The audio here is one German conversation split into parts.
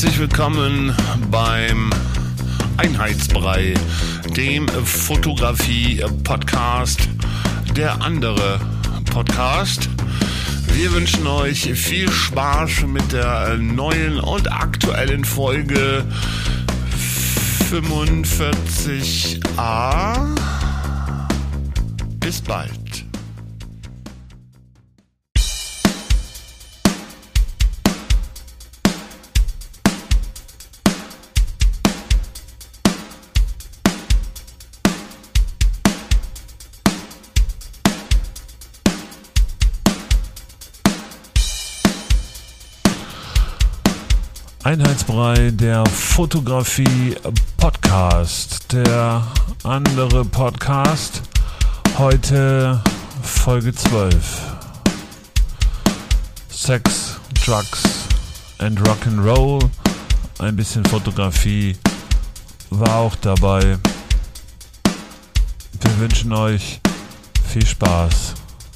Herzlich willkommen beim Einheitsbrei, dem Fotografie-Podcast, der andere Podcast. Wir wünschen euch viel Spaß mit der neuen und aktuellen Folge 45a. Bis bald. Einheitsbrei, der Fotografie-Podcast, der andere Podcast, heute Folge 12. Sex, Drugs and Rock'n'Roll, ein bisschen Fotografie war auch dabei. Wir wünschen euch viel Spaß.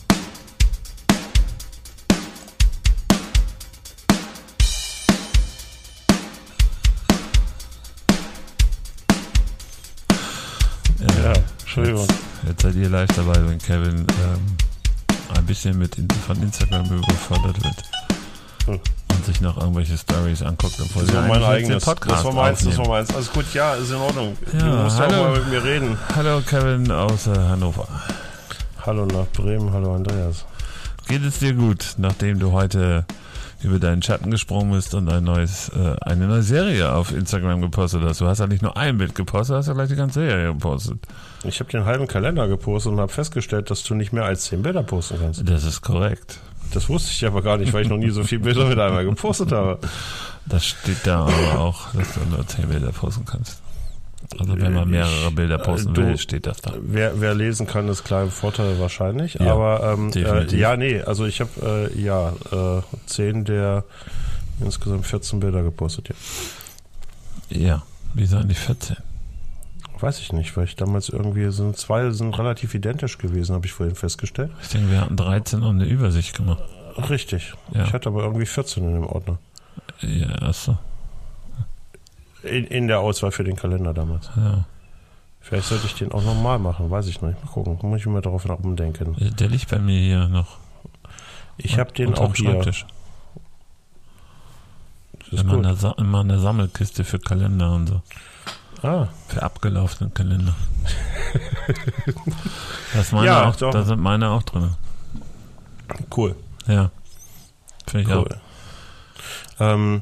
Entschuldigung. Jetzt seid ihr live dabei, wenn Kevin ein bisschen von Instagram überfordert wird und sich noch irgendwelche Stories anguckt. Das war mein eigenes Podcast. Das war meins. Alles gut, ja, ist in Ordnung. Ja, du musst ja auch mal mit mir reden. Hallo Kevin aus Hannover. Hallo nach Bremen, hallo Andreas. Geht es dir gut, nachdem du heute über deinen Schatten gesprungen bist und eine neue Serie auf Instagram gepostet hast? Du hast ja nicht nur ein Bild gepostet, hast ja gleich die ganze Serie gepostet. Ich habe den halben Kalender gepostet und habe festgestellt, dass du nicht mehr als 10 Bilder posten kannst. Das ist korrekt. Das wusste ich aber gar nicht, weil ich noch nie so viele Bilder mit einmal gepostet habe. Das steht da aber auch, dass du nur 10 Bilder posten kannst. Also wenn man mehrere Bilder posten will, steht das da. Wer lesen kann, ist klar im Vorteil wahrscheinlich. Ja, aber also ich habe 10 der insgesamt 14 Bilder gepostet. Ja, wieso nicht 14? Weiß ich nicht, weil ich damals irgendwie zwei sind relativ identisch gewesen, habe ich vorhin festgestellt. Ich denke, wir hatten 13 und eine Übersicht gemacht. Richtig. Ja. Ich hatte aber irgendwie 14 in dem Ordner. Ja, achso. In der Auswahl für den Kalender damals. Ja. Vielleicht sollte ich den auch nochmal machen, weiß ich nicht. Mal gucken, muss ich mir darauf umdenken. Der liegt bei mir hier noch. Ich habe den auch hier. Schreibtisch. In meiner Sammelkiste für Kalender und so. Ah. Für abgelaufene Kalender. Da sind meine auch drin. Cool. Ja. Finde ich cool. Auch.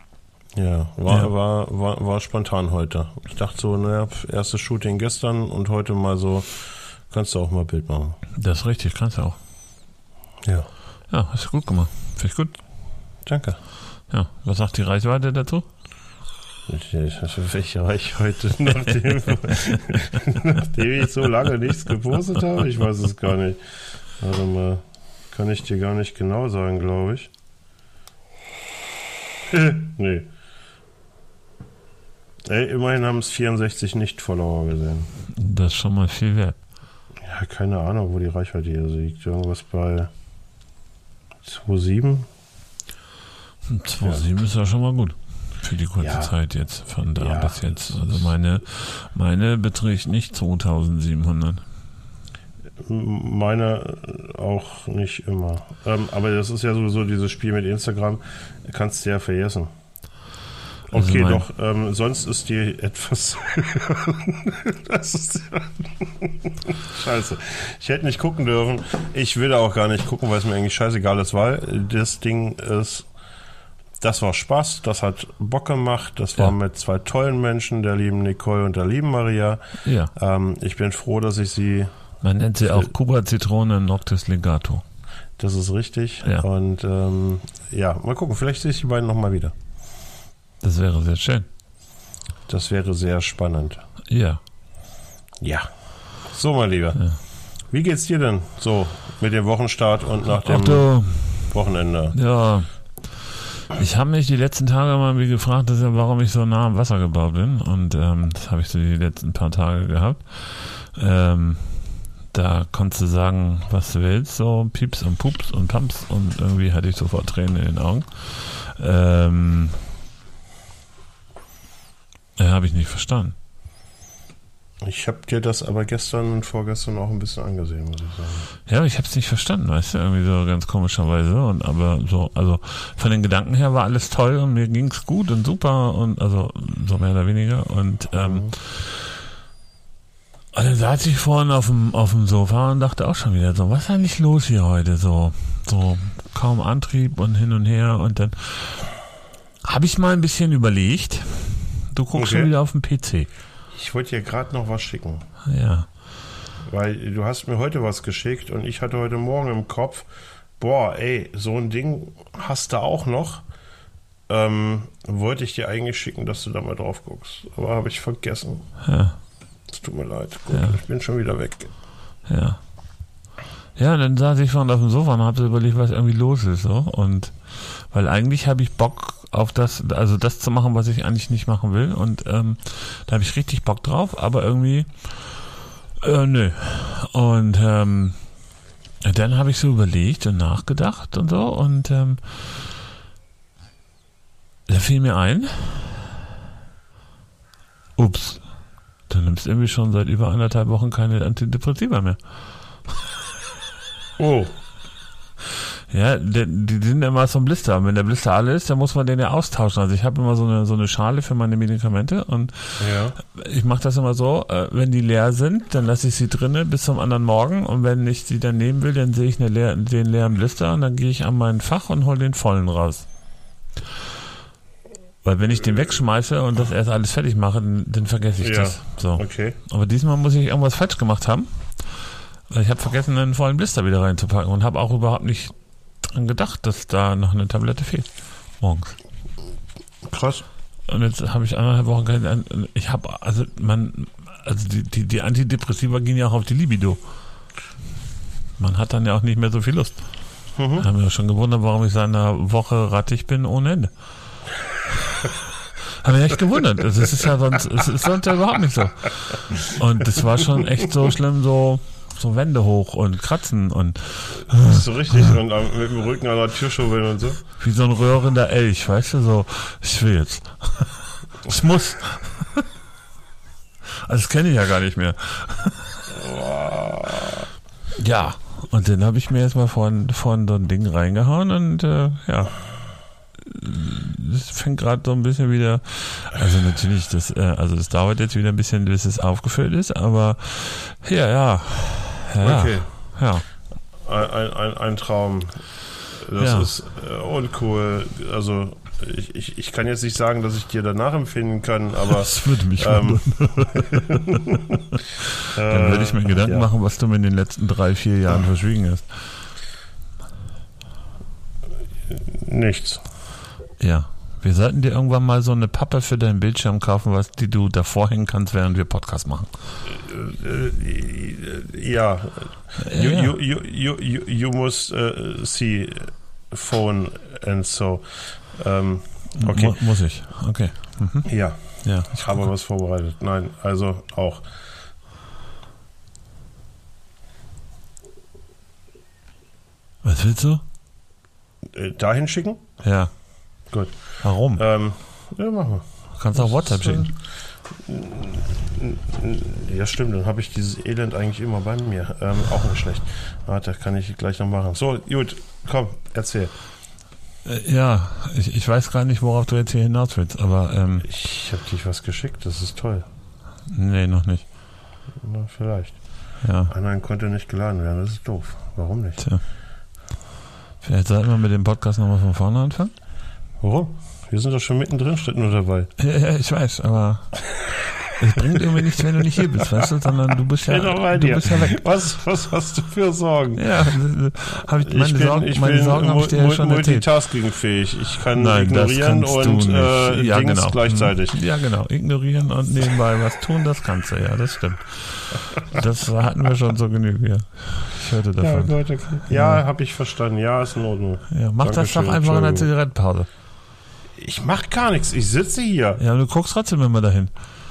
War spontan heute. Ich dachte so, erstes Shooting gestern und heute mal so, kannst du auch mal ein Bild machen. Das ist richtig, kannst du auch. Ja. Ja, hast du gut gemacht. Finde ich gut. Danke. Ja, was sagt die Reichweite dazu? Welche Reichweite, nachdem ich so lange nichts gepostet habe? Ich weiß es gar nicht. Warte mal, kann ich dir gar nicht genau sagen, glaube ich. Nee. Immerhin haben es 64 Nicht-Follower gesehen. Das ist schon mal viel wert. Ja, keine Ahnung, wo die Reichweite hier liegt. Irgendwas bei 2,7? 2,7 ist ja schon mal gut. Für die kurze Zeit jetzt, von da bis jetzt. Also meine beträgt nicht 2700. Meine auch nicht immer. Aber das ist ja sowieso dieses Spiel mit Instagram, kannst du ja vergessen. Okay, also sonst ist die etwas das ist scheiße. Ich hätte nicht gucken dürfen. Ich will auch gar nicht gucken, weil es mir eigentlich scheißegal ist, weil das Ding ist, das war Spaß, das hat Bock gemacht, das war mit 2 tollen Menschen, der lieben Nicole und der lieben Maria. Ja. Ich bin froh, dass ich sie... Man nennt sie auch Kuba-Zitrone Noctis Legato. Das ist richtig. Ja. Und mal gucken, vielleicht sehe ich die beiden nochmal wieder. Das wäre sehr schön. Das wäre sehr spannend. Ja. Ja. So, mein Lieber. Ja. Wie geht's dir denn so mit dem Wochenstart und nach dem Wochenende? Ja. Ich habe mich die letzten Tage mal gefragt, warum ich so nah am Wasser gebaut bin. Und das habe ich so die letzten paar Tage gehabt. Da konntest du sagen, was du willst, so Pieps und Pups und Pumps, und irgendwie hatte ich sofort Tränen in den Augen. Ja, habe ich nicht verstanden. Ich habe dir das aber gestern und vorgestern auch ein bisschen angesehen, muss ich sagen. Ja, aber ich habe es nicht verstanden, weißt du, irgendwie so ganz komischerweise. Und aber so, also von den Gedanken her war alles toll und mir ging's gut und super und also so mehr oder weniger. Und dann saß ich vorhin auf dem Sofa und dachte auch schon wieder so, was ist eigentlich los hier heute? So kaum Antrieb und hin und her. Und dann habe ich mal ein bisschen überlegt. Du guckst schon wieder auf den PC. Ich wollte dir gerade noch was schicken. Ja. Weil du hast mir heute was geschickt und ich hatte heute Morgen im Kopf, boah, ey, so ein Ding hast du auch noch. Wollte ich dir eigentlich schicken, dass du da mal drauf guckst. Aber habe ich vergessen. Ja. Es tut mir leid. Gut, ich bin schon wieder weg. Ja. Ja, dann saß ich vorhin auf dem Sofa und habe so überlegt, was irgendwie los ist. So. Und weil eigentlich habe ich Bock auf das zu machen, was ich eigentlich nicht machen will. Und da habe ich richtig Bock drauf, aber irgendwie nö. Und dann habe ich so überlegt und nachgedacht und so und da fiel mir ein, ups, du nimmst irgendwie schon seit über 1,5 Wochen keine Antidepressiva mehr. Oh. Ja, die sind immer so ein Blister. Und wenn der Blister alle ist, dann muss man den ja austauschen. Also ich habe immer so eine Schale für meine Medikamente und ich mache das immer so, wenn die leer sind, dann lasse ich sie drinnen bis zum anderen Morgen und wenn ich sie dann nehmen will, dann sehe ich den leeren Blister und dann gehe ich an mein Fach und hole den vollen raus. Weil wenn ich den wegschmeiße und das erst alles fertig mache, dann vergesse ich das. So. Okay. Aber diesmal muss ich irgendwas falsch gemacht haben. Weil ich habe vergessen, einen vollen Blister wieder reinzupacken und habe auch überhaupt nicht dran gedacht, dass da noch eine Tablette fehlt. Morgens. Krass. Und jetzt habe ich 1,5 Wochen keine. Die Antidepressiva gehen ja auch auf die Libido. Man hat dann ja auch nicht mehr so viel Lust. Ich habe mich auch schon gewundert, warum ich seit einer Woche rattig bin ohne Ende. Habe mich echt gewundert. Es ist sonst ja überhaupt nicht so. Und das war schon echt so schlimm, so Wände hoch und kratzen und so richtig und mit dem Rücken an der Tür schubeln und so. Wie so ein röhrender Elch, weißt du, so, ich will jetzt. Ich muss. Also das kenne ich ja gar nicht mehr. Ja, und dann habe ich mir jetzt mal von so ein Ding reingehauen und das fängt gerade so ein bisschen wieder, also natürlich, das dauert jetzt wieder ein bisschen, bis es aufgefüllt ist, aber Okay. Ja. Ein Traum. Das ist uncool. Also ich kann jetzt nicht sagen, dass ich dir danach empfinden kann, aber das würde mich wundern. Dann würde ich mir Gedanken machen, was du mir in den letzten 3-4 Jahren verschwiegen hast. Nichts. Ja. Wir sollten dir irgendwann mal so eine Pappe für deinen Bildschirm kaufen, die du davor hängen kannst, während wir Podcast machen. Ja. You must see phone and so. Okay. Muss ich. Okay. Mhm. Ja. Ja. Ich habe was vorbereitet. Nein, also auch. Was willst du? Dahin schicken? Ja. Gut. Warum? Ja, machen wir. Du kannst auch WhatsApp schicken. Ja, stimmt. Dann habe ich dieses Elend eigentlich immer bei mir. Auch nicht schlecht. Warte, kann ich gleich noch machen. So, gut. Komm, erzähl. Ja, ich weiß gar nicht, worauf du jetzt hier hinaus willst, aber ich habe dich was geschickt. Das ist toll. Nee, noch nicht. Na, vielleicht. Ja. Nein, konnte nicht geladen werden. Das ist doof. Warum nicht? Tja. Vielleicht sollten wir mit dem Podcast nochmal von vorne anfangen? Warum? Wir sind doch schon mittendrin, steht nur dabei. Ja, ich weiß, aber es bringt irgendwie nichts, wenn du nicht hier bist, weißt du, sondern du bist ja weg. Was hast du für Sorgen? Ja, meine Sorgen habe ich dir ja schon erzählt. Multitasking-fähig. Ich kann ignorieren und Dings gleichzeitig. Ja, genau. Ignorieren und nebenbei was tun, das kannst du, ja, das stimmt. Das hatten wir schon so genügend, ja. Ich hörte davon. Ja, Gott, okay. Ja, habe ich verstanden. Ja, ist in Ordnung. Ja, mach das doch einfach in der Zigarettenpause. Ich mach gar nichts. Ich sitze hier. Ja, du guckst trotzdem immer dahin.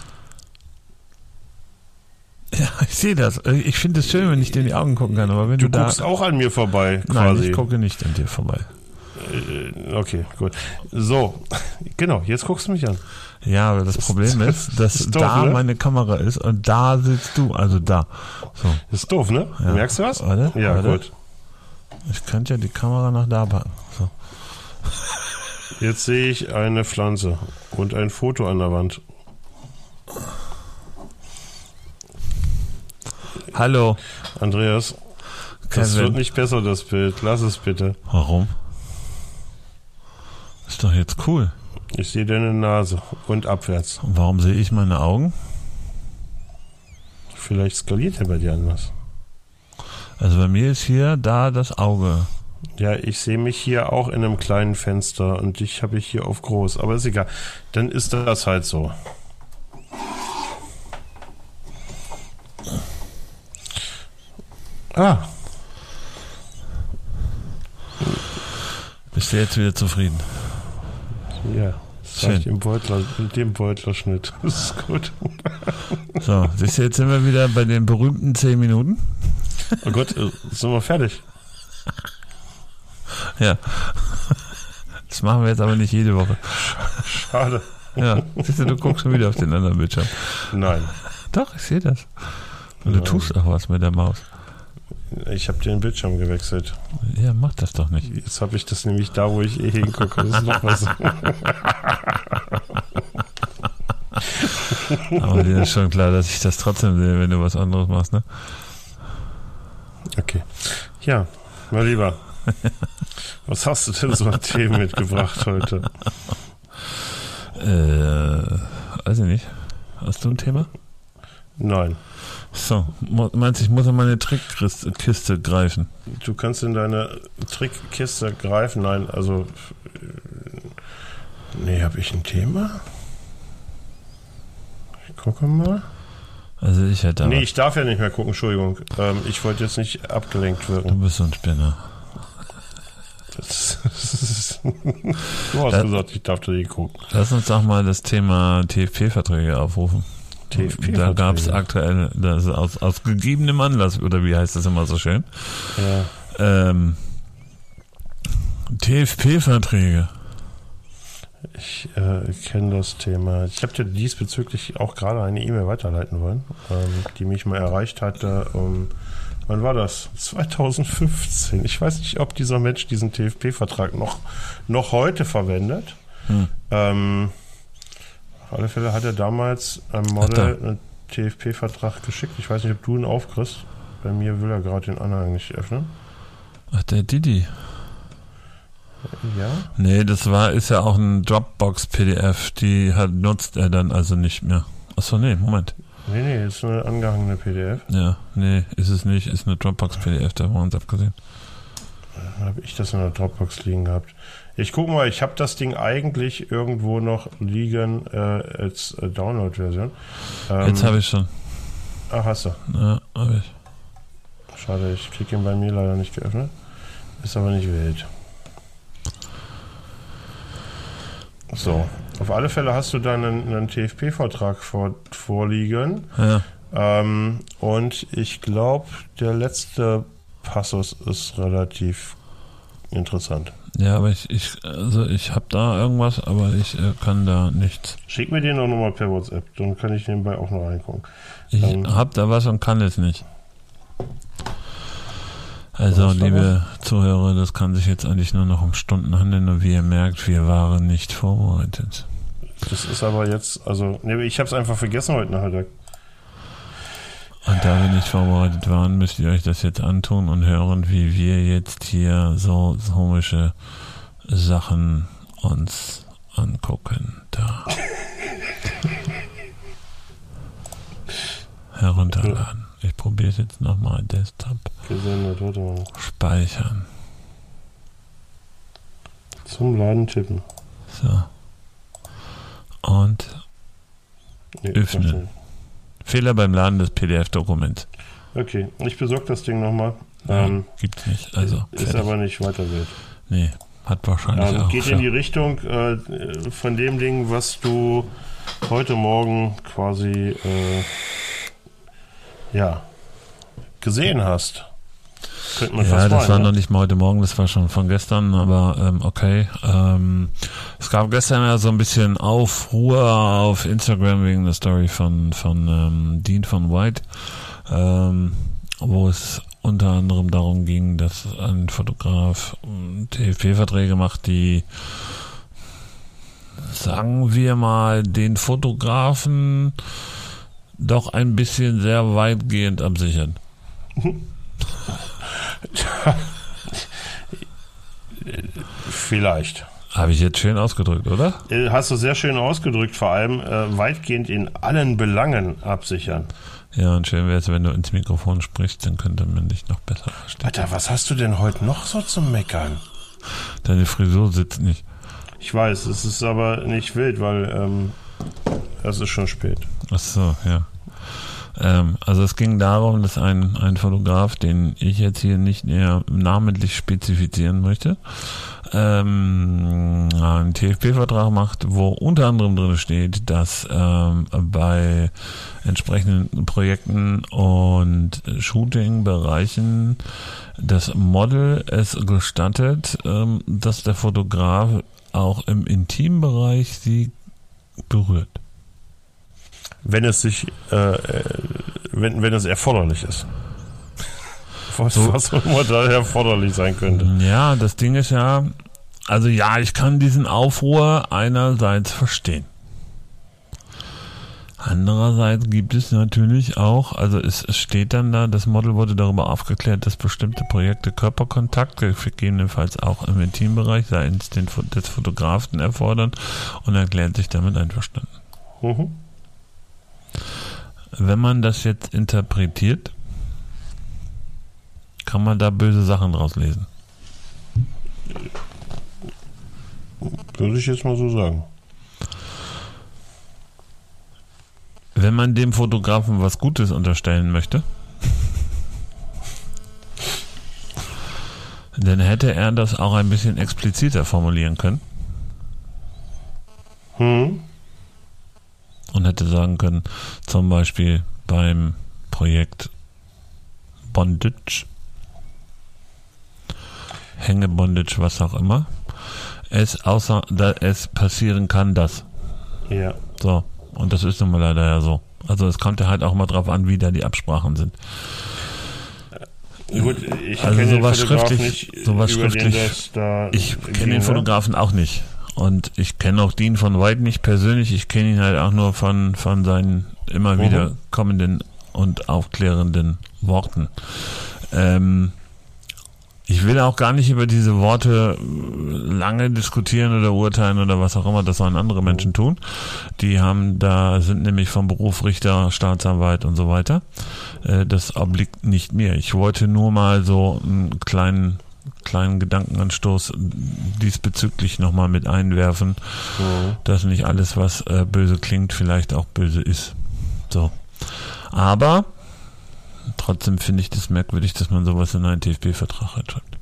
Ja, ich sehe das. Ich finde es schön, wenn ich dir in die Augen gucken kann, aber wenn du guckst auch an mir vorbei, quasi. Nein, ich gucke nicht an dir vorbei. Okay, gut. So, genau, jetzt guckst du mich an. Ja, aber das Problem ist, dass ist doof, da ne? meine Kamera ist und da sitzt du, also da. So. Ist doof, ne? Ja. Merkst du was? Warte, ja, warte. gut. Ich könnte ja die Kamera nach da packen. So. Jetzt sehe ich eine Pflanze und ein Foto an der Wand. Hallo. Andreas, das Kevin. wird nicht besser, das Bild. Lass es bitte. Warum? Ist doch jetzt cool. Ich sehe deine Nase und abwärts. Und warum sehe ich meine Augen? Vielleicht skaliert er bei dir anders. Also bei mir ist hier da das Auge. Ja, ich sehe mich hier auch in einem kleinen Fenster und dich habe ich hier auf groß. Aber ist egal. Dann ist das halt so. Ah, Bist du jetzt wieder zufrieden? ja. Das Schön. reicht mit dem Beutlerschnitt. Das ist gut. So, siehst du, jetzt sind wir wieder bei den berühmten 10 Minuten. Oh Gott, sind wir fertig? Ja. Das machen wir jetzt aber nicht jede Woche. Schade. Ja, siehst du, du guckst schon wieder auf den anderen Bildschirm. Nein. Doch, ich sehe das. Und du tust auch was mit der Maus. Ich habe den Bildschirm gewechselt. Ja, mach das doch nicht. Jetzt habe ich das nämlich da, wo ich hingucke. Das ist noch was. Aber dir ist schon klar, dass ich das trotzdem sehe, wenn du was anderes machst, ne? Okay. Ja, mein Lieber. Was hast du denn so an Themen mitgebracht heute? Weiß ich nicht. Hast du ein Thema? Nein. So, meinst du, ich muss in meine Trickkiste greifen? Du kannst in deine Trickkiste greifen. Nein, also... Nee, habe ich ein Thema? Ich gucke mal. Also ich hätte Nee, ich darf ja nicht mehr gucken, Entschuldigung. Ich wollte jetzt nicht abgelenkt Du wirken. bist so ein Spinner. Du hast gesagt, ich darf da nicht gucken. Lass uns doch mal das Thema TFP-Verträge aufrufen. TFP-Verträge? Da gab es aktuell, das ist aus gegebenem Anlass, oder wie heißt das immer so schön? Ja. TFP-Verträge. Ich kenne das Thema. Ich habe dir diesbezüglich auch gerade eine E-Mail weiterleiten wollen, die mich mal erreicht hatte. Wann war das? 2015. Ich weiß nicht, ob dieser Mensch diesen TFP-Vertrag noch heute verwendet. Auf alle Fälle hat er damals einem Model einen TFP-Vertrag geschickt. Ich weiß nicht, ob du ihn aufkriegst. Bei mir will er gerade den Anhang nicht öffnen. Ach, der Didi. Ja? Nee, ist ja auch ein Dropbox-PDF. Die nutzt er dann also nicht mehr. Achso, nee, Moment. Nee, ist eine angehangene PDF. Ja, nee, ist es nicht. Ist eine Dropbox-PDF, da haben wir uns abgesehen. Dann habe ich das in der Dropbox liegen gehabt. Ich gucke mal, ich habe das Ding eigentlich irgendwo noch liegen als Download-Version. Jetzt habe ich schon. Ah, hast du. Ja, habe ich. Schade, ich kriege ihn bei mir leider nicht geöffnet. Ist aber nicht wild. So, auf alle Fälle hast du dann einen TFP-Vertrag vorliegen. Ja. Und ich glaube, der letzte Passus ist relativ interessant. Ja, aber ich habe da irgendwas, aber ich kann da nichts. Schick mir den doch nochmal per WhatsApp, dann kann ich nebenbei auch noch reingucken. Ich habe da was und kann es nicht. Also, liebe Zuhörer, das kann sich jetzt eigentlich nur noch um Stunden handeln und wie ihr merkt, wir waren nicht vorbereitet. Das ist aber jetzt, also, nee, ich habe es einfach vergessen heute Nachmittag. Und da wir nicht vorbereitet waren, müsst ihr euch das jetzt antun und hören, wie wir jetzt hier so komische Sachen uns angucken. Da. Herunterladen. Ich probiere es jetzt nochmal. Desktop. Gesendet, warte mal. Speichern. Zum Laden tippen. So. Und Nee, öffnen. Fehler beim Laden des PDF-Dokuments. Okay, ich besorge das Ding nochmal. Gibt's nicht. Also, ist fertig. aber nicht weiter wild. Nee, hat wahrscheinlich auch. Geht in die Richtung von dem Ding, was du heute Morgen quasi gesehen hast. Könnte man ja, fast das meinen, war ne? noch nicht mal heute Morgen, das war schon von gestern, aber okay. Es gab gestern ja so ein bisschen Aufruhr auf Instagram wegen der Story von Dean von White, wo es unter anderem darum ging, dass ein Fotograf TFP-Verträge macht, die, sagen wir mal, den Fotografen doch ein bisschen sehr weitgehend absichern. Vielleicht. Habe ich jetzt schön ausgedrückt, oder? Hast du sehr schön ausgedrückt, vor allem weitgehend in allen Belangen absichern. Ja, und schön wäre es, wenn du ins Mikrofon sprichst, dann könnte man dich noch besser verstehen. Alter, was hast du denn heute noch so zum Meckern? Deine Frisur sitzt nicht. Ich weiß, es ist aber nicht wild, weil es ist schon spät. Ach so, ja. Also es ging darum, dass ein Fotograf, den ich jetzt hier nicht näher namentlich spezifizieren möchte, einen TFP-Vertrag macht, wo unter anderem drin steht, dass bei entsprechenden Projekten und Shooting-Bereichen das Model es gestattet, dass der Fotograf auch im Intimbereich sie berührt. Wenn es sich, wenn es erforderlich ist. Was auch immer da erforderlich sein könnte. Ja, das Ding ist ja, also ja, ich kann diesen Aufruhr einerseits verstehen. Andererseits gibt es natürlich auch, also es steht dann da, das Model wurde darüber aufgeklärt, dass bestimmte Projekte Körperkontakt, gegebenenfalls auch im Intimbereich seitens des Fotografen erfordern, und erklärt sich damit einverstanden. Mhm. Wenn man das jetzt interpretiert, kann man da böse Sachen draus lesen. Würde ich jetzt mal so sagen. Wenn man dem Fotografen was Gutes unterstellen möchte, dann hätte er das auch ein bisschen expliziter formulieren können. Und hätte sagen können, zum Beispiel beim Projekt Bondage, Hängebondage, was auch immer, es passieren kann, das. Ja. So, und das ist nun mal leider ja so. Also es kommt ja halt auch mal drauf an, wie da die Absprachen sind. Gut, ich also kenne sowas den Fotograf schriftlich, nicht, sowas über schriftlich. den das da Ich ging, kenne den ne? Fotografen auch nicht. Und ich kenne auch Dean von White nicht persönlich. Ich kenne ihn halt auch nur von seinen immer wieder kommenden und aufklärenden Worten. Ich will auch gar nicht über diese Worte lange diskutieren oder urteilen oder was auch immer. Das sollen andere Menschen tun. Die sind nämlich vom Beruf Richter, Staatsanwalt und so weiter. Das obliegt nicht mir. Ich wollte nur mal so einen kleinen Gedankenanstoß diesbezüglich nochmal mit einwerfen, dass nicht alles, was böse klingt, vielleicht auch böse ist. So. Aber trotzdem finde ich das merkwürdig, dass man sowas in einen TFP-Vertrag reinschreibt.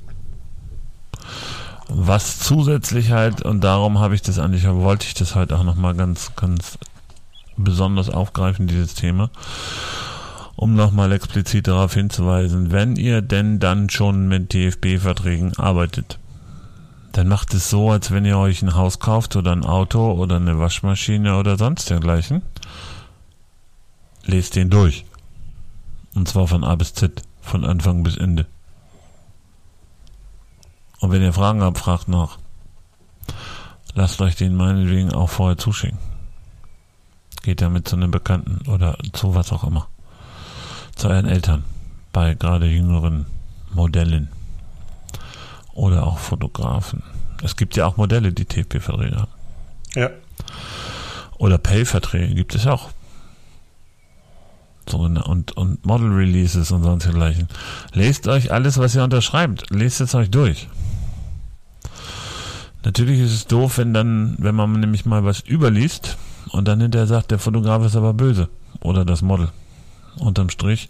Was zusätzlich halt, und darum wollte ich das halt auch nochmal ganz, ganz besonders aufgreifen, dieses Thema, um nochmal explizit darauf hinzuweisen, wenn ihr denn dann schon mit TFP-Verträgen arbeitet, dann macht es so, als wenn ihr euch ein Haus kauft oder ein Auto oder eine Waschmaschine oder sonst dergleichen. Lest den durch. Und zwar von A bis Z, von Anfang bis Ende. Und wenn ihr Fragen habt, fragt nach. Lasst euch den meinetwegen auch vorher zuschicken. Geht damit zu einem Bekannten oder zu was auch immer. Zu euren Eltern, bei gerade jüngeren Modellen oder auch Fotografen. Es gibt ja auch Modelle, die TFP-Verträge haben. Ja. Oder Pay-Verträge gibt es auch. So, und Model-Releases und sonst dergleichen. Lest euch alles, was ihr unterschreibt. Lest es euch durch. Natürlich ist es doof, wenn man nämlich mal was überliest und dann hinterher sagt, der Fotograf ist aber böse. Oder das Model. Unterm Strich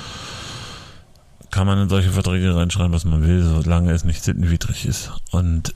kann man in solche Verträge reinschreiben, was man will, solange es nicht sittenwidrig ist. Und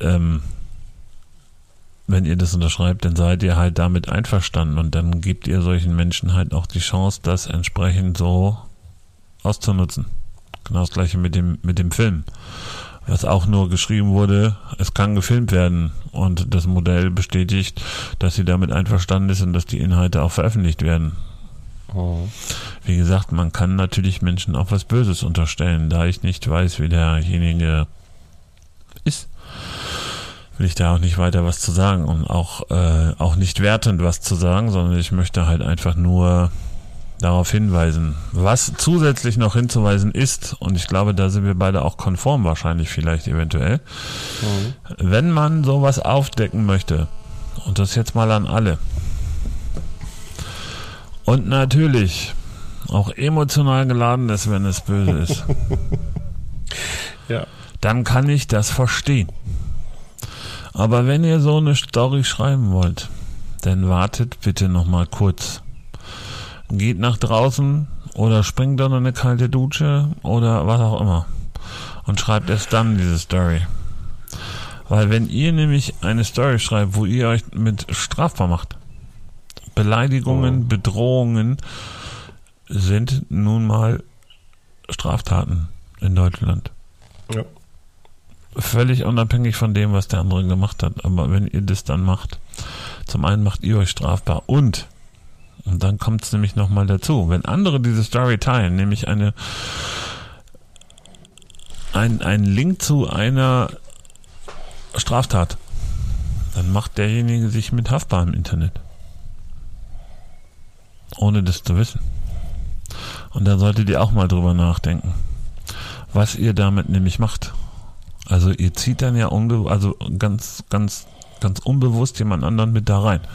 wenn ihr das unterschreibt, dann seid ihr halt damit einverstanden und dann gebt ihr solchen Menschen halt auch die Chance, das entsprechend so auszunutzen. Genau das gleiche mit dem Film. Was auch nur geschrieben wurde, es kann gefilmt werden und das Modell bestätigt, dass sie damit einverstanden ist und dass die Inhalte auch veröffentlicht werden. Oh. Wie gesagt, man kann natürlich Menschen auch was Böses unterstellen. Da ich nicht weiß, wie derjenige ist, will ich da auch nicht weiter was zu sagen und auch nicht wertend was zu sagen, sondern ich möchte halt einfach nur darauf hinweisen. Was zusätzlich noch hinzuweisen ist, und ich glaube, da sind wir beide auch konform wahrscheinlich vielleicht eventuell, wenn man sowas aufdecken möchte, und das jetzt mal an alle, und natürlich auch emotional geladen ist, wenn es böse ist, Ja. dann kann ich das verstehen. Aber wenn ihr so eine Story schreiben wollt, dann wartet bitte noch mal kurz. Geht nach draußen oder springt dann in eine kalte Dusche oder was auch immer und schreibt erst dann diese Story. Weil wenn ihr nämlich eine Story schreibt, wo ihr euch mit strafbar macht, Beleidigungen, Bedrohungen sind nun mal Straftaten in Deutschland. Ja. Völlig unabhängig von dem, was der andere gemacht hat. Aber wenn ihr das dann macht, zum einen macht ihr euch strafbar und dann kommt es nämlich nochmal dazu, wenn andere diese Story teilen, nämlich ein Link zu einer Straftat, dann macht derjenige sich mit haftbar im Internet. Ohne das zu wissen. Und dann solltet ihr auch mal drüber nachdenken, was ihr damit nämlich macht. Also ihr zieht dann ja ganz unbewusst jemand anderen mit da rein.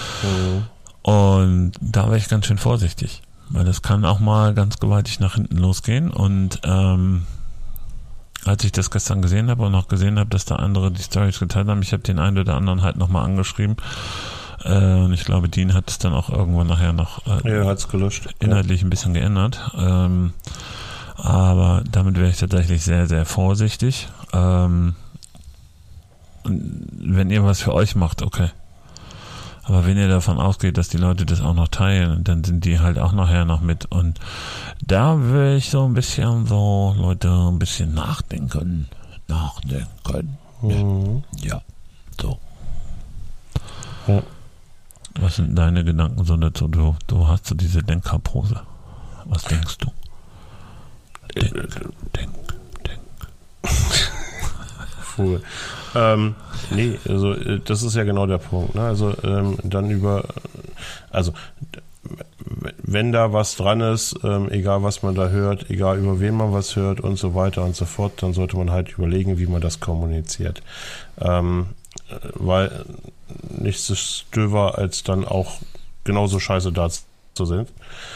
Und da wäre ich ganz schön vorsichtig, weil das kann auch mal ganz gewaltig nach hinten losgehen. Und als ich das gestern gesehen habe und auch gesehen habe, dass da andere die Storys geteilt haben, ich habe den einen oder anderen halt nochmal angeschrieben. Und ich glaube, Dean hat es dann auch irgendwann nachher noch hat's gelöscht. Inhaltlich ein bisschen geändert. Aber damit wäre ich tatsächlich sehr, sehr vorsichtig. Wenn ihr was für euch macht, okay. Aber wenn ihr davon ausgeht, dass die Leute das auch noch teilen, dann sind die halt auch nachher noch mit. Und da will ich so ein bisschen Leute ein bisschen nachdenken. Ja, so. Ja. Was sind deine Gedanken so dazu? Du hast so diese Denkerpose. Was denkst du? Denk. Cool. Nee, also das ist ja genau der Punkt. Ne? Also wenn da was dran ist, egal was man da hört, egal über wen man was hört und so weiter und so fort, dann sollte man halt überlegen, wie man das kommuniziert. Weil nichts ist döver, als dann auch genauso scheiße da zu sind.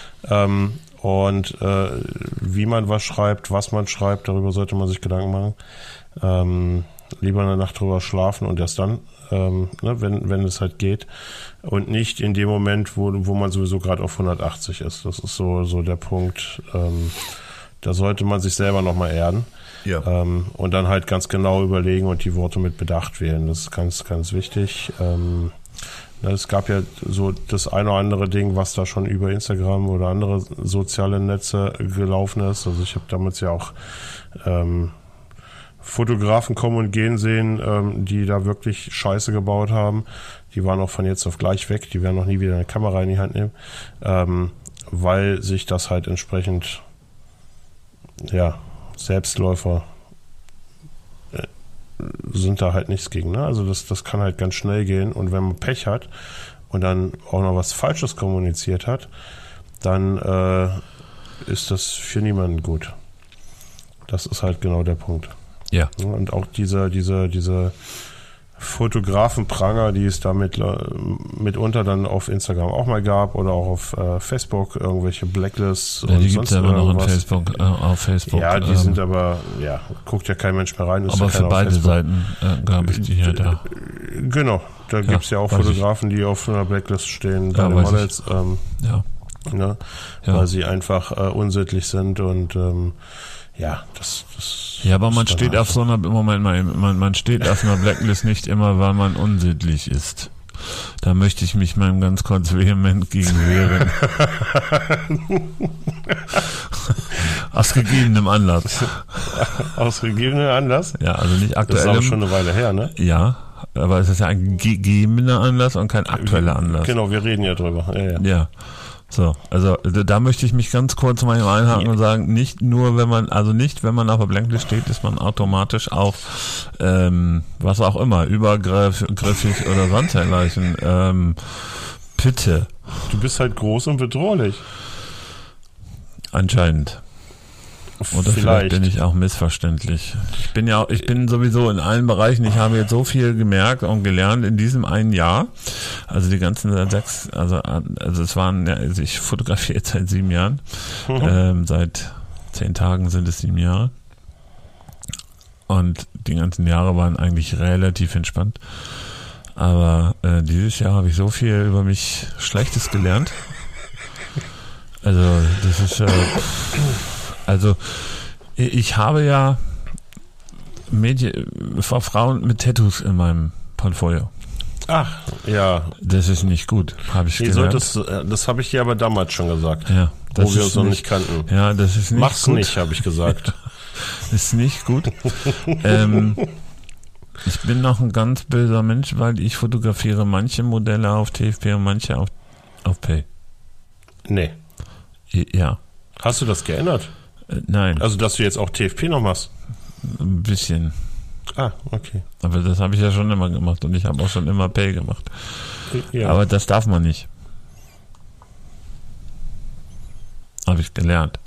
Wie man was schreibt, was man schreibt, darüber sollte man sich Gedanken machen. Lieber eine Nacht drüber schlafen und erst dann, wenn es halt geht. Und nicht in dem Moment, wo man sowieso gerade auf 180 ist. Das ist so der Punkt. Da sollte man sich selber nochmal erden. Ja. Und dann halt ganz genau überlegen und die Worte mit Bedacht wählen. Das ist ganz, ganz wichtig. Es gab ja so das eine oder andere Ding, was da schon über Instagram oder andere soziale Netze gelaufen ist. Also ich habe damals ja auch Fotografen kommen und gehen sehen, die da wirklich Scheiße gebaut haben. Die waren auch von jetzt auf gleich weg. Die werden noch nie wieder eine Kamera in die Hand nehmen, weil sich das halt entsprechend, Selbstläufer sind da halt nichts gegen. Ne? Also das kann halt ganz schnell gehen. Und wenn man Pech hat und dann auch noch was Falsches kommuniziert hat, dann ist das für niemanden gut. Das ist halt genau der Punkt. Ja. Und auch diese Fotografenpranger, die es da mitunter dann auf Instagram auch mal gab oder auch auf Facebook, irgendwelche Blacklists und die gibt es aber noch auf Facebook. Ja, die sind aber, guckt ja kein Mensch mehr rein. Aber für beide Seiten gab es die hier da. Genau, da gibt es ja auch Fotografen, die auf einer Blacklist stehen, deine Models, weil sie einfach unsittlich sind und das ja, aber man steht auf so einer, man steht auf einer Blacklist nicht immer, weil man unsittlich ist. Da möchte ich mich mal ganz kurz vehement gegen wehren. Aus gegebenem Anlass. Aus gegebenem Anlass? Ja, also nicht aktuell. Das ist aber schon eine Weile her, ne? Ja, aber es ist ja ein gegebener Anlass und kein aktueller Anlass. Genau, wir reden ja drüber. Ja. So, also da möchte ich mich ganz kurz mal einhaken und sagen, nicht wenn man auf der Blacklist steht, ist man automatisch auf was auch immer, übergriffig oder sonst dergleichen. Bitte. Du bist halt groß und bedrohlich. Anscheinend. Oder vielleicht bin ich auch missverständlich. Ich bin sowieso in allen Bereichen, ich habe jetzt so viel gemerkt und gelernt in diesem einen Jahr. Also die ganzen 6, also es waren, also ich fotografiere jetzt seit 7 Jahren. Seit 10 Tagen sind es 7 Jahre. Und die ganzen Jahre waren eigentlich relativ entspannt. Aber dieses Jahr habe ich so viel über mich Schlechtes gelernt. Also das ist also ich habe ja Frauen mit Tattoos in meinem Portfolio. Ach, ja. Das ist nicht gut, habe ich gelernt. Das habe ich dir aber damals schon gesagt, ja, wo wir uns noch nicht kannten. Ja, das ist nicht Mach's gut. nicht, habe ich gesagt. Ist nicht gut. Ich bin noch ein ganz böser Mensch, weil ich fotografiere manche Modelle auf TFP und manche auf Pay. Nee. Ja. Hast du das geändert? Nein. Also, dass du jetzt auch TFP noch machst? Ein bisschen. Ah, okay. Aber das habe ich ja schon immer gemacht und ich habe auch schon immer Pay gemacht. Ja. Aber das darf man nicht. Habe ich gelernt.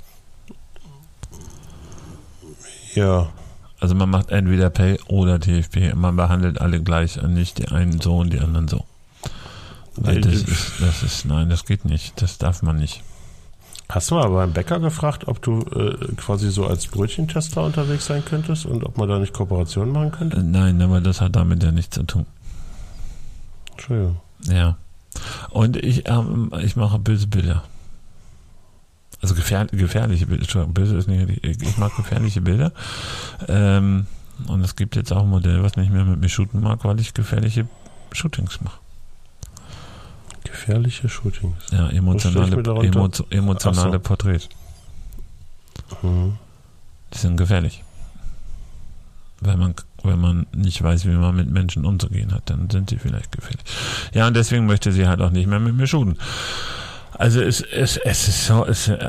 Ja. Also man macht entweder Pay oder TFP. Man behandelt alle gleich und nicht die einen so und die anderen so. Weil nein, das geht nicht. Das darf man nicht. Hast du mal beim Bäcker gefragt, ob du quasi so als Brötchentester unterwegs sein könntest und ob man da nicht Kooperationen machen könnte? Nein, aber das hat damit ja nichts zu tun. Entschuldigung. Ja. Und ich mache böse Bilder. Also gefährliche Bilder. Entschuldigung, böse ist nicht. Ich mag gefährliche Bilder. Und es gibt jetzt auch ein Modell, was nicht mehr mit mir shooten mag, weil ich gefährliche Shootings mache. Gefährliche Shootings. Ja, emotionale Porträts. Mhm. Die sind gefährlich. Wenn man nicht weiß, wie man mit Menschen umzugehen hat, dann sind sie vielleicht gefährlich. Ja, und deswegen möchte sie halt auch nicht mehr mit mir shooten. Also es ist so,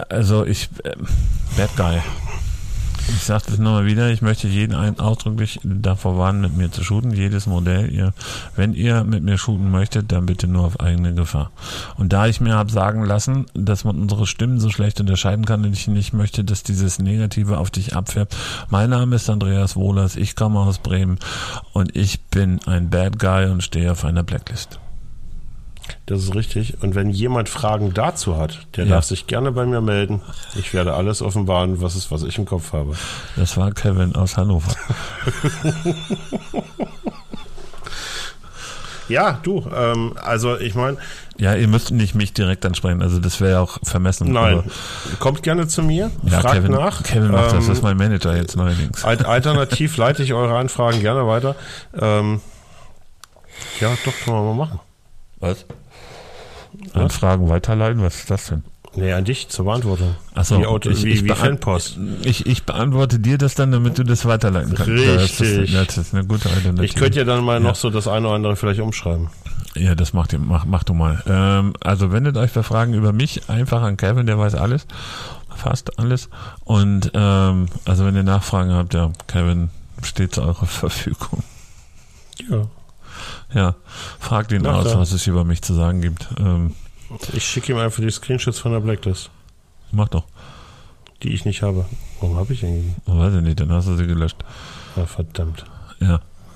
Bad Guy. Ich sage das nochmal wieder, ich möchte jeden ausdrücklich davor warnen, mit mir zu shooten, jedes Modell. Wenn ihr mit mir shooten möchtet, dann bitte nur auf eigene Gefahr. Und da ich mir habe sagen lassen, dass man unsere Stimmen so schlecht unterscheiden kann und ich nicht möchte, dass dieses Negative auf dich abfärbt. Mein Name ist Andreas Wohlers, ich komme aus Bremen und ich bin ein Bad Guy und stehe auf einer Blacklist. Das ist richtig. Und wenn jemand Fragen dazu hat, der darf sich gerne bei mir melden. Ich werde alles offenbaren, was ich im Kopf habe. Das war Kevin aus Hannover. Ja, du, also ich meine... Ja, ihr müsst nicht mich direkt ansprechen, also das wäre ja auch vermessen. Nein, kommt gerne zu mir, ja, fragt nach. Kevin macht das ist mein Manager jetzt neuerdings. Alternativ leite ich eure Anfragen gerne weiter. Ja, doch, können wir mal machen. Was? Anfragen weiterleiten? Was ist das denn? Nee, an dich zur Beantwortung. Achso, wie Fanpost. Ich beantworte dir das dann, damit du das weiterleiten kannst. Richtig. Das ist eine gute Alternative. Ich könnte ja dann mal noch so das eine oder andere vielleicht umschreiben. Ja, das mach du mal. Also wendet euch bei Fragen über mich einfach an Kevin, der weiß alles. Fast alles. Und also wenn ihr Nachfragen habt, ja, Kevin steht zu eurer Verfügung. Ja. Ja, fragt ihn aus, was es über mich zu sagen gibt. Ich schicke ihm einfach die Screenshots von der Blacklist. Mach doch. Die ich nicht habe. Warum habe ich eigentlich? Weiß ich nicht, dann hast du sie gelöscht. Ah, verdammt. Ja.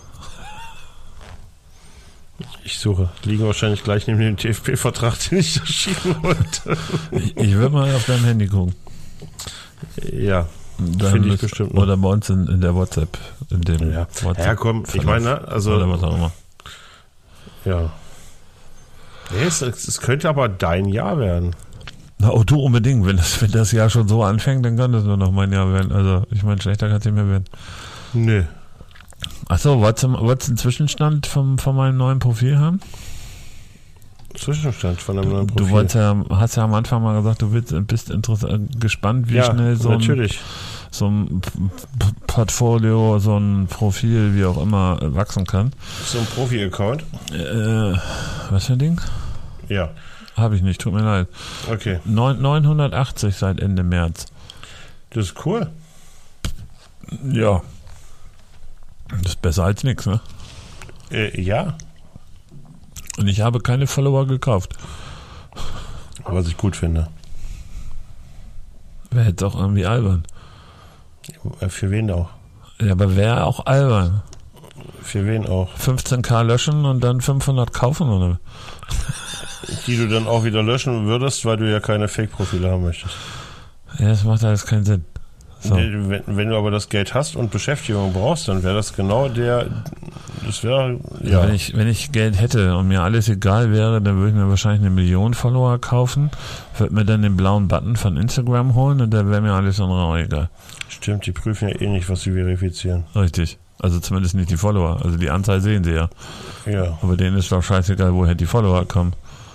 Ich suche. Liegen wahrscheinlich gleich neben dem TFP-Vertrag, den ich da schieben wollte. Ich würde mal auf deinem Handy gucken. Ja. Finde ich bestimmt noch. Oder bei uns in der WhatsApp. In dem WhatsApp ja, komm, ich meine, also. Oder was auch immer. Ja. Nee, es könnte aber dein Jahr werden. Na, oh, du unbedingt. Wenn das Jahr schon so anfängt, dann kann das nur noch mein Jahr werden. Also, ich meine, schlechter kann es nicht mehr werden. Nö. Achso, wolltest du einen Zwischenstand von meinem neuen Profil haben? Zwischenstand von einem neuen Profil. Du hast ja am Anfang mal gesagt, du bist gespannt, wie schnell so ein Portfolio, so ein Profil, wie auch immer, wachsen kann. So ein Profi-Account? Was für ein Ding? Ja. Habe ich nicht, tut mir leid. Okay. 980 seit Ende März. Das ist cool. Ja. Das ist besser als nichts, ne? Ja. Und ich habe keine Follower gekauft. Was ich gut finde. Wäre jetzt auch irgendwie albern. Für wen auch? Ja, aber wäre auch albern. Für wen auch? 15.000 löschen und dann 500 kaufen, oder? Die du dann auch wieder löschen würdest, weil du ja keine Fake-Profile haben möchtest. Ja, das macht alles keinen Sinn. So. Wenn du aber das Geld hast und Beschäftigung brauchst, dann wäre das genau das wäre, ja. Wenn ich Geld hätte und mir alles egal wäre, dann würde ich mir wahrscheinlich 1 Million Follower kaufen, würde mir dann den blauen Button von Instagram holen und dann wäre mir alles andere auch egal. Stimmt, die prüfen ja eh nicht, was sie verifizieren. Richtig. Also zumindest nicht die Follower. Also die Anzahl sehen sie ja. Ja. Aber denen ist doch scheißegal, woher die Follower kommen.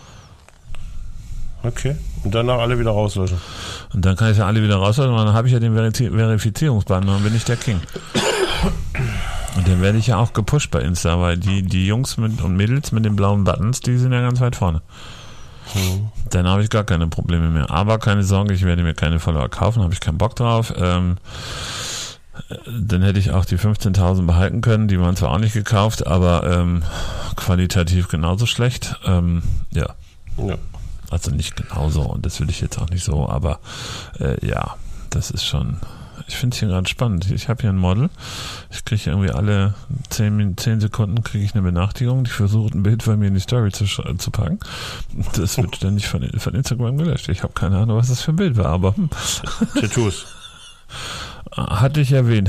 Okay. Und danach alle wieder rauslöschen. Und dann kann ich ja alle wieder rauslöschen und dann habe ich ja den Verifizierungsbutton und dann bin ich der King. Und dann werde ich ja auch gepusht bei Insta, weil die Jungs und Mädels mit den blauen Buttons, die sind ja ganz weit vorne. Dann habe ich gar keine Probleme mehr. Aber keine Sorge, ich werde mir keine Follower kaufen, habe ich keinen Bock drauf. Dann hätte ich auch die 15.000 behalten können, die waren zwar auch nicht gekauft, aber qualitativ genauso schlecht. Ja. Also nicht genauso und das will ich jetzt auch nicht so, aber ja, das ist schon, ich finde es hier gerade spannend. Ich habe hier ein Model, ich kriege irgendwie alle 10 Sekunden kriege ich eine Benachrichtigung, ich versuche ein Bild von mir in die Story zu packen. Das wird ständig von Instagram gelöscht. Ich habe keine Ahnung, was das für ein Bild war, aber Tattoos. Hatte ich erwähnt.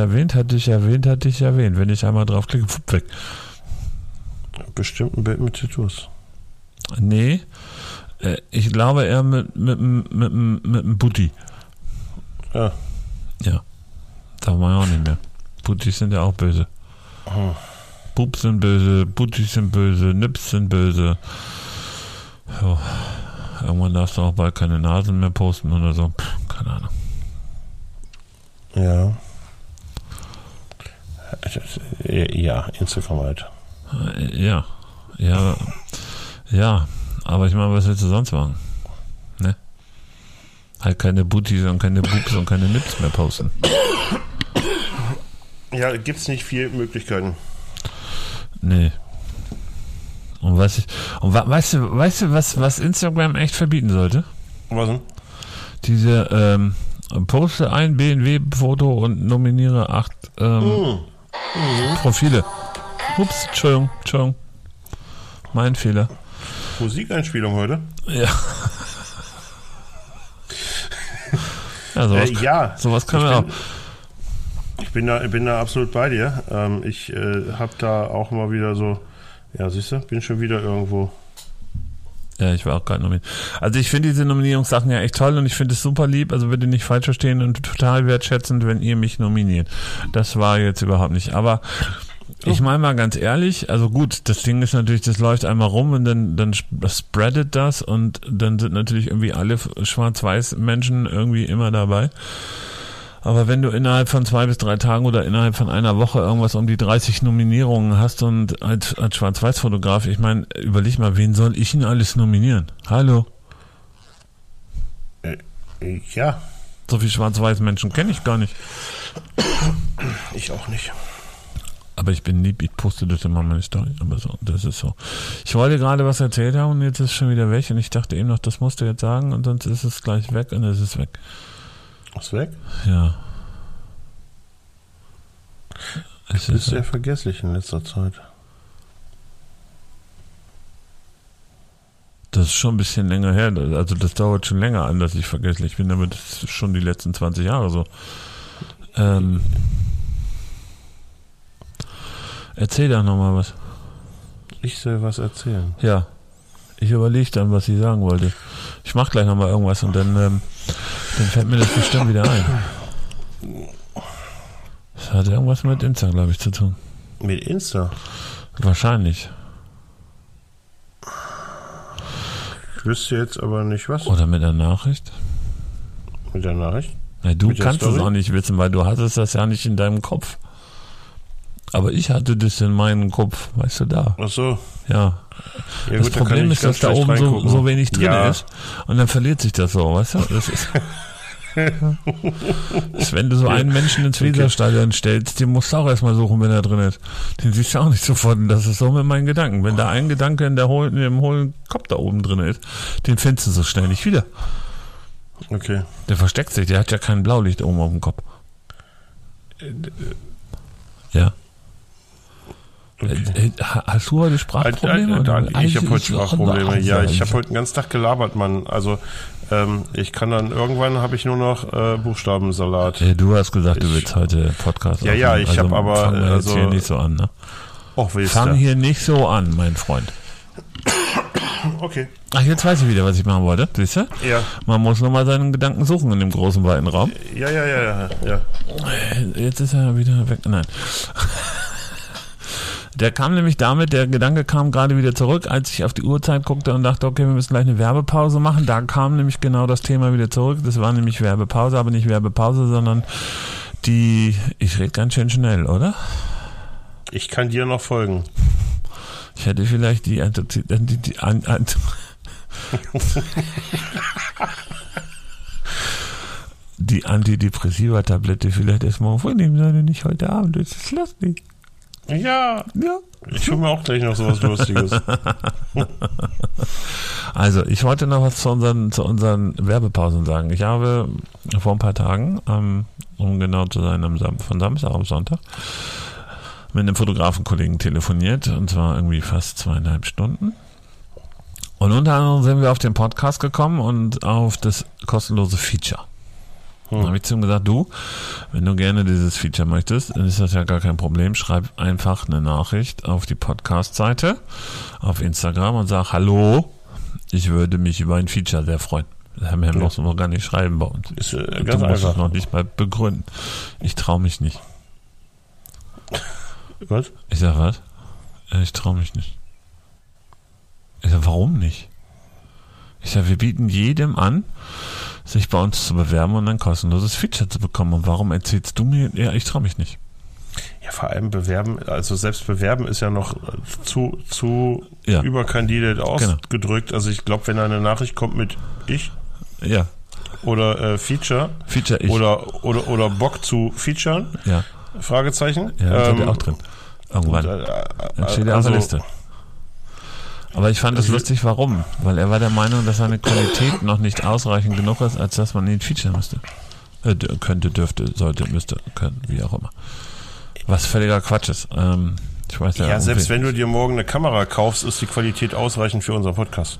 Wenn ich einmal draufklicke, weg. Bestimmt ein Bild mit Tattoos. Nee, ich glaube eher mit einem Booty. Ja. Ja. Darf man ja auch nicht mehr. Booties sind ja auch böse. Oh. Boobs sind böse, Booties sind böse, Nips sind böse. Jo. Irgendwann darfst du auch bald keine Nasen mehr posten oder so. Keine Ahnung. Ja. Ja, Instagram halt. Ja. Aber ich meine, was willst du sonst machen? Ne? Halt keine Booties und keine Boobs und keine Nips mehr posten. Ja, gibt's nicht viele Möglichkeiten. Nee. Und weißt du, was Instagram echt verbieten sollte? Was denn? Diese, poste ein BMW-Foto und nominiere 8 Profile. Ups, Entschuldigung. Mein Fehler. Musikeinspielung heute? Ja. Sowas können wir auch. Ich bin da absolut bei dir. Ich habe da auch mal wieder so, ja, siehst du, bin schon wieder irgendwo. Ja, ich war auch gerade nominiert. Also ich finde diese Nominierungssachen ja echt toll und ich finde es super lieb, also bitte nicht falsch verstehen und total wertschätzend, wenn ihr mich nominiert. Das war jetzt überhaupt nicht. Aber ich meine mal ganz ehrlich, also gut, das Ding ist natürlich, das läuft einmal rum und dann spreadet das und dann sind natürlich irgendwie alle schwarz-weiß Menschen irgendwie immer dabei. Aber wenn du innerhalb von 2 bis 3 Tagen oder innerhalb von einer Woche irgendwas um die 30 Nominierungen hast und als Schwarz-Weiß-Fotograf, ich meine, überleg mal, wen soll ich denn alles nominieren? Hallo? Ja. So viele Schwarz-Weiß-Menschen kenne ich gar nicht. Ich auch nicht. Aber ich bin lieb, ich poste das immer meine Story. Aber so, das ist so. Ich wollte gerade was erzählt haben und jetzt ist es schon wieder weg und ich dachte eben noch, das musst du jetzt sagen und sonst ist es gleich weg und es ist weg. Ist weg? Ja. Es ist sehr vergesslich in letzter Zeit. Das ist schon ein bisschen länger her. Also das dauert schon länger an, dass ich vergesslich bin, aber das ist schon die letzten 20 Jahre so. Erzähl doch nochmal was. Ich soll was erzählen? Ja. Ich überlege dann, was ich sagen wollte. Ich mache gleich nochmal irgendwas und dann fällt mir das bestimmt wieder ein. Das hat irgendwas mit Insta, glaube ich, zu tun. Mit Insta? Wahrscheinlich. Ich wüsste jetzt aber nicht was. Oder mit der Nachricht? Mit der Nachricht? Ja, du Mit der kannst es Story? auch nicht wissen, weil du hattest das ja nicht in deinem Kopf. Aber ich hatte das in meinem Kopf, weißt du, da. Ach so. Ja. Ja, Das gut, dann kann Problem ich ist, dass ganz da schlecht oben reingucken. so wenig drin Ja. ist und dann verliert sich das so, weißt du? Das ist, das ist, wenn du so einen Menschen ins Weserstadion stellst, den musst du auch erstmal suchen, wenn er drin ist. Den siehst du auch nicht sofort. Und das ist so mit meinen Gedanken. Wenn da ein Gedanke in dem hohlen Kopf da oben drin ist, den findest du so schnell nicht wieder. Okay. Der versteckt sich, der hat ja kein Blaulicht oben auf dem Kopf. Ja. Okay. Hast du heute Sprachprobleme? Ich habe heute Sprachprobleme. Ja, ich habe heute heute den ganzen Tag gelabert, Mann. Also ich kann dann, irgendwann habe ich nur noch Buchstabensalat. Du hast gesagt, du willst heute Podcast Ja, ja, ich habe aber, Fang jetzt also- hier nicht so an, ne? Och, willst Fang du? hier nicht so an, mein Freund. Okay. Ach, jetzt weiß ich wieder, was ich machen wollte. Siehst du? Ja. Man muss nur mal seinen Gedanken suchen in dem großen, weiten Raum. Ja. Jetzt ist er wieder weg. Nein. Der kam nämlich damit, der Gedanke kam gerade wieder zurück, als ich auf die Uhrzeit guckte und dachte, okay, wir müssen gleich eine Werbepause machen. Da kam nämlich genau das Thema wieder zurück. Das war nämlich Werbepause, aber nicht Werbepause, sondern ich rede ganz schön schnell, Ich kann dir noch folgen. Ich hätte vielleicht die Antidepressiva-Tablette vielleicht erstmal vornehmen sollte, nicht heute Abend. Das ist lustig. Ja. Ja. Ich hole mir auch gleich noch sowas Lustiges. Also, ich wollte noch was zu unseren Werbepausen sagen. Ich habe vor ein paar Tagen, um genau zu sein, von Samstag auf Sonntag, mit einem Fotografenkollegen telefoniert, und zwar irgendwie fast 2,5 Stunden. Und unter anderem sind wir auf den Podcast gekommen und auf das kostenlose Feature. Dann habe ich zu ihm gesagt, du, wenn du gerne dieses Feature möchtest, dann ist das ja gar kein Problem. Schreib einfach eine Nachricht auf die Podcast-Seite, auf Instagram und sag, hallo, ich würde mich über ein Feature sehr freuen. Das haben wir noch so gar nicht schreiben bei uns. Ist Du ganz musst es einfach. noch nicht mal begründen. Ich traue mich nicht. Was? Ich sag, was? Ich traue mich nicht. Ich sag, warum nicht? Ich sag, wir bieten jedem an, sich bei uns zu bewerben und ein kostenloses Feature zu bekommen. Und warum erzählst du mir, ja, ich traue mich nicht? Ja, vor allem bewerben, also selbst bewerben ist ja noch zu Ja. überkandidiert ausgedrückt. Also ich glaube, wenn da eine Nachricht kommt mit ich Ja, oder Feature Feature ich. oder Bock zu featuren, Ja, Fragezeichen. ja, steht ja auch drin. Irgendwann. Dann steht er auf der Liste. Aber ich fand es lustig, warum? Weil er war der Meinung, dass seine Qualität noch nicht ausreichend genug ist, als dass man ihn featuren müsste. Könnte, dürfte, sollte, müsste, können, wie auch immer. Was völliger Quatsch ist. Ich weiß Ja, selbst wenn du dir morgen eine Kamera kaufst, ist die Qualität ausreichend für unseren Podcast.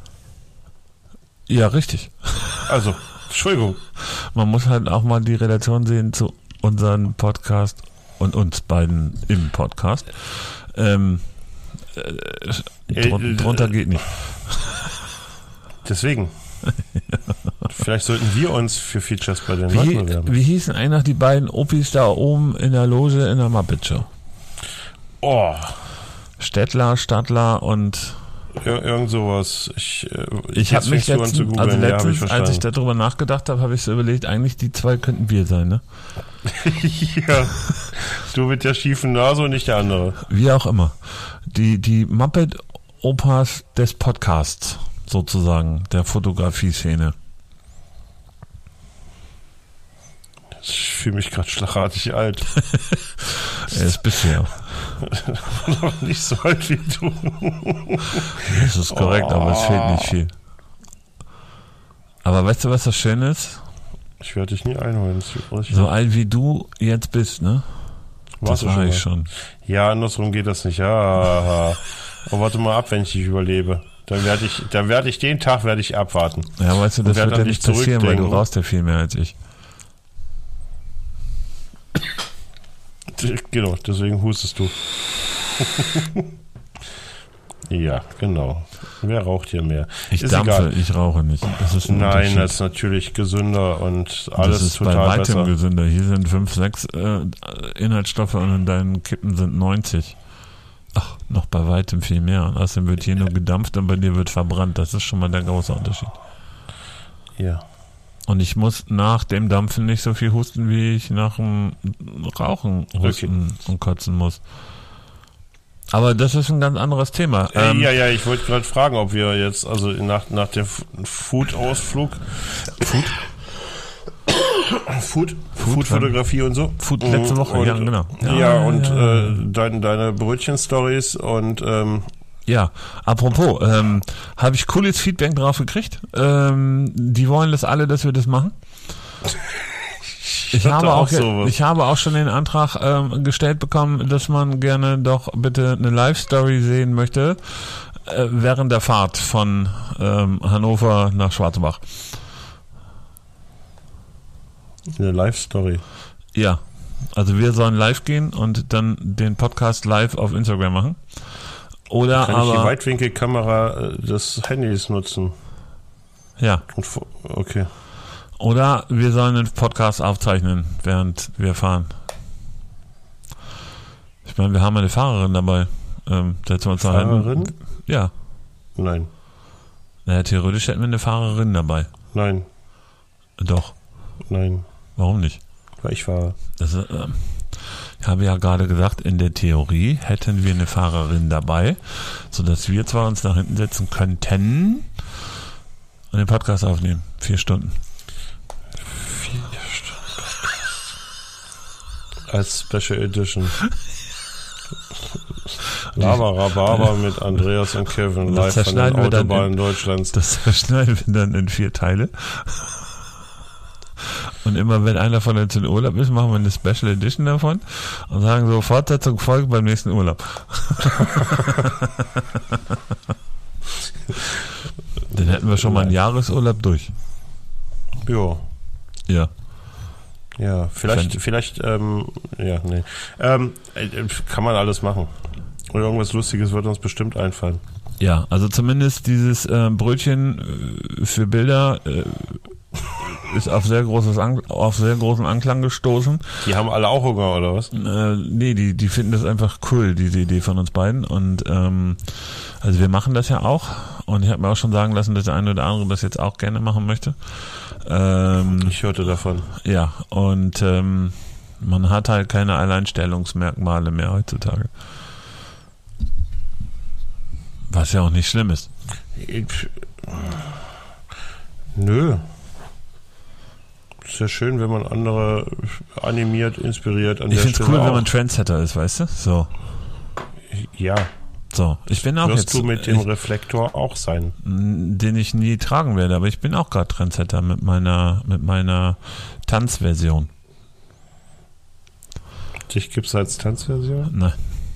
Ja, richtig. Also, Entschuldigung. Man muss halt auch mal die Relation sehen zu unserem Podcast und uns beiden im Podcast. Drunter geht nicht. Deswegen. Vielleicht sollten wir uns für Features bei den Leuten bewerben. Wie hießen eigentlich die beiden Opis da oben in der Loge in der Muppet Show? Oh, Stadtler und irgend sowas. Ich habe mich letztens, hab als ich darüber nachgedacht habe, habe ich so überlegt, eigentlich die zwei könnten wir sein, ne? Ja, du mit der schiefen Nase und nicht der andere. Wie auch immer. Die Muppet-Opas des Podcasts, sozusagen, der Fotografie-Szene. Ich fühle mich gerade schlagartig alt. Er ist bisher. Noch nicht so alt wie du. Das ist korrekt, aber es fehlt nicht viel. Aber weißt du, was das Schöne ist? Ich werde dich nie einholen. So alt wie du jetzt bist, ne? Warst Das du war ich mal? schon. Ja, andersrum geht das nicht. Ja. Aber warte mal ab, wenn ich dich überlebe. Dann werde ich den Tag abwarten. Ja, weißt du, das werd wird ja an nicht dich passieren, weil du zurückdenken. rauchst ja viel mehr als ich. Genau, deswegen hustest du. Ja, genau. Wer raucht hier mehr? Ich Ist dampfe, egal. ich rauche nicht. Das ist ein Nein, Unterschied. das ist natürlich gesünder und alles das ist total bei weitem besser. gesünder. Hier sind 5, 6 Inhaltsstoffe und in deinen Kippen sind 90. Ach, noch bei weitem viel mehr. Und außerdem wird hier nur gedampft und bei dir wird verbrannt. Das ist schon mal der große Unterschied. Ja. Und ich muss nach dem Dampfen nicht so viel husten, wie ich nach dem Rauchen husten und kotzen muss. Aber das ist ein ganz anderes Thema. Ja, ich wollte gerade fragen, ob wir jetzt, also nach dem Food-Ausflug, Food-Fotografie und so. Food letzte Woche, und, ja, genau. Deine Brötchen-Stories und ja, apropos, habe ich cooles Feedback drauf gekriegt. Die wollen das alle, dass wir das machen. Ich habe auch schon den Antrag gestellt bekommen, dass man gerne doch bitte eine Live-Story sehen möchte während der Fahrt von Hannover nach Schwarzbach. Eine Live-Story? Ja, also wir sollen live gehen und dann den Podcast live auf Instagram machen. Oder kann ich die Weitwinkelkamera des Handys nutzen? Ja. Okay. Oder wir sollen einen Podcast aufzeichnen, während wir fahren. Ich meine, wir haben eine Fahrerin dabei. Setzen wir uns Fahrerin? Ja. Nein. Naja, theoretisch hätten wir eine Fahrerin dabei. Nein. Doch. Nein. Warum nicht? Weil ich fahre. Ich habe ja gerade gesagt, in der Theorie hätten wir eine Fahrerin dabei, sodass wir zwar uns nach hinten setzen könnten und den Podcast aufnehmen. 4 Stunden. 4 Stunden Podcast. Als Special Edition. Lava mit Andreas und Kevin live von den Autobahnen Deutschlands. Das zerschneiden wir dann in 4 Teile. Und immer wenn einer von uns in Urlaub ist, machen wir eine Special Edition davon und sagen so, Fortsetzung folgt beim nächsten Urlaub. Dann hätten wir schon mal einen Jahresurlaub durch. Ja. Ja. Ja, vielleicht, ja, nee. Kann man alles machen. Und irgendwas Lustiges wird uns bestimmt einfallen. Ja, also zumindest dieses Brötchen für Bilder ist auf sehr großen Anklang gestoßen. Die haben alle auch Hunger, oder was? Nee, die finden das einfach cool, diese Idee von uns beiden. Und also wir machen das ja auch. Und ich habe mir auch schon sagen lassen, dass der eine oder andere das jetzt auch gerne machen möchte. Ich hörte davon. Ja, und man hat halt keine Alleinstellungsmerkmale mehr heutzutage. Was ja auch nicht schlimm ist. Nö. Ist ja schön, wenn man andere animiert, inspiriert. Ich finde es cool, wenn man Trendsetter ist, weißt du? So. Ja. So, ich bin auch wirst jetzt. Du mit dem Reflektor auch sein? Den ich nie tragen werde, aber ich bin auch gerade Trendsetter mit meiner Tanzversion. Dich gibt's als Tanzversion? Nein.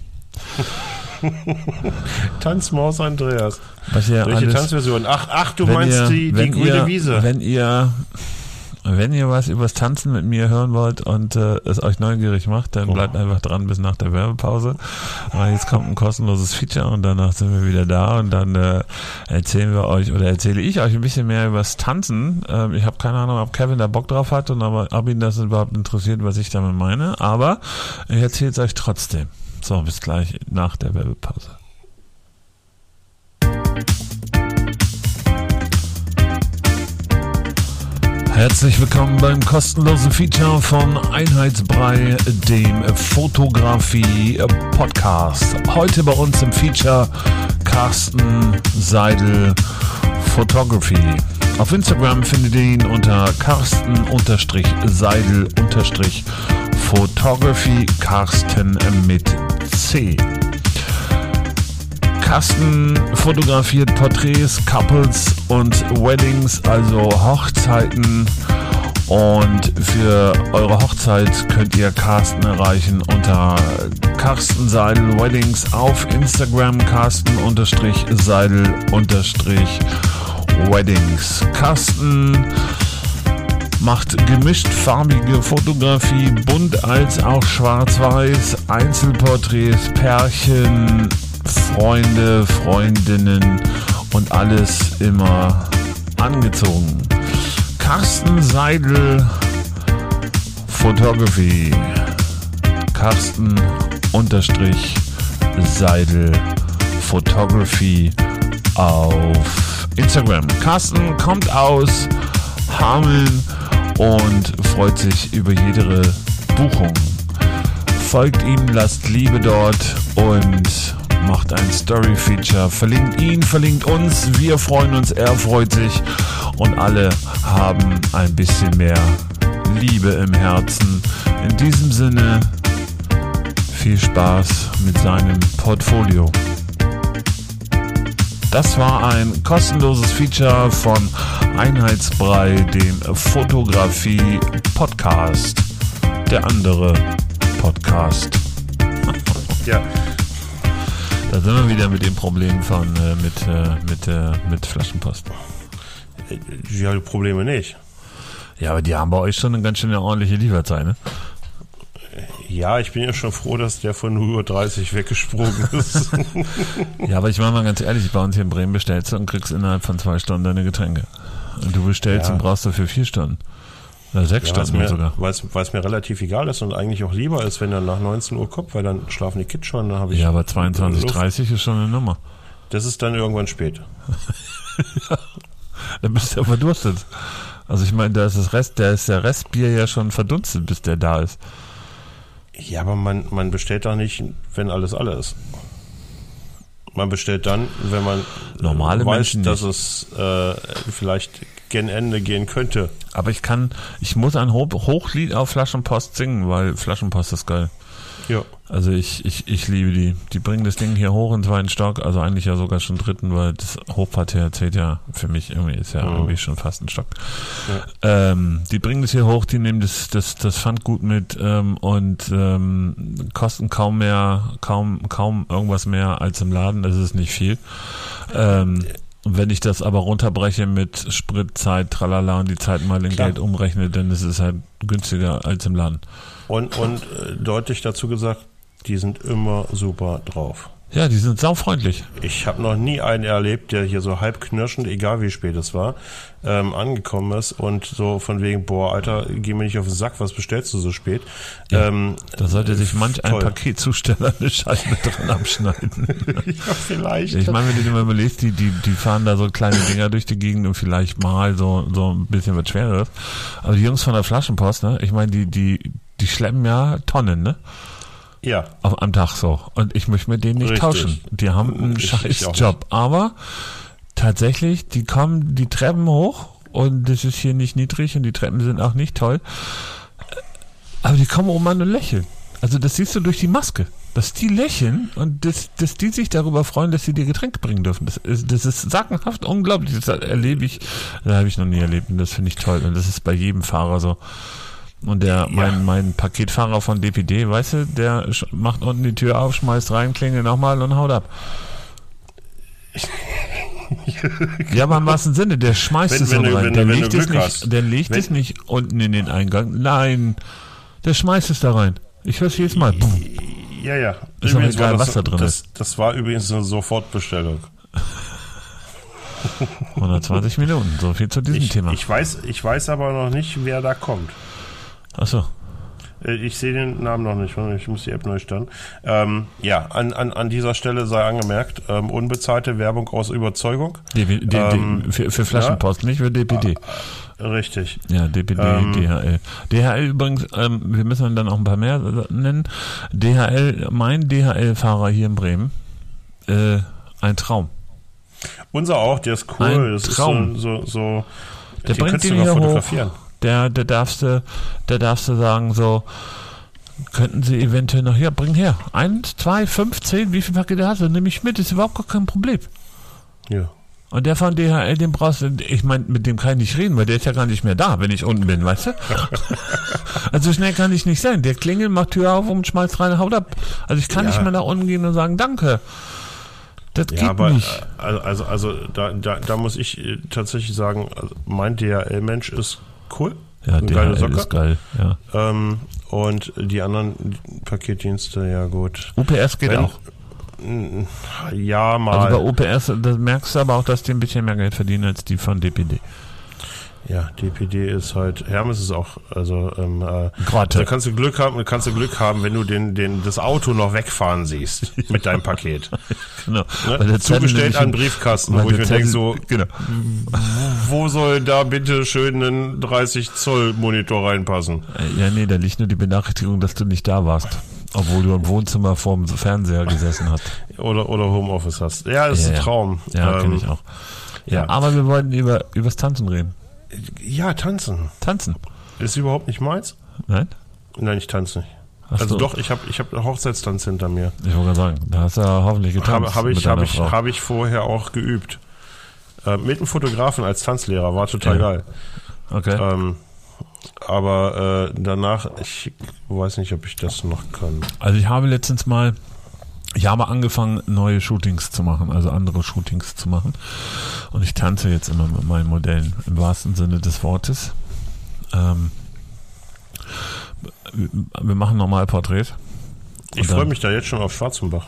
Tanzmaus Andreas. Welche Tanzversion? Ach, du meinst die grüne Wiese. Wenn ihr was übers Tanzen mit mir hören wollt und es euch neugierig macht, dann bleibt einfach dran bis nach der Werbepause. Aber jetzt kommt ein kostenloses Feature und danach sind wir wieder da und dann erzähle ich euch ein bisschen mehr übers Tanzen. Ich habe keine Ahnung, ob Kevin da Bock drauf hat und ob ihn das überhaupt interessiert, was ich damit meine. Aber ich erzähle es euch trotzdem. So, bis gleich nach der Werbepause. Herzlich willkommen beim kostenlosen Feature von Einheitsbrei, dem Fotografie-Podcast. Heute bei uns im Feature Carsten Seidel Photography. Auf Instagram findet ihr ihn unter Carsten-Seidel-Photography, Carsten mit C. Carsten fotografiert Porträts, Couples und Weddings, also Hochzeiten. Und für eure Hochzeit könnt ihr Carsten erreichen unter Carsten Seidel Weddings auf Instagram, Carsten-Seidel-Weddings. Carsten macht gemischt farbige Fotografie, bunt als auch schwarz-weiß, Einzelporträts, Pärchen, Freunde, Freundinnen und alles immer angezogen. Carsten Seidel Photography. Carsten Seidel Photography auf Instagram. Carsten kommt aus Hameln und freut sich über jede Buchung. Folgt ihm, lasst Liebe dort und macht ein Story-Feature. Verlinkt ihn, verlinkt uns. Wir freuen uns, er freut sich und alle haben ein bisschen mehr Liebe im Herzen. In diesem Sinne, viel Spaß mit seinem Portfolio. Das war ein kostenloses Feature von Einheitsbrei, dem Fotografie-Podcast. Der andere Podcast. Ja. Da sind wir wieder mit dem Problem von mit Flaschenpost. Ja, die Probleme nicht. Ja, aber die haben bei euch schon eine ganz schön ordentliche Lieferzeit, ne? Ja, ich bin ja schon froh, dass der von 0:30 Uhr weggesprungen ist. Ja, aber ich mache mal ganz ehrlich, bei uns hier in Bremen bestellst du und kriegst innerhalb von 2 Stunden deine Getränke. Und du bestellst und brauchst dafür 4 Stunden. Oder 6 Stunden sogar. Weil es mir relativ egal ist und eigentlich auch lieber ist, wenn er nach 19 Uhr kommt, weil dann schlafen die Kids schon. Dann habe ich ja, aber 22:30 ist schon eine Nummer. Das ist dann irgendwann spät. Ja, dann bist du ja verdurstet. Also ich meine, da ist der Restbier ja schon verdunstet, bis der da ist. Ja, aber man bestellt doch nicht, wenn alles alle ist. Man bestellt dann, wenn man normale weiß, Menschen dass es vielleicht gen Ende gehen könnte. Aber ich muss ein Hochlied auf Flaschenpost singen, weil Flaschenpost ist geil. Ja. Also ich liebe die. Die bringen das Ding hier hoch in 2. Stock, also eigentlich ja sogar schon 3., weil das Hochparterre zählt ja für mich irgendwie, ist ja irgendwie schon fast ein Stock. Ja. Die bringen das hier hoch, die nehmen das Pfandgut mit und kosten kaum irgendwas mehr als im Laden, das ist nicht viel. Und wenn ich das aber runterbreche mit Sprit, Zeit, tralala und die Zeit mal in Geld umrechne, dann ist es halt günstiger als im Laden. Und deutlich dazu gesagt, die sind immer super drauf. Ja, die sind saufreundlich. Ich habe noch nie einen erlebt, der hier so halb knirschend, egal wie spät es war, angekommen ist und so von wegen, boah, Alter, geh mir nicht auf den Sack, was bestellst du so spät? Ja, da sollte sich manch ein Paketzusteller eine Scheibe dran abschneiden. Ja, vielleicht. Ich meine, wenn du dir mal überlegst, die fahren da so kleine Dinger durch die Gegend und vielleicht mal so ein bisschen was Schwereres. Aber die Jungs von der Flaschenpost, ne, ich meine, die schleppen ja Tonnen, ne? Ja. Am Tag so. Und ich möchte mit denen nicht tauschen. Die haben einen scheiß Job. Aber tatsächlich, die kommen die Treppen hoch und das ist hier nicht niedrig und die Treppen sind auch nicht toll. Aber die kommen oben an und lächeln. Also das siehst du durch die Maske. Dass die lächeln und dass die sich darüber freuen, dass sie dir Getränke bringen dürfen. Das ist sagenhaft unglaublich. Das erlebe ich, das habe ich noch nie erlebt und das finde ich toll. Und das ist bei jedem Fahrer so. Und mein Paketfahrer von DPD, weißt du, der macht unten die Tür auf, schmeißt rein, klingelt nochmal und haut ab. Ja, aber im wahrsten Sinne, der schmeißt es so rein. Der legt es nicht unten in den Eingang. Nein, der schmeißt es da rein. Ich höre es jedes Mal. Ja. Ist doch egal, was da drin ist. Das war übrigens eine Sofortbestellung. 120 Minuten, so viel zu diesem Thema. Ich weiß aber noch nicht, wer da kommt. Achso. Ich sehe den Namen noch nicht, ich muss die App neu starten. An dieser Stelle sei angemerkt, unbezahlte Werbung aus Überzeugung. Für Flaschenpost, nicht für DPD. Richtig. Ja, DPD, DHL. DHL übrigens, wir müssen dann auch ein paar mehr nennen. DHL, mein DHL-Fahrer hier in Bremen, ein Traum. Unser auch, der ist cool. Ein das Traum. Ist so der bringt den hier hoch. Der darfst du sagen, so, könnten sie eventuell noch, ja, bring her. 1, 2, 5, 10, wie viele Pakete hast du? Nimm ich mit, ist überhaupt gar kein Problem. Ja. Und der von DHL, den brauchst du, ich meine, mit dem kann ich nicht reden, weil der ist ja gar nicht mehr da, wenn ich unten bin, weißt du? Also schnell kann ich nicht sein. Der klingelt, macht Tür auf und schmeißt rein, haut ab. Also ich kann nicht mehr nach unten gehen und sagen, danke. Das geht nicht. Also da muss ich tatsächlich sagen, mein DHL-Mensch ist cool. Ja, DHL ist geil, ja. Und die anderen Paketdienste, ja gut. UPS geht auch. Ja, mal. Also bei UPS, da merkst du aber auch, dass die ein bisschen mehr Geld verdienen als die von DPD. Ja, DPD ist halt, Hermes ist auch, also, Grotte. da kannst du Glück haben, wenn du das Auto noch wegfahren siehst mit deinem Paket. Genau. Ne? Zugestellt an den Briefkasten, wo ich mir denke so, genau. Wo soll da bitte schön ein 30 Zoll Monitor reinpassen? Ja, nee, da liegt nur die Benachrichtigung, dass du nicht da warst. Obwohl du im Wohnzimmer vorm Fernseher gesessen hast. Oder Homeoffice hast. Ja, das ist ein Traum. Ja, kenn ich auch. Ja, aber wir wollten übers Tanzen reden. Ja, tanzen. Tanzen. Ist überhaupt nicht meins? Nein? Nein, ich tanze nicht. Ach Also so. doch, ich hab Hochzeitstanz hinter mir. Ich wollte gerade sagen, da hast du ja hoffentlich getanzt. Hab ich vorher auch geübt. Mit einem Fotografen als Tanzlehrer, war total geil. Okay. Aber danach, ich weiß nicht, ob ich das noch kann. Also ich habe letztens ich habe angefangen, neue Shootings zu machen, also andere Shootings zu machen. Und ich tanze jetzt immer mit meinen Modellen, im wahrsten Sinne des Wortes. Wir machen normal Porträts. Ich freue mich da jetzt schon auf Schwarzenbach.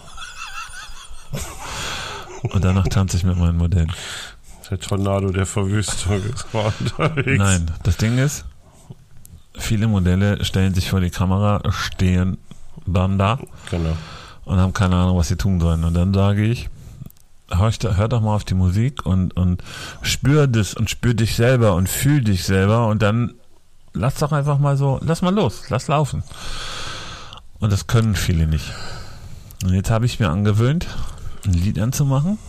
Und danach tanze ich mit meinen Modellen. Der Tornado der Verwüstung ist mal unterwegs. Nein, das Ding ist, viele Modelle stellen sich vor die Kamera, stehen dann da. Genau. Und haben keine Ahnung, was sie tun sollen. Und dann sage ich, hör doch mal auf die Musik und spür das und spür dich selber und fühl dich selber und dann lass doch einfach mal so, lass mal los, lass laufen. Und das können viele nicht. Und jetzt habe ich mir angewöhnt, ein Lied anzumachen.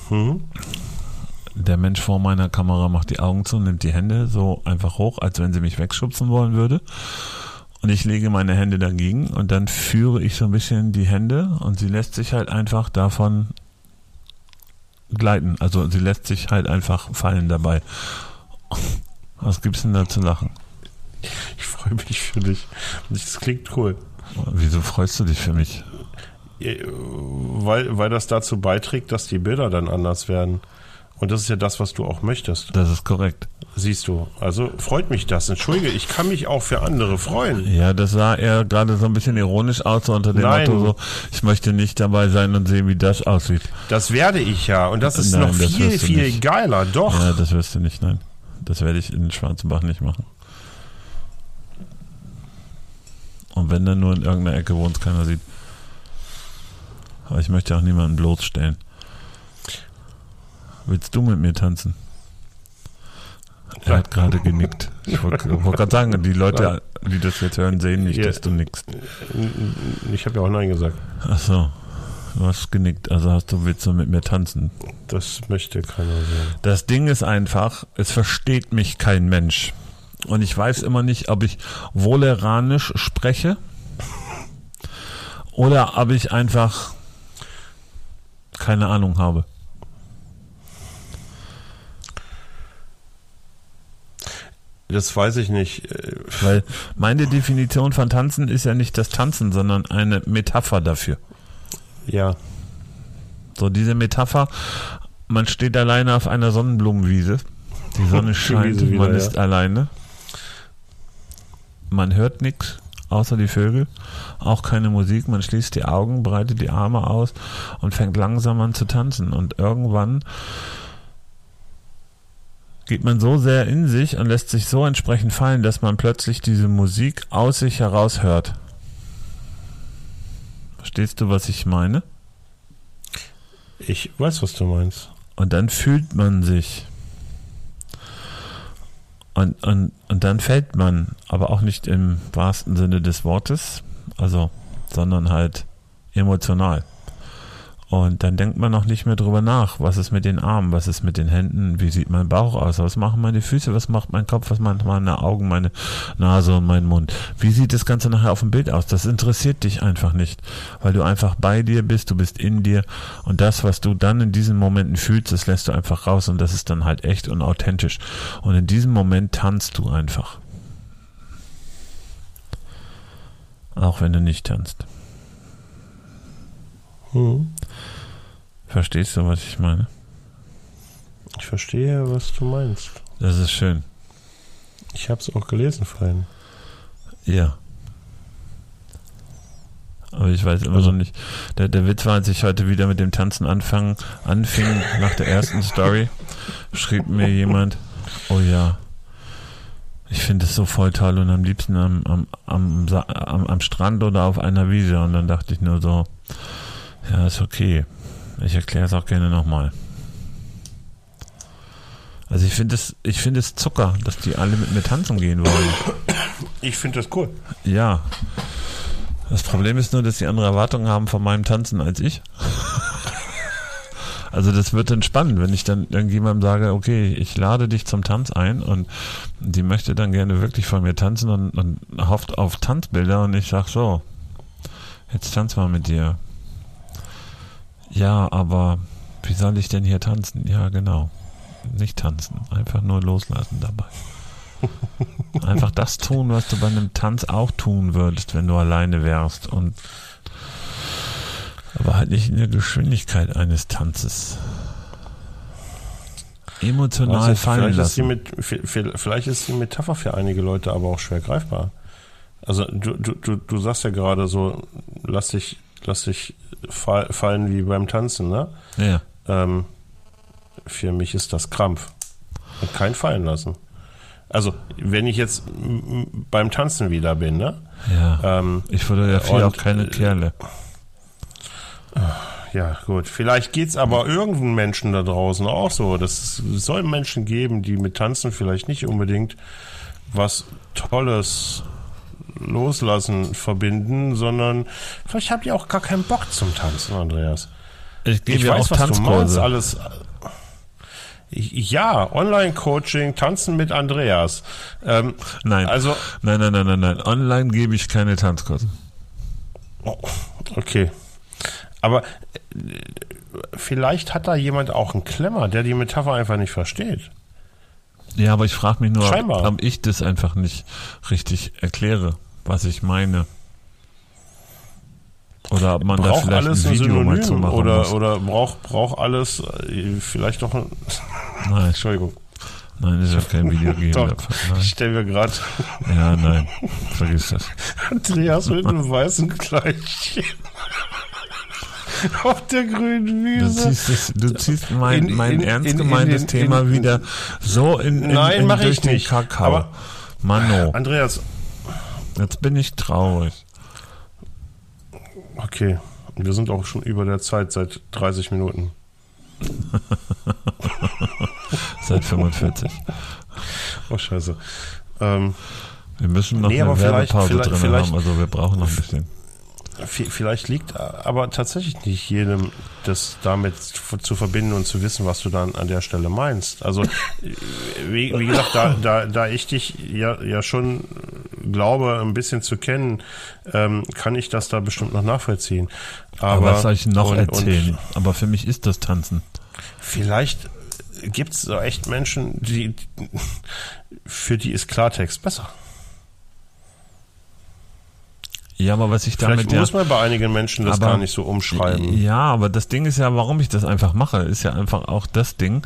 Der Mensch vor meiner Kamera macht die Augen zu, nimmt die Hände so einfach hoch, als wenn sie mich wegschubsen wollen würde. Und ich lege meine Hände dagegen und dann führe ich so ein bisschen die Hände und sie lässt sich halt einfach davon gleiten. Also sie lässt sich halt einfach fallen dabei. Was gibt's denn da zu lachen? Ich freue mich für dich. Das klingt cool. Wieso freust du dich für mich? Weil das dazu beiträgt, dass die Bilder dann anders werden. Und das ist ja das, was du auch möchtest. Das ist korrekt. Siehst du, also freut mich das. Entschuldige, ich kann mich auch für andere freuen. Ja, das sah eher gerade so ein bisschen ironisch aus, so unter dem Motto so, ich möchte nicht dabei sein und sehen, wie das aussieht. Das werde ich ja und das ist noch viel, viel geiler, doch. Ja, das wirst du nicht, nein. Das werde ich in Schwarzenbach nicht machen. Und wenn dann nur in irgendeiner Ecke, wo uns keiner sieht. Aber ich möchte auch niemanden bloßstellen. Willst du mit mir tanzen? Er hat gerade genickt. Ich wollte gerade sagen, die Leute, die das jetzt hören, sehen nicht, dass du nickst. Ich habe ja auch Nein gesagt. Ach so, du hast genickt. Also willst du mit mir tanzen? Das möchte keiner sehen. Das Ding ist einfach, es versteht mich kein Mensch. Und ich weiß immer nicht, ob ich Wohleranisch spreche oder ob ich einfach keine Ahnung habe. Das weiß ich nicht. Weil meine Definition von Tanzen ist ja nicht das Tanzen, sondern eine Metapher dafür. Ja. So diese Metapher, man steht alleine auf einer Sonnenblumenwiese, die Sonne scheint, man ist alleine, man hört nichts außer die Vögel, auch keine Musik, man schließt die Augen, breitet die Arme aus und fängt langsam an zu tanzen und irgendwann geht man so sehr in sich und lässt sich so entsprechend fallen, dass man plötzlich diese Musik aus sich heraus hört. Verstehst du, was ich meine? Ich weiß, was du meinst. Und dann fühlt man sich. Und dann fällt man, aber auch nicht im wahrsten Sinne des Wortes, also, sondern halt emotional. Und dann denkt man noch nicht mehr drüber nach, was ist mit den Armen, was ist mit den Händen, wie sieht mein Bauch aus, was machen meine Füße, was macht mein Kopf, was machen meine Augen, meine Nase und mein Mund. Wie sieht das Ganze nachher auf dem Bild aus? Das interessiert dich einfach nicht, weil du einfach bei dir bist, du bist in dir und das, was du dann in diesen Momenten fühlst, das lässt du einfach raus und das ist dann halt echt und authentisch. Und in diesem Moment tanzt du einfach. Auch wenn du nicht tanzt. Verstehst du, was ich meine? Ich verstehe, was du meinst. Das ist schön. Ich habe es auch gelesen vorhin. Ja. Aber ich weiß immer noch nicht. Der Witz war, als ich heute wieder mit dem Tanzen anfing, nach der ersten Story, schrieb mir jemand, oh ja, Ich finde es so voll toll und am liebsten am Strand oder auf einer Wiese. Und dann dachte ich nur so, ja, ist okay. Ich erkläre es auch gerne nochmal. Also ich finde es Zucker, dass die alle mit mir tanzen gehen wollen. Ich finde das cool. Ja. Das Problem ist nur, dass die andere Erwartungen haben von meinem Tanzen als ich. Also das wird dann spannend, wenn ich dann irgendjemandem sage, okay, ich lade dich zum Tanz ein und die möchte dann gerne wirklich von mir tanzen und hofft auf Tanzbilder und ich sag so, jetzt tanz mal mit dir. Ja, aber wie soll ich denn hier tanzen? Ja, genau. Nicht tanzen, einfach nur loslassen dabei. Einfach das tun, was du bei einem Tanz auch tun würdest, wenn du alleine wärst aber halt nicht in der Geschwindigkeit eines Tanzes. Emotional fallen lassen. Vielleicht ist die Metapher für einige Leute aber auch schwer greifbar. Also du sagst ja gerade so, lass dich fallen wie beim Tanzen, ne? Ja. Für mich ist das Krampf und kein Fallen lassen. Also wenn ich jetzt beim Tanzen wieder bin, ne? Ja. Ich fotografiere auch keine Kerle. Ja, gut. Vielleicht geht's aber irgendeinem Menschen da draußen auch so. Es soll Menschen geben, die mit Tanzen vielleicht nicht unbedingt was Tolles loslassen verbinden, sondern vielleicht habt ihr auch gar keinen Bock zum Tanzen, Andreas. Ich gebe ja auch Tanzkurse. Alles. Ja, Online-Coaching, Tanzen mit Andreas. Nein. Also, nein. Online gebe ich keine Tanzkurse. Okay. Aber vielleicht hat da jemand auch einen Klemmer, der die Metapher einfach nicht versteht. Ja, aber ich frage mich nur, Scheinbar. ob ich das einfach nicht richtig erkläre, was ich meine. Oder ob man braucht da vielleicht alles ein Video Synonym mal zu machen muss. Oder braucht alles vielleicht noch ein... Nein. Entschuldigung. Nein, ist ja kein Video geben. Doch, ich stelle mir gerade... Ja, nein, vergiss das. Andreas mit einem weißen Kleidchen auf der grünen Wiese. Du ziehst mein ernst gemeintes Thema wieder so Nein, mach durch ich den nicht. Kakao. Aber Mano. Andreas. Jetzt bin ich traurig. Okay, wir sind auch schon über der Zeit, seit 30 Minuten. Seit 45. Oh, scheiße. Wir müssen noch eine Werbepause drin haben, also wir brauchen noch ein bisschen. Vielleicht liegt aber tatsächlich nicht jedem das damit zu verbinden und zu wissen, was du dann an der Stelle meinst. Also wie gesagt, da ich dich ja schon glaube, ein bisschen zu kennen, kann ich das da bestimmt noch nachvollziehen. Aber was soll ich noch erzählen? Aber für mich ist das Tanzen. Vielleicht gibt es so echt Menschen, für die ist Klartext besser. Ja, aber was ich damit... Vielleicht muss man bei einigen Menschen das gar nicht so umschreiben. Ja, aber das Ding ist ja, warum ich das einfach mache, ist ja einfach auch das Ding,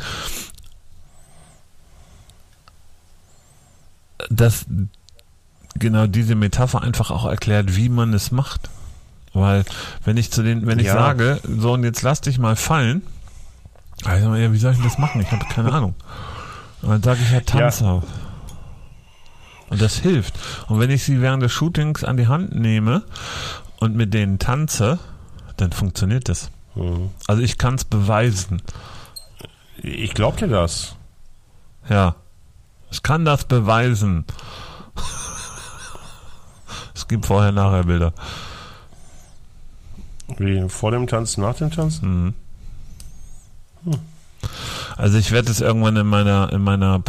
dass genau diese Metapher einfach auch erklärt, wie man es macht. Weil, wenn ich sage, so und jetzt lass dich mal fallen, also, ja, wie soll ich denn das machen? Ich habe keine Ahnung. Und dann sage ich ja Tanzer. Ja. Und das hilft. Und wenn ich sie während des Shootings an die Hand nehme und mit denen tanze, dann funktioniert das. Mhm. Also ich kann es beweisen. Ich glaube dir das. Ja. Ich kann das beweisen. Es gibt vorher-nachher Bilder. Wie? Vor dem Tanzen, nach dem Tanzen? Mhm. Also ich werde es irgendwann in meinem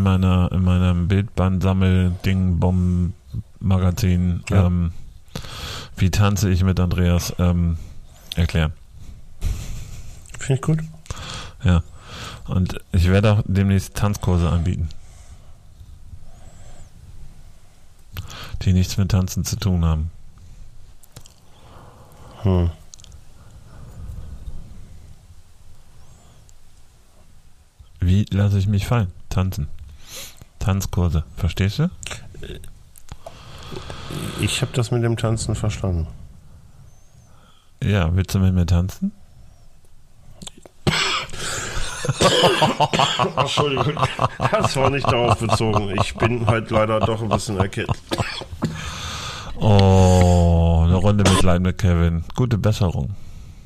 Bildband-Sammel-Ding-Bomb-Magazin wie tanze ich mit Andreas erklären. Finde ich gut. Ja. Und ich werde auch demnächst Tanzkurse anbieten. Die nichts mit Tanzen zu tun haben. Wie lasse ich mich fallen? Tanzen. Tanzkurse. Verstehst du? Ich habe das mit dem Tanzen verstanden. Ja, willst du mit mir tanzen? Entschuldigung, das war nicht darauf bezogen. Ich bin halt leider doch ein bisschen erkältet. Oh, eine Runde Mitleid mit Kevin. Gute Besserung.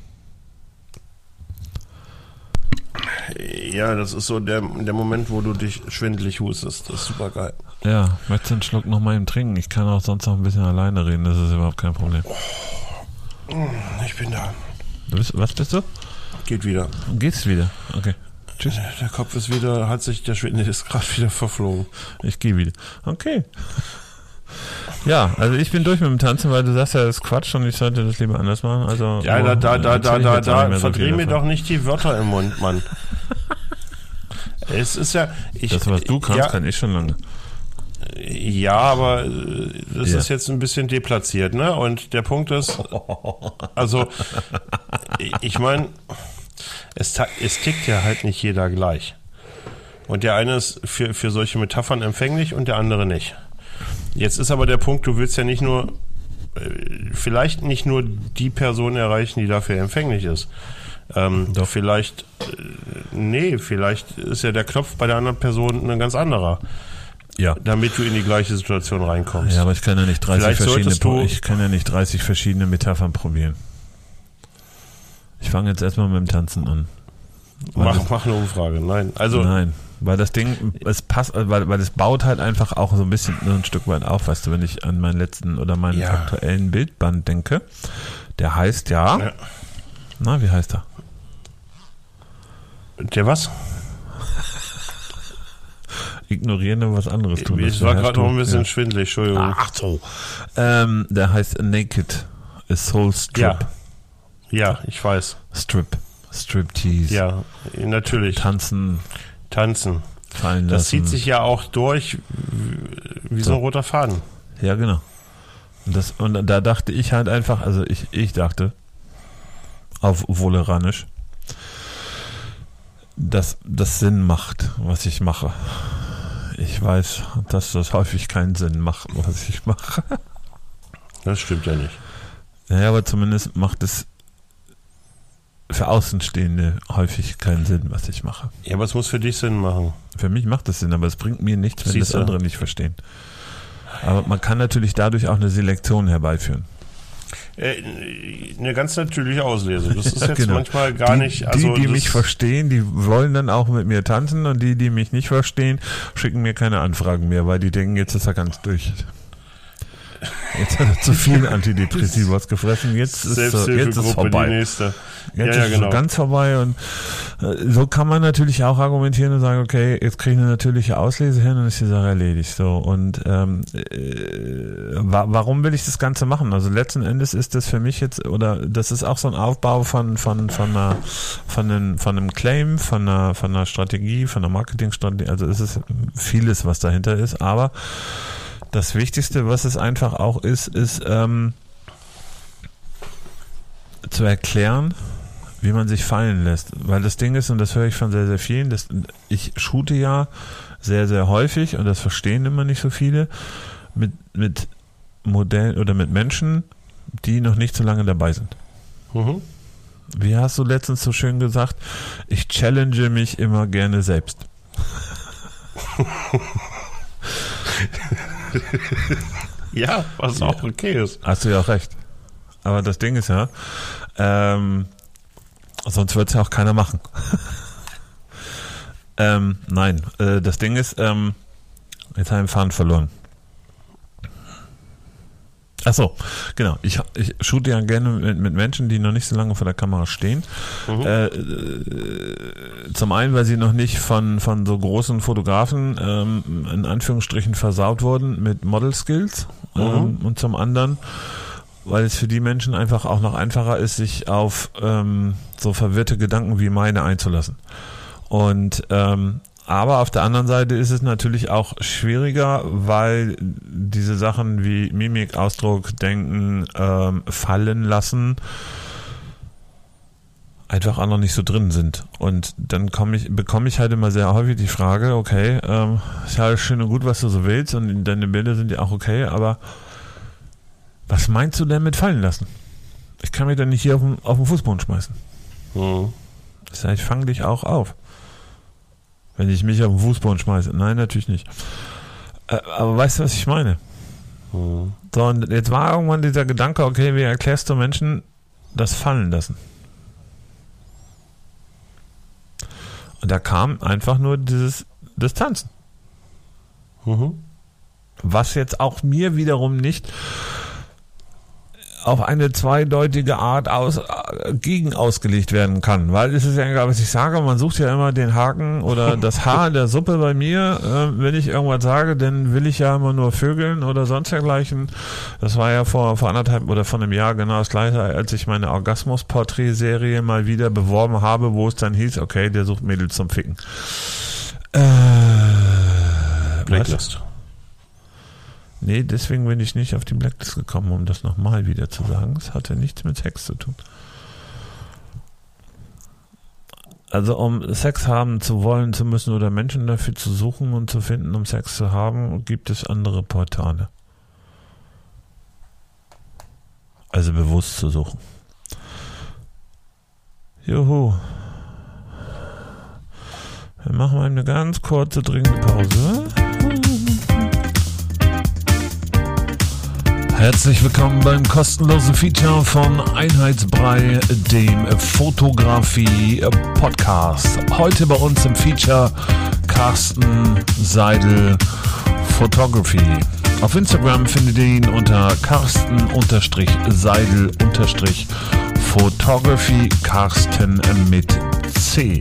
Ja, das ist so der Moment, wo du dich schwindelig hustest. Das ist super geil. Ja, möchtest du einen Schluck noch mal eben trinken? Ich kann auch sonst noch ein bisschen alleine reden, das ist überhaupt kein Problem. Ich bin da. Was bist du? Geht wieder. Geht's wieder? Okay. Tschüss. Der Kopf ist wieder, der Schwindel ist gerade wieder verflogen. Ich gehe wieder. Okay. Ja, also ich bin durch mit dem Tanzen, weil du sagst ja, das ist Quatsch und ich sollte das lieber anders machen. Also ja, da verdreh mir doch nicht die Wörter im Mund, Mann. Es ist ja... Das, was du kannst, kann ich schon lange. Ja, aber das ist jetzt ein bisschen deplatziert, ne? Und der Punkt ist, also, ich meine, es tickt ja halt nicht jeder gleich. Und der eine ist für solche Metaphern empfänglich und der andere nicht. Jetzt ist aber der Punkt, du willst ja nicht nur, vielleicht nicht nur die Person erreichen, die dafür empfänglich ist. Doch vielleicht ist ja der Knopf bei der anderen Person ein ganz anderer. Ja. Damit du in die gleiche Situation reinkommst. Ja, aber ich kann ja nicht 30 verschiedene Metaphern probieren. Ich fange jetzt erstmal mit dem Tanzen an. Mach eine Umfrage. Nein, weil das Ding, es passt, weil es baut halt einfach auch so ein bisschen so ein Stück weit auf, weißt du, wenn ich an meinen letzten oder meinen aktuellen Bildband denke, der heißt ja. Na, wie heißt er? Der was? Ignorieren und was anderes tun. Ich war gerade noch ein bisschen schwindelig, Entschuldigung. Ach so. Der heißt Naked, a Soul Strip. Ja, ich weiß. Striptease. Ja, natürlich. Tanzen. Fallen lassen. Das zieht sich ja auch durch wie so ein roter Faden. Ja, genau. Und da dachte ich halt einfach, also ich dachte auf Wohleranisch, dass das Sinn macht, was ich mache. Ich weiß, dass das häufig keinen Sinn macht, was ich mache. Das stimmt ja nicht. Naja, aber zumindest macht es für Außenstehende häufig keinen Sinn, was ich mache. Ja, aber es muss für dich Sinn machen. Für mich macht es Sinn, aber es bringt mir nichts, wenn das andere nicht verstehen. Aber man kann natürlich dadurch auch eine Selektion herbeiführen. Eine ganz natürliche Auslese. Das ist jetzt manchmal gar nicht... Also die mich verstehen, die wollen dann auch mit mir tanzen und die mich nicht verstehen, schicken mir keine Anfragen mehr, weil die denken, jetzt ist er ganz durch. Jetzt hat er zu viel Antidepressivas gefressen, jetzt ist es vorbei. Die nächste. Jetzt ist es ganz vorbei und so kann man natürlich auch argumentieren und sagen, okay, jetzt kriege ich eine natürliche Auslese hin und ist die Sache erledigt. So. Und warum will ich das Ganze machen? Also letzten Endes ist das für mich jetzt, oder das ist auch so ein Aufbau von einem Claim, von einer Strategie, von einer Marketingstrategie, also es ist vieles, was dahinter ist, aber das Wichtigste, was es einfach auch ist zu erklären, wie man sich fallen lässt. Weil das Ding ist, und das höre ich von sehr, sehr vielen, ich shoote ja sehr, sehr häufig, und das verstehen immer nicht so viele, mit Modellen oder mit Menschen, die noch nicht so lange dabei sind. Mhm. Wie hast du letztens so schön gesagt, ich challenge mich immer gerne selbst. Ja, was auch okay ist. Hast du ja auch recht. Aber das Ding ist ja, sonst wird es ja auch keiner machen. Nein, das Ding ist, jetzt habe ich den Faden verloren. Ach so, genau. Ich shoote ja gerne mit Menschen, die noch nicht so lange vor der Kamera stehen. Mhm. Zum einen, weil sie noch nicht von so großen Fotografen in Anführungsstrichen versaut wurden mit Model Skills. Mhm. Und zum anderen, weil es für die Menschen einfach auch noch einfacher ist, sich auf so verwirrte Gedanken wie meine einzulassen. Und aber auf der anderen Seite ist es natürlich auch schwieriger, weil diese Sachen wie Mimik, Ausdruck, Denken, fallen lassen einfach auch noch nicht so drin sind. Und dann bekomme ich halt immer sehr häufig die Frage, okay, ist ja alles schön und gut, was du so willst, und deine Bilder sind ja auch okay, aber was meinst du denn mit fallen lassen? Ich kann mich dann nicht hier auf den Fußboden schmeißen. Mhm. Das heißt, ich fange dich auch auf. Wenn ich mich auf den Fußboden schmeiße. Nein, natürlich nicht. Aber weißt du, was ich meine? So, und jetzt war irgendwann dieser Gedanke, okay, wie erklärst du Menschen das Fallen lassen? Und da kam einfach nur das Tanzen. Was jetzt auch mir wiederum nicht auf eine zweideutige Art gegen ausgelegt werden kann. Weil es ist ja egal, was ich sage, man sucht ja immer den Haken oder das Haar in der Suppe bei mir. Wenn ich irgendwas sage, dann will ich ja immer nur vögeln oder sonst dergleichen. Das war ja vor 1,5 oder vor einem Jahr genau das gleiche, als ich meine Orgasmus-Porträt-Serie mal wieder beworben habe, wo es dann hieß, okay, der sucht Mädels zum Ficken. Blacklist. Nee, deswegen bin ich nicht auf die Blacklist gekommen, um das nochmal wieder zu sagen. Es hatte nichts mit Sex zu tun. Also um Sex haben zu wollen, zu müssen oder Menschen dafür zu suchen und zu finden, um Sex zu haben, gibt es andere Portale. Also bewusst zu suchen. Juhu. Wir machen mal eine ganz kurze, dringende Pause. Herzlich willkommen beim kostenlosen Feature von Einheitsbrei, dem Fotografie-Podcast. Heute bei uns im Feature Carsten Seidel Photography. Auf Instagram findet ihr ihn unter Carsten-Seidel-Photography, Carsten mit C.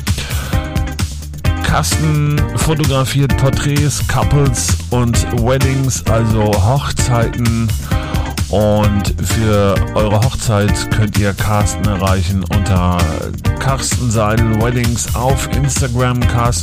Carsten fotografiert Porträts, Couples und Weddings, also Hochzeiten. Und für eure Hochzeit könnt ihr Carsten erreichen unter Carsten Seidel Weddings auf Instagram,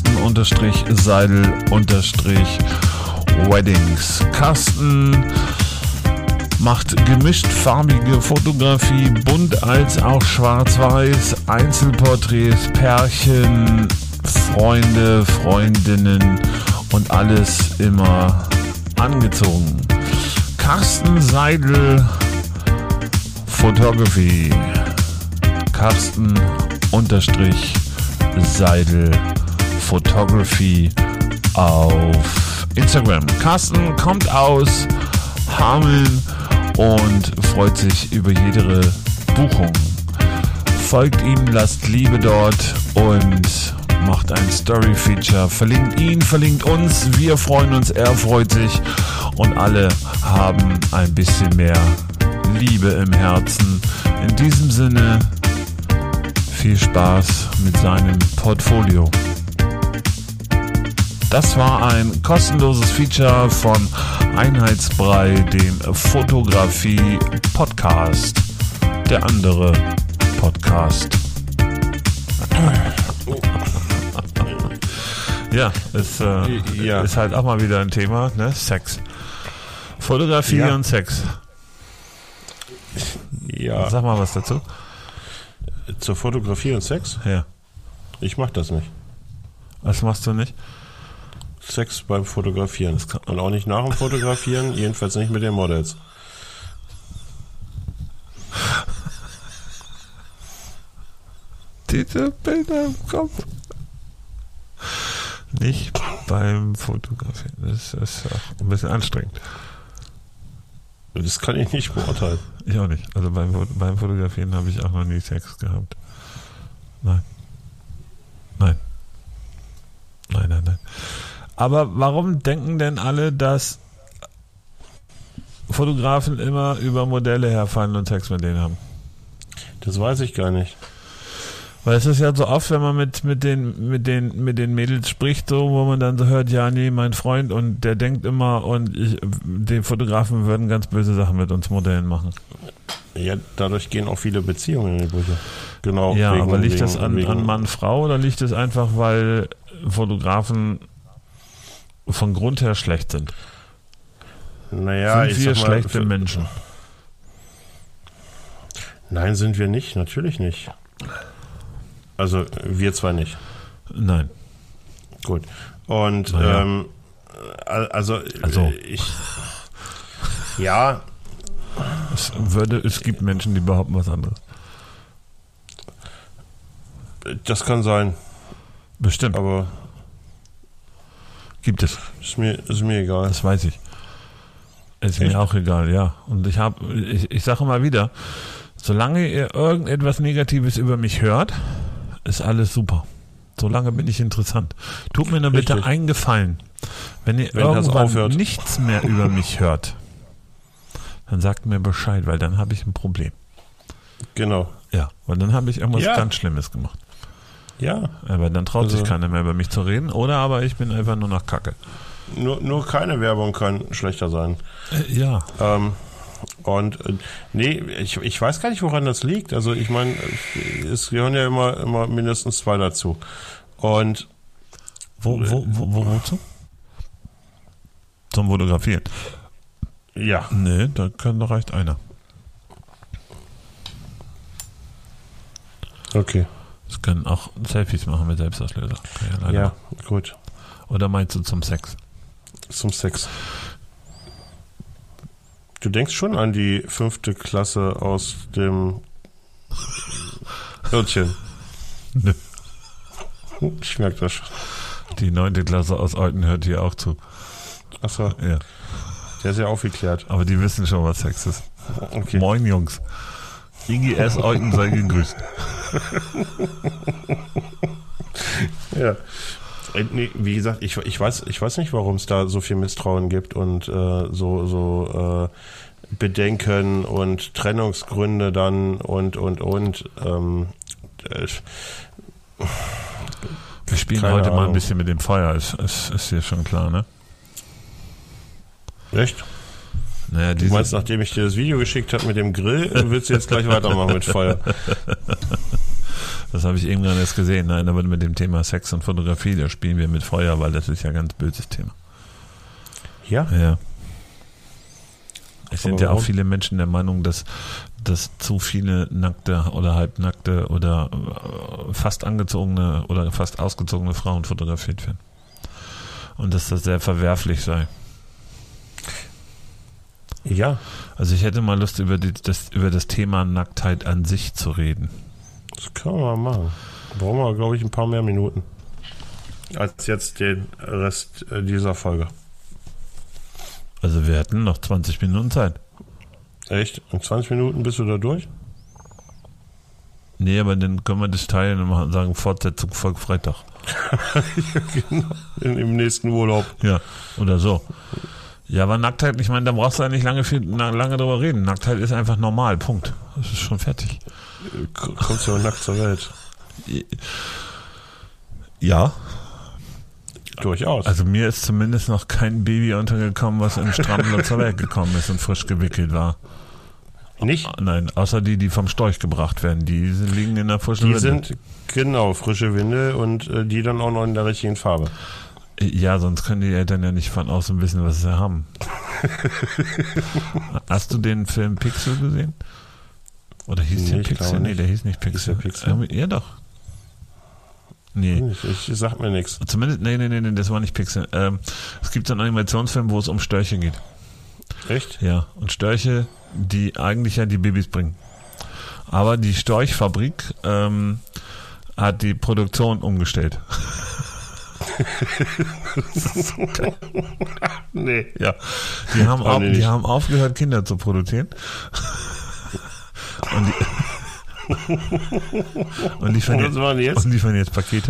Carsten-Seidel-Weddings. Carsten macht gemischt farbige Fotografie, bunt als auch schwarz-weiß, Einzelporträts, Pärchen, Freunde, Freundinnen und alles immer angezogen. Carsten Seidel Photography. Carsten-Seidel Photography auf Instagram. Carsten kommt aus Hameln und freut sich über jede Buchung. Folgt ihm, lasst Liebe dort und macht ein Story-Feature, verlinkt ihn, verlinkt uns, wir freuen uns, er freut sich und alle haben ein bisschen mehr Liebe im Herzen. In diesem Sinne, viel Spaß mit seinem Portfolio. Das war ein kostenloses Feature von Einheitsbrei, dem Fotografie-Podcast. Der andere Podcast. Ja, ist halt auch mal wieder ein Thema, ne? Sex. Fotografie und Sex. Ja. Sag mal was dazu. Zur Fotografie und Sex? Ja. Ich mach das nicht. Was machst du nicht? Sex beim Fotografieren. Und auch nicht nach dem Fotografieren, jedenfalls nicht mit den Models. Diese Bilder im Kopf. Nicht beim Fotografieren. Das ist auch ein bisschen anstrengend. Das kann ich nicht beurteilen. Ich auch nicht. Also beim Fotografieren habe ich auch noch nie Sex gehabt. Nein. Aber warum denken denn alle, dass Fotografen immer über Modelle herfallen und Sex mit denen haben? Das weiß ich gar nicht. Weil es ist ja so oft, wenn man mit den Mädels spricht, so, wo man dann so hört, ja, nee, mein Freund, und der denkt immer, die Fotografen würden ganz böse Sachen mit uns Modellen machen. Ja, dadurch gehen auch viele Beziehungen in die Brüche. Genau. Ja, aber liegt das an Mann, Frau oder liegt es einfach, weil Fotografen von Grund her schlecht sind? Naja, sind wir schlechte Menschen? Nein, sind wir nicht, natürlich nicht. Also wir zwar nicht. Nein. Gut. Und naja. Ja. Es gibt Menschen, die behaupten was anderes. Das kann sein. Bestimmt. Aber Gibt es. Ist mir egal. Das weiß ich. Ist Echt? mir auch egal, ja. Und ich sage mal wieder, solange ihr irgendetwas Negatives über mich hört, ist alles super. Solange bin ich interessant. Tut mir nur bitte Richtig. einen Gefallen. Wenn ihr das irgendwann aufhört. nichts mehr über mich hört, dann sagt mir Bescheid, weil dann habe ich ein Problem. Genau. Ja, weil dann habe ich irgendwas Ja. ganz Schlimmes gemacht. Ja. Aber dann traut sich Also- keiner mehr über mich zu reden. Oder aber ich bin einfach nur noch Kacke. Nur keine Werbung kann schlechter sein. Ja. Nee, ich weiß gar nicht, woran das liegt. Also ich meine, es gehören ja immer mindestens 2 dazu. Und Wozu? Zum Fotografieren. ja, Nee, da reicht einer. okay. Es können auch Selfies machen mit Selbstauslöser. Kann ja leider Ja, machen. gut. Oder meinst du zum Sex? Zum Sex. Du denkst schon an die 5. Klasse aus dem Örtchen. Nö. Ich merke das schon. Die 9. Klasse aus Olten hört hier auch zu. Achso, Ja. der ist ja aufgeklärt. Aber die wissen schon, was Sex ist. Okay. Moin, Jungs. IGS Olten sei gegrüßt. Ja. Nee, wie gesagt, ich weiß nicht, warum es da so viel Misstrauen gibt und so Bedenken und Trennungsgründe dann und. Wir spielen Keine heute mal ein Ahnung. bisschen mit dem Feuer, ist dir schon klar, ne? Echt? Naja, Du meinst, nachdem ich dir das Video geschickt habe mit dem Grill, willst du jetzt gleich weitermachen mit Feuer? das habe ich eben gerade erst gesehen. Nein, aber mit dem Thema Sex und Fotografie, da spielen wir mit Feuer, weil das ist ja ein ganz böses Thema. Ja? Ja. Es sind Aber ja auch warum? viele Menschen der Meinung, dass zu viele nackte oder halbnackte oder fast angezogene oder fast ausgezogene Frauen fotografiert werden. Und dass das sehr verwerflich sei. Ja, Also ich hätte mal Lust, über das Thema Nacktheit an sich zu reden. das können wir mal machen. Brauchen wir, glaube ich, ein paar mehr Minuten als jetzt den Rest dieser Folge. Also wir hatten noch 20 Minuten Zeit. Echt? In 20 Minuten bist du da durch? Nee, aber dann können wir das teilen und machen, sagen Fortsetzung folgt Freitag. Genau. Im nächsten Urlaub. Ja, oder so. Ja, aber Nacktheit, ich meine, da brauchst du ja nicht lange drüber reden. Nacktheit ist einfach normal, Punkt. Das ist schon fertig. Kommst ja auch nackt zur Welt. Ja, Durchaus. also mir ist zumindest noch kein Baby untergekommen, was im Strampler zur Welt gekommen ist und frisch gewickelt war. Nicht? Nein, außer die vom Storch gebracht werden. Die liegen in der frischen Die Winde. sind, genau, frische Winde und die dann auch noch in der richtigen Farbe. Ja, sonst können die Eltern ja nicht von außen wissen, was sie haben. Hast du den Film Pixel gesehen? Oder hieß Nee, der ich Pixel? glaube Nee, nicht. der hieß nicht Pixel. Hieß der Pixel? Ja, doch. Nee. Ich sag mir nichts. Zumindest, nee, das war nicht Pixel. Es gibt so einen Animationsfilm, wo es um Störche geht. Echt? Ja, und Störche, die eigentlich ja die Babys bringen. Aber die Storchfabrik hat die Produktion umgestellt. Nee. Ja, die haben, Fand ich die nicht. haben aufgehört, Kinder zu produzieren. Und die Und was machen die jetzt? liefern jetzt Pakete.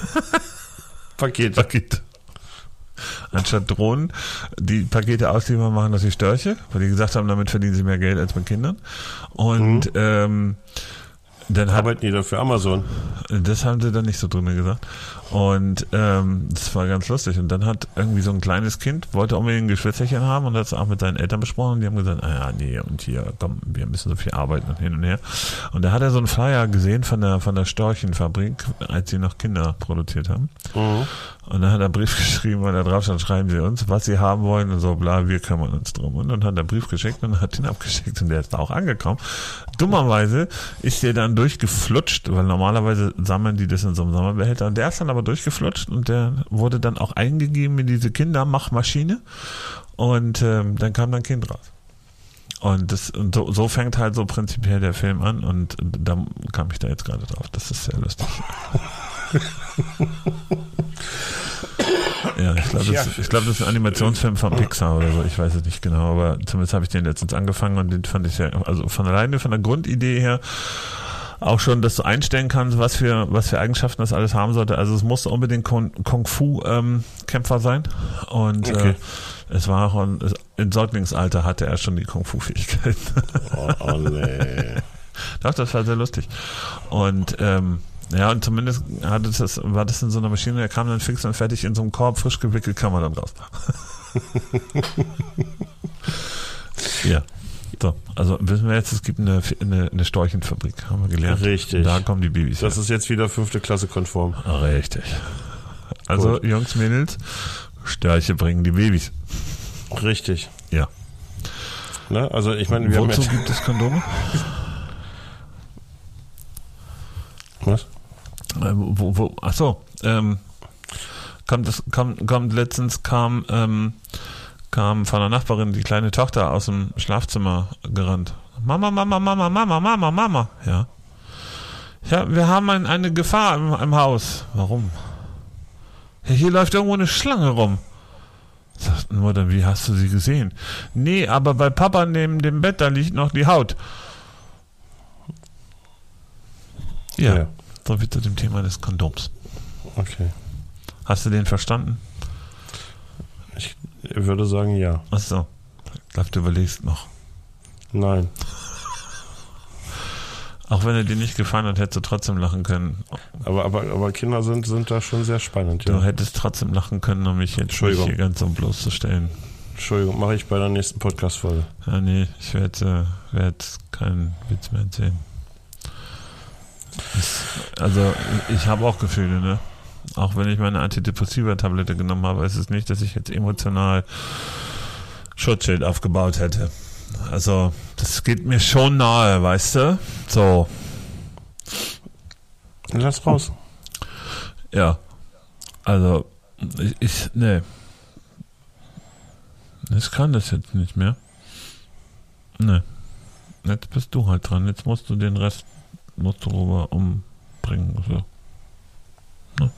Pakete. Anstatt Drohnen, die Pakete ausliefern, machen das die Störche, weil die gesagt haben, damit verdienen sie mehr Geld als mit Kindern. Und dann Arbeiten die da für Amazon? das haben sie dann nicht so drin gesagt. Und das war ganz lustig. Und dann hat irgendwie so ein kleines Kind, wollte unbedingt ein Geschwisterchen haben und hat es auch mit seinen Eltern besprochen. Und die haben gesagt, nee, und hier, komm, wir müssen so viel arbeiten und hin und her. Und da hat er so einen Flyer gesehen von der Storchenfabrik, als sie noch Kinder produziert haben. Mhm. Und dann hat er einen Brief geschrieben, weil da drauf stand, schreiben Sie uns, was Sie haben wollen und so, bla, wir kümmern uns drum. Und dann hat er einen Brief geschickt und hat den abgeschickt und der ist da auch angekommen. Dummerweise ist der dann durchgeflutscht, weil normalerweise sammeln die das in so einem Sommerbehälter und der ist dann aber durchgeflutscht und der wurde dann auch eingegeben in diese Kindermachmaschine und dann kam dann Kind raus. Und so fängt halt so prinzipiell der Film an und da kam ich da jetzt gerade drauf. Das ist sehr lustig. Ja, ich glaube, ich glaube, das ist ein Animationsfilm von Pixar oder so, ich weiß es nicht genau, aber zumindest habe ich den letztens angefangen und den fand ich ja, also von der Grundidee her, auch schon, dass du einstellen kannst, was für Eigenschaften das alles haben sollte. Also es musste unbedingt Kung-Fu-Kämpfer sein. Und okay. es war auch im Säuglingsalter hatte er schon die Kung-Fu-Fähigkeiten. Oh nee. Doch, das war sehr lustig. Und und zumindest war das in so einer Maschine, der kam dann fix und fertig in so einem Korb, frisch gewickelt, kam er dann raus. Ja. So, also wissen wir jetzt, es gibt eine Storchenfabrik, haben wir gelernt. Richtig. Da kommen die Babys. Das ist jetzt wieder 5. Klasse konform. Richtig. Also gut. Jungs, Mädels, Störche bringen die Babys. Richtig. Ja. Ne? Also ich meine, wozu gibt es Kondome? Was? Kam von der Nachbarin die kleine Tochter aus dem Schlafzimmer gerannt. Mama. Ja. Ja, wir haben eine Gefahr im Haus. Warum? Ja, hier läuft irgendwo eine Schlange rum. Sagt nur dann, wie hast du sie gesehen? Nee, aber bei Papa neben dem Bett, da liegt noch die Haut. Ja. So wie zu dem Thema des Kondoms. Okay. Hast du den verstanden? Ich würde sagen, ja. Achso. Ich glaube, du überlegst noch. Nein. Auch wenn er dir nicht gefallen hat, hättest du trotzdem lachen können. Aber Kinder sind da schon sehr spannend. Du hättest trotzdem lachen können, um mich jetzt nicht hier ganz so bloßzustellen. Entschuldigung, mache ich bei der nächsten Podcast-Folge. Ja, nee, ich werde keinen Witz mehr erzählen. Also, ich habe auch Gefühle, ne? Auch wenn ich meine Antidepressiva-Tablette genommen habe, ist es nicht, dass ich jetzt emotional Schutzschild aufgebaut hätte. Also, das geht mir schon nahe, weißt du? So. Lass raus. Ja. Also, nee. Ich kann das jetzt nicht mehr. Nee. Jetzt bist du halt dran. Jetzt musst du den Rest rüber umbringen. So. Ne.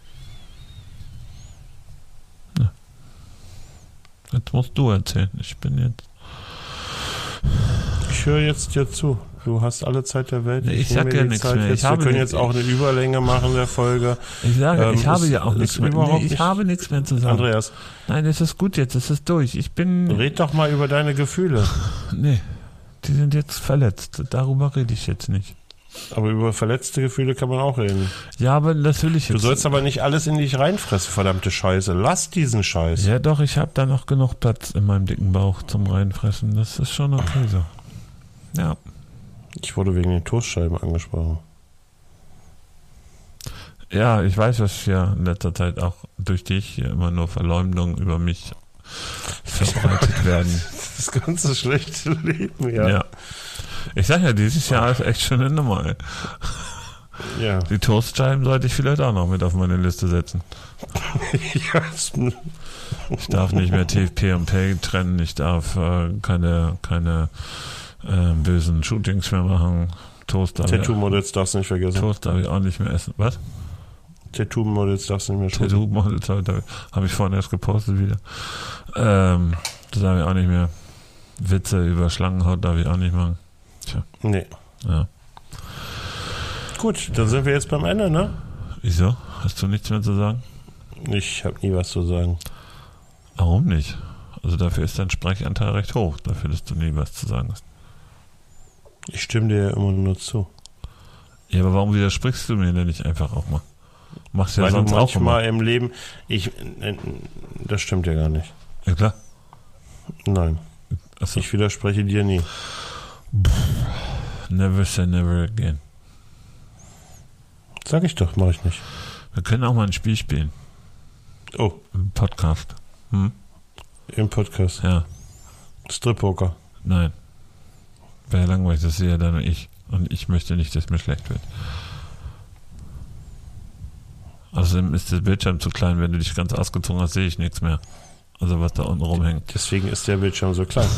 Ne. Jetzt musst du erzählen. Ich höre jetzt dir zu. Du hast alle Zeit der Welt. Ich sag ja nichts mehr. Wir können jetzt auch eine Überlänge machen der Folge. Ich sage, ich habe ja auch nichts mehr. Nee, ich habe nichts mehr zu sagen. Andreas. Nein, es ist gut jetzt. Es ist durch. Red doch mal über deine Gefühle. Nee, die sind jetzt verletzt. Darüber rede ich jetzt nicht. Aber über verletzte Gefühle kann man auch reden. Ja, aber natürlich jetzt. Du sollst aber nicht alles in dich reinfressen, verdammte Scheiße. Lass diesen Scheiß. Ja doch, ich habe da noch genug Platz in meinem dicken Bauch zum Reinfressen. Das ist schon okay so. Ja. Ich wurde wegen den Toastscheiben angesprochen. Ja, ich weiß, was hier in letzter Zeit auch durch dich hier immer nur Verleumdungen über mich verbreitet werden. Das ganze schlechte Leben, ja. Ja. Ich sag ja, dieses Jahr ist echt schon eine Nummer, ey. Ja. Die Toastscheiben sollte ich vielleicht auch noch mit auf meine Liste setzen. Ja, ich darf nicht mehr TFP und Pay trennen, ich darf keine bösen Shootings mehr machen. Tattoo-Models darfst du nicht vergessen. Toast darf ich auch nicht mehr essen. Was? Tattoo-Models darfst du nicht mehr shooten. Tattoo-Models habe ich vorhin erst gepostet wieder. Das darf ich auch nicht mehr. Witze über Schlangenhaut darf ich auch nicht machen. Tja. Nee. Ja. Gut, dann sind wir jetzt beim Ende, ne? Wieso? Hast du nichts mehr zu sagen? Ich habe nie was zu sagen. Warum nicht? Also dafür ist dein Sprechanteil recht hoch, dafür, dass du nie was zu sagen hast. Ich stimme dir ja immer nur zu. Ja, aber warum widersprichst du mir denn nicht einfach auch mal? Machst ja weil sonst du manchmal auch immer. Im Leben... das stimmt ja gar nicht. Ja klar. Nein. Achso. Ich widerspreche dir nie. Never say never again. Sag ich doch, mach ich nicht. Wir können auch mal ein Spiel spielen. Oh. Im Podcast. Im Podcast? Ja. Strip-Poker? Nein. Wäre langweilig, das sehe ja dann nur ich. Und ich möchte nicht, dass mir schlecht wird. Außerdem ist der Bildschirm zu klein. Wenn du dich ganz ausgezogen hast, sehe ich nichts mehr. Also was da unten rumhängt. Deswegen ist der Bildschirm so klein.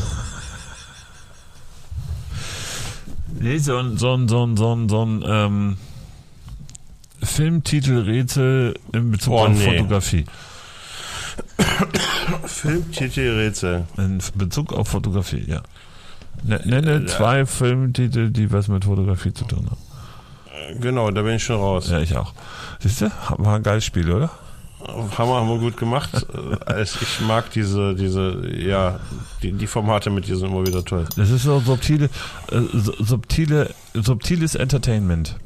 Nee, so ein Filmtitelrätsel in Bezug auf Fotografie. Filmtitelrätsel. In Bezug auf Fotografie, ja. Nenne 2 Filmtitel, die was mit Fotografie zu tun haben. Genau, da bin ich schon raus. Ja, ich auch. Siehst du? War ein geiles Spiel, oder? Haben wir gut gemacht. Ich mag die Formate mit dir sind immer wieder toll. Das ist so subtiles Entertainment.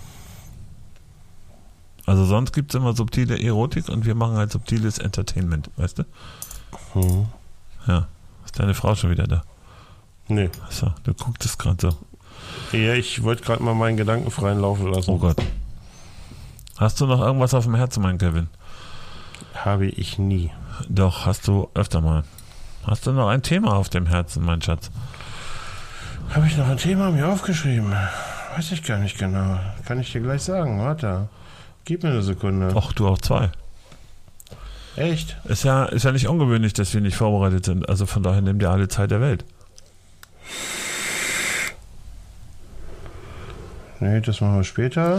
Also sonst gibt es immer subtile Erotik und wir machen halt subtiles Entertainment, weißt du? Mhm. Ja. Ist deine Frau schon wieder da? Nee. Achso, du guckst gerade so. Ja, ich wollte gerade mal meinen Gedanken freien Laufen lassen. Oh Gott. Hast du noch irgendwas auf dem Herzen, mein Kevin? Habe ich nie. Doch, hast du öfter mal. Hast du noch ein Thema auf dem Herzen, mein Schatz? Habe ich noch ein Thema mir aufgeschrieben? Weiß ich gar nicht genau. Kann ich dir gleich sagen. Warte. Gib mir eine Sekunde. Ach, du auch 2. Echt? Ist ja nicht ungewöhnlich, dass wir nicht vorbereitet sind. Also von daher nimm dir alle Zeit der Welt. Nee, das machen wir später.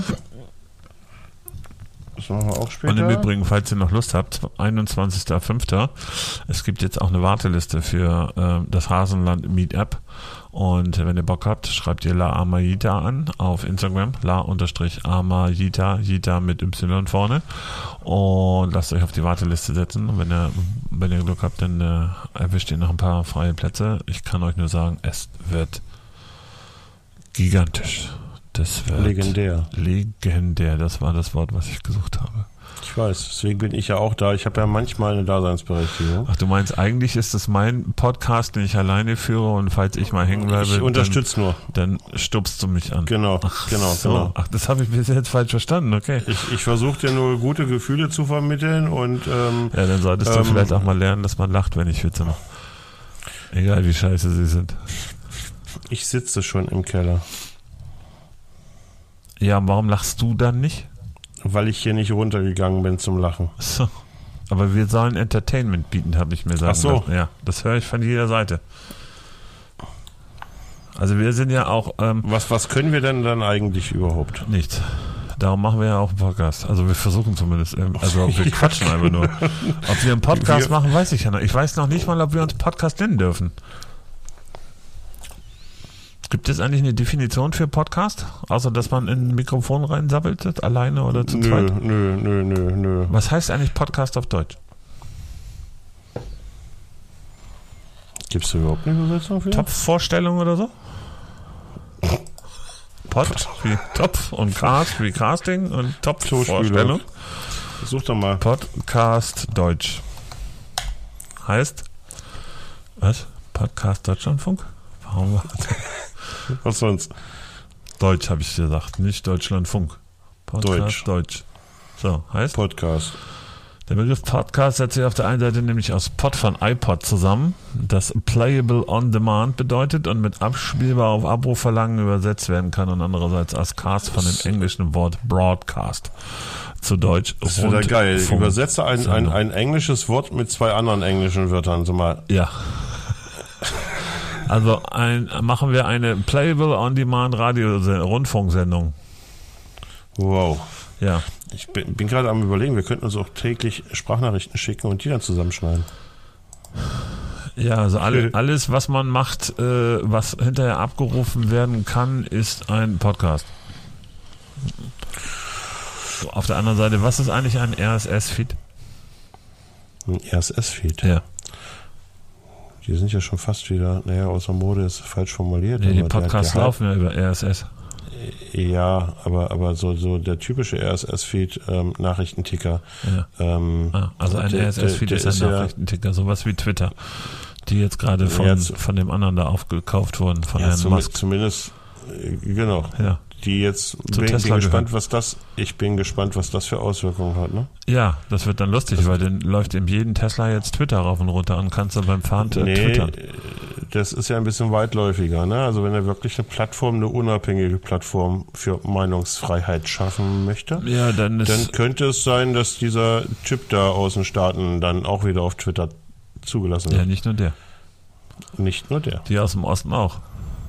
Das machen wir auch später. Und im Übrigen, falls ihr noch Lust habt, 21.05. Es gibt jetzt auch eine Warteliste für das Hasenland Meetup. Und wenn ihr Bock habt, schreibt ihr La Amayita an auf Instagram. La_Amayita, Jita mit Y vorne. Und lasst euch auf die Warteliste setzen. Und wenn ihr Glück habt, dann erwischt ihr noch ein paar freie Plätze. Ich kann euch nur sagen, es wird gigantisch. Das wird legendär, das war das Wort, was ich gesucht habe. Ich weiß, deswegen bin ich ja auch da. Ich habe ja manchmal eine Daseinsberechtigung. Ach, du meinst, eigentlich ist es mein Podcast, den ich alleine führe und falls ich mal hängen bleibe, ich unterstütze nur. Dann stupst du mich an. Genau, genau. Ach, das habe ich bis jetzt falsch verstanden, okay. Ich versuche dir nur gute Gefühle zu vermitteln und ja, dann solltest du vielleicht auch mal lernen, dass man lacht, wenn ich Witze mache. Egal wie scheiße sie sind. Ich sitze schon im Keller. Ja, warum lachst du dann nicht? Weil ich hier nicht runtergegangen bin zum Lachen. So. Aber wir sollen Entertainment bieten, habe ich mir sagen lassen. Ja, das höre ich von jeder Seite. Also wir sind ja auch... Was können wir denn dann eigentlich überhaupt? Nichts. Darum machen wir ja auch einen Podcast. Also wir versuchen zumindest. Also wir quatschen einfach nur. Ob wir einen Podcast machen, weiß ich ja noch. Ich weiß noch nicht mal, ob wir uns Podcast nennen dürfen. Gibt es eigentlich eine Definition für Podcast? Außer, dass man in ein Mikrofon reinsabbelt, alleine oder zu zweit? Nö. Was heißt eigentlich Podcast auf Deutsch? Gibt es überhaupt eine Übersetzung für? Topfvorstellung oder so? Pod wie Topf und Cast wie Casting und Topfvorstellung. Such doch mal. Podcast Deutsch. Heißt? Was? Podcast Deutschlandfunk? Warum? Was sonst? Deutsch habe ich gesagt, nicht Deutschlandfunk. Podcast Deutsch. So, heißt? Podcast. Der Begriff Podcast setzt sich auf der einen Seite nämlich aus Pod von iPod zusammen, das Playable on Demand bedeutet und mit abspielbar auf Abrufverlangen übersetzt werden kann und andererseits als Cast von dem englischen Wort Broadcast. Zu Deutsch Das ist wieder geil. Übersetze ein englisches Wort mit 2 anderen englischen Wörtern. So mal. Ja. Also machen wir eine Playable on Demand Rundfunksendung. Wow. Ja. Ich bin gerade am Überlegen, wir könnten uns auch täglich Sprachnachrichten schicken und die dann zusammenschneiden. Ja, also alles, was man macht, was hinterher abgerufen werden kann, ist ein Podcast. So, auf der anderen Seite, was ist eigentlich ein RSS-Feed? Ein RSS-Feed? Ja. Die sind ja schon fast wieder, außer Mode ist falsch formuliert. Nee, die Podcasts laufen ja über RSS. Ja, aber so der typische RSS-Feed, Nachrichtenticker. Ja. Also ein RSS-Feed ist ein Nachrichtenticker, sowas wie Twitter, die jetzt gerade von dem anderen da aufgekauft wurden, von Herrn Musk. Zumindest, genau. Ja. Die jetzt, ich bin gespannt, was das für Auswirkungen hat, ne? Ja, das wird dann lustig, weil dann läuft in jedem Tesla jetzt Twitter rauf und runter und kannst du beim Fahren twittern. Das ist ja ein bisschen weitläufiger, ne? Also wenn er wirklich eine unabhängige Plattform für Meinungsfreiheit schaffen möchte, ja, dann könnte es sein, dass dieser Typ da aus den Staaten dann auch wieder auf Twitter zugelassen wird. Ja, nicht nur der. Nicht nur der. Die aus dem Osten auch.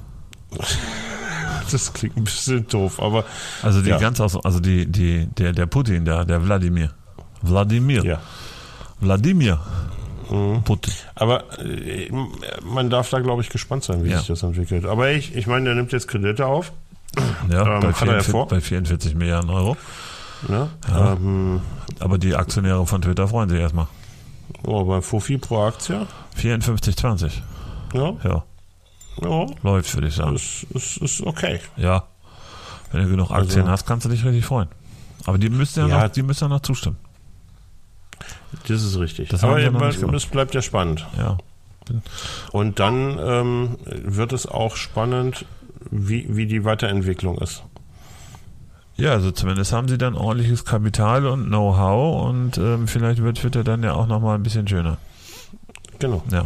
Das klingt ein bisschen doof, aber... Also der Putin da, der Wladimir. Ja. Wladimir. Putin. Aber man darf da, glaube ich, gespannt sein, wie sich das entwickelt. Aber ich meine, der nimmt jetzt Kredite auf. Ja, bei 44 Milliarden Euro. Ja, aber die Aktionäre von Twitter freuen sich erstmal. Oh, beim Fofi pro Aktie? 54,20. Ja. Läuft, würde ich sagen. Ist okay. Ja. Wenn du genug Aktien hast, kannst du dich richtig freuen. Aber die müssen ja noch zustimmen. Das ist richtig. Aber es bleibt ja spannend. Ja. Und dann wird es auch spannend, wie die Weiterentwicklung ist. Ja, also zumindest haben sie dann ordentliches Kapital und Know-how und vielleicht wird Twitter dann ja auch nochmal ein bisschen schöner. Genau. Ja.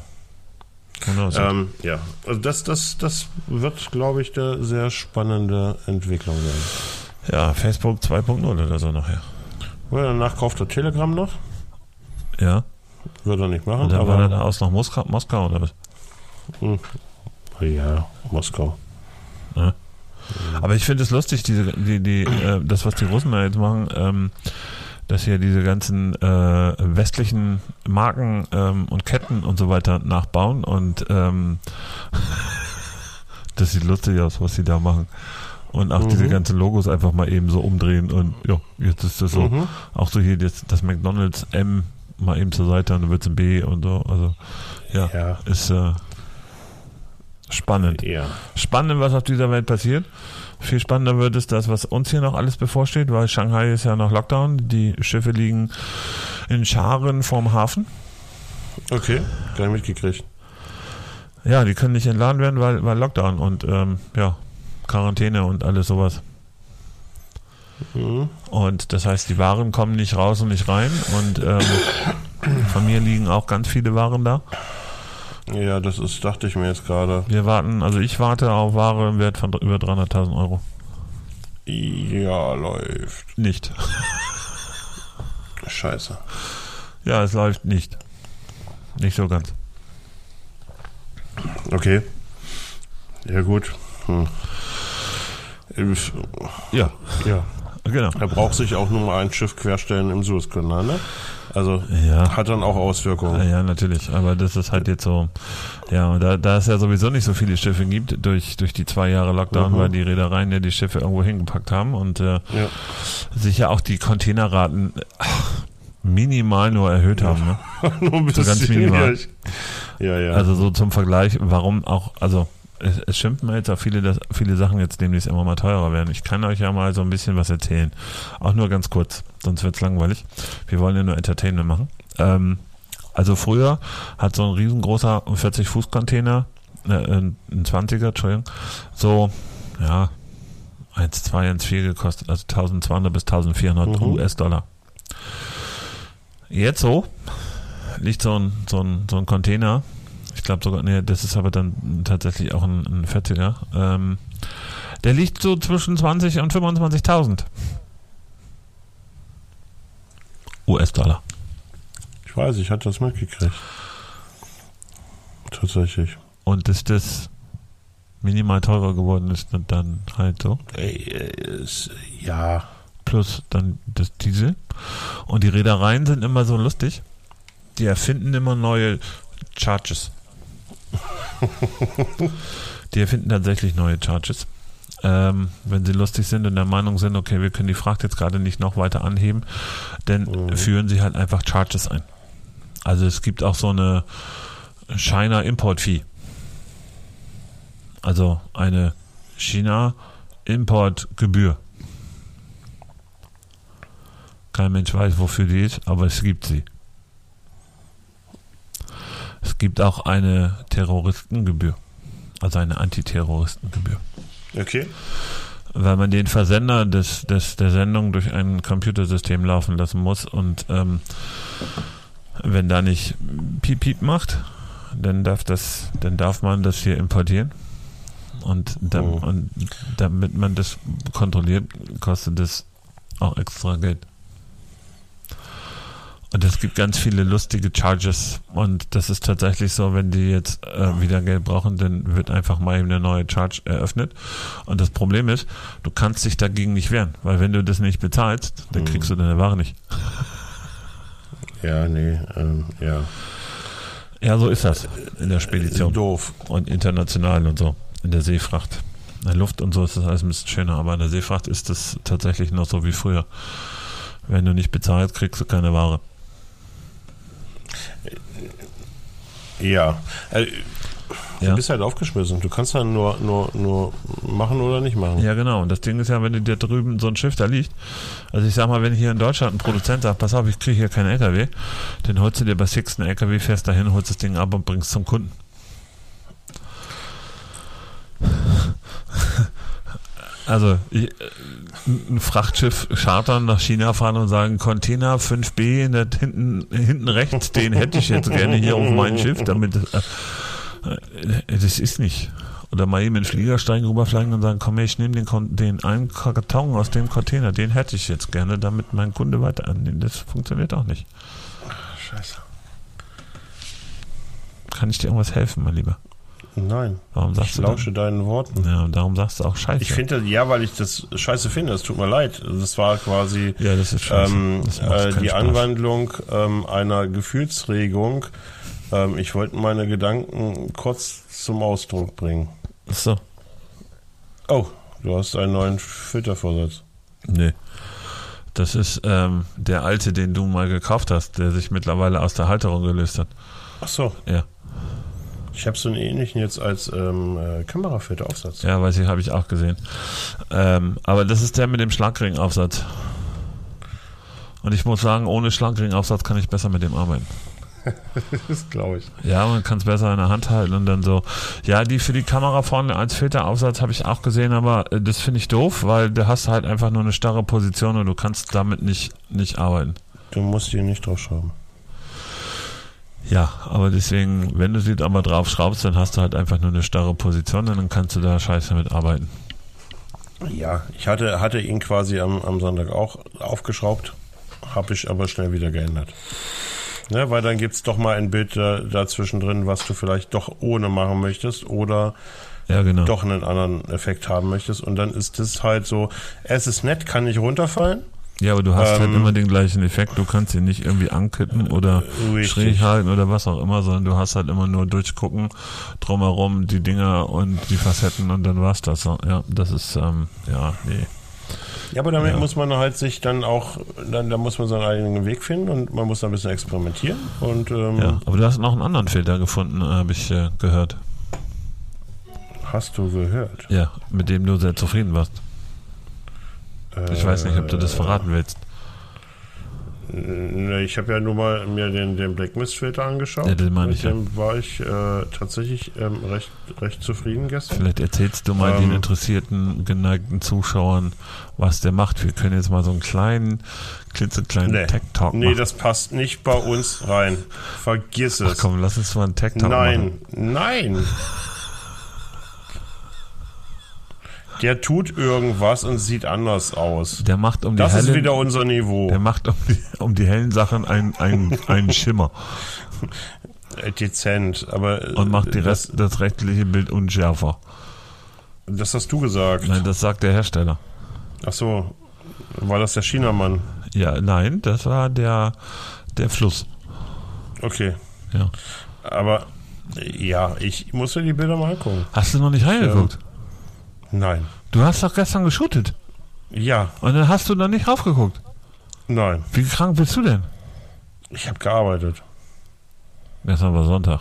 Also das wird, glaube ich, eine sehr spannende Entwicklung sein. Ja, Facebook 2.0 oder so nachher. Ja, danach kauft er Telegram noch. Ja. Wird er nicht machen. Und dann war er da aus nach Moskau oder was? Ja, Moskau. Ja. Aber ich finde es lustig, das, was die Russen da jetzt machen, dass hier diese ganzen westlichen Marken und Ketten und so weiter nachbauen und das sieht lustig aus, was sie da machen. Und auch diese ganzen Logos einfach mal eben so umdrehen und ja, jetzt ist das so. Auch so hier das McDonald's M mal eben zur Seite und dann wird es ein B und so. Also ja. Ist spannend. Ja. Spannend, was auf dieser Welt passiert. Viel spannender wird es das, was uns hier noch alles bevorsteht, weil Shanghai ist ja noch Lockdown. Die Schiffe liegen in Scharen vorm Hafen. Okay, gar nicht mitgekriegt. Ja, die können nicht entladen werden, weil Lockdown und Quarantäne und alles sowas. Und das heißt, die Waren kommen nicht raus und nicht rein und von mir liegen auch ganz viele Waren da. Ja, dachte ich mir jetzt gerade. Ich warte auf Ware im Wert von über 300.000 Euro. Ja, läuft. Nicht. Scheiße. Ja, es läuft nicht. Nicht so ganz. Okay. Ja, gut. Ja. Genau. Er braucht sich auch nur mal ein Schiff querstellen im Suezkanal, ne? Also hat dann auch Auswirkungen. Ja, natürlich. Aber das ist halt jetzt so, ja, da es ja sowieso nicht so viele Schiffe gibt durch die 2 Jahre Lockdown, weil die Reedereien ja die Schiffe irgendwo hingepackt haben und sich ja auch die Containerraten minimal nur erhöht haben. Ne? Nur ein bisschen, so ganz minimal. Ja. Also so zum Vergleich, warum auch, also es schimpfen jetzt auch viele, dass viele Sachen jetzt demnächst immer mal teurer werden. Ich kann euch ja mal so ein bisschen was erzählen. Auch nur ganz kurz, sonst wird's langweilig. Wir wollen ja nur Entertainment machen. Also früher hat so ein riesengroßer 40-Fuß-Container, ein 20er, Entschuldigung, so, 1,2, 1,4 gekostet, also 1.200 bis 1.400 US-Dollar. Jetzt liegt so ein Container, ich glaube sogar, das ist aber dann tatsächlich auch ein 40er. Der liegt so zwischen 20 und 25.000 US-Dollar. Ich weiß, ich hatte das mitgekriegt. Tatsächlich. Und dass das minimal teurer geworden ist, dann halt so. Ja. Plus dann das Diesel. Und die Reedereien sind immer so lustig. Die erfinden immer neue Charges. Die erfinden tatsächlich neue Charges. Wenn sie lustig sind und der Meinung sind, okay, wir können die Fracht jetzt gerade nicht noch weiter anheben, dann führen sie halt einfach Charges ein. Also es gibt auch so eine China-Import-Fee. Also eine China-Importgebühr. Kein Mensch weiß, wofür die ist, aber es gibt sie. Es gibt auch eine Terroristengebühr, also eine Antiterroristengebühr. Okay. Weil man den Versender der Sendung durch ein Computersystem laufen lassen muss und wenn da nicht Piep Piep macht, dann darf man das hier importieren und damit man das kontrolliert, kostet das auch extra Geld. Und es gibt ganz viele lustige Charges und das ist tatsächlich so, wenn die jetzt wieder Geld brauchen, dann wird einfach mal eben eine neue Charge eröffnet. Und das Problem ist, du kannst dich dagegen nicht wehren, weil wenn du das nicht bezahlst, dann kriegst du deine Ware nicht. Ja, nee, ja. Ja, so ist das in der Spedition. Doof. Und international und so, in der Seefracht. In der Luft und so ist das alles ein bisschen schöner, aber in der Seefracht ist das tatsächlich noch so wie früher. Wenn du nicht bezahlst, kriegst du keine Ware. Ja. Du bist halt aufgeschmissen. Du kannst dann nur machen oder nicht machen. Ja, genau. Und das Ding ist ja, wenn du dir drüben so ein Schiff da liegt, also ich sag mal, wenn hier in Deutschland ein Produzent sagt, pass auf, ich kriege hier keinen LKW, dann holst du dir bei Six einen LKW, fährst dahin, holst das Ding ab und bringst zum Kunden. Also ein Frachtschiff chartern, nach China fahren und sagen, Container 5B hinten rechts, den hätte ich jetzt gerne hier auf mein Schiff, damit das ist nicht. Oder mal eben in den Flieger steigen, rüberfliegen und sagen, komm her, ich nehme den einen Karton aus dem Container, den hätte ich jetzt gerne, damit mein Kunde weiter annimmt. Das funktioniert auch nicht. Scheiße. Kann ich dir irgendwas helfen, mein Lieber? Nein. Warum sagst ich lausche deinen Worten. Ja, und darum sagst du auch Scheiße. Ich finde, weil ich das Scheiße finde, das tut mir leid. Das war quasi ja, das ist Scheiße. Die Anwandlung einer Gefühlsregung. Ich wollte meine Gedanken kurz zum Ausdruck bringen. Ach so. Oh, du hast einen neuen Filtervorsatz. Nee. Das ist der alte, den du mal gekauft hast, der sich mittlerweile aus der Halterung gelöst hat. Ach so. Ja. Ich habe so einen ähnlichen jetzt als Kamerafilteraufsatz. Ja, weiß ich, habe ich auch gesehen. Aber das ist der mit dem Schlagringaufsatz. Und ich muss sagen, ohne Schlagringaufsatz kann ich besser mit dem arbeiten. Das glaube ich. Ja, man kann es besser in der Hand halten und dann so. Ja, die für die Kamera vorne als Filteraufsatz habe ich auch gesehen, aber das finde ich doof, weil du hast halt einfach nur eine starre Position und du kannst damit nicht arbeiten. Du musst die nicht drauf schrauben. Ja, aber deswegen, wenn du sie aber drauf schraubst, dann hast du halt einfach nur eine starre Position und dann kannst du da scheiße mit arbeiten. Ja, ich hatte ihn quasi am Sonntag auch aufgeschraubt, habe ich aber schnell wieder geändert. Ne, weil dann gibt es doch mal ein Bild dazwischen drin, was du vielleicht doch ohne machen möchtest oder ja, genau. Doch einen anderen Effekt haben möchtest. Und dann ist das halt so, es ist nett, kann nicht runterfallen. Ja, aber du hast halt immer den gleichen Effekt. Du kannst ihn nicht irgendwie ankippen oder schräg halten oder was auch immer, sondern du hast halt immer nur durchgucken, drumherum die Dinger und die Facetten und dann war's das. Ja, das ist, nee. Ja, aber damit muss man halt sich dann auch, da muss man seinen eigenen Weg finden und man muss da ein bisschen experimentieren. Und, ja, aber du hast noch einen anderen Filter gefunden, habe ich gehört. Hast du gehört? Ja, mit dem du sehr zufrieden warst. Ich weiß nicht, ob du das verraten willst. Ich habe ja nur mal mir den Black Mist Filter angeschaut. Ja, den meine ich. Mit dem war ich tatsächlich recht zufrieden gestern. Vielleicht erzählst du mal den interessierten, geneigten Zuschauern, was der macht. Wir können jetzt mal so einen klitzekleinen Tech-Talk machen. Nee, das passt nicht bei uns rein. Vergiss es. Ach komm, lass uns mal einen Tech-Talk machen. Nein. Der tut irgendwas und sieht anders aus. Der macht das ist wieder unser Niveau. Der macht um die hellen Sachen einen Schimmer. Dezent, aber... Und macht das rechtliche Bild unschärfer. Das hast du gesagt. Nein, das sagt der Hersteller. Ach so, war das der Chinamann? Ja, nein, das war der Fluss. Okay. Ja. Aber, ja, ich muss dir die Bilder mal angucken. Hast du noch nicht reingeguckt? Nein. Du hast doch gestern geshootet. Ja. Und dann hast du da nicht raufgeguckt. Nein. Wie krank bist du denn? Ich habe gearbeitet. Gestern war Sonntag.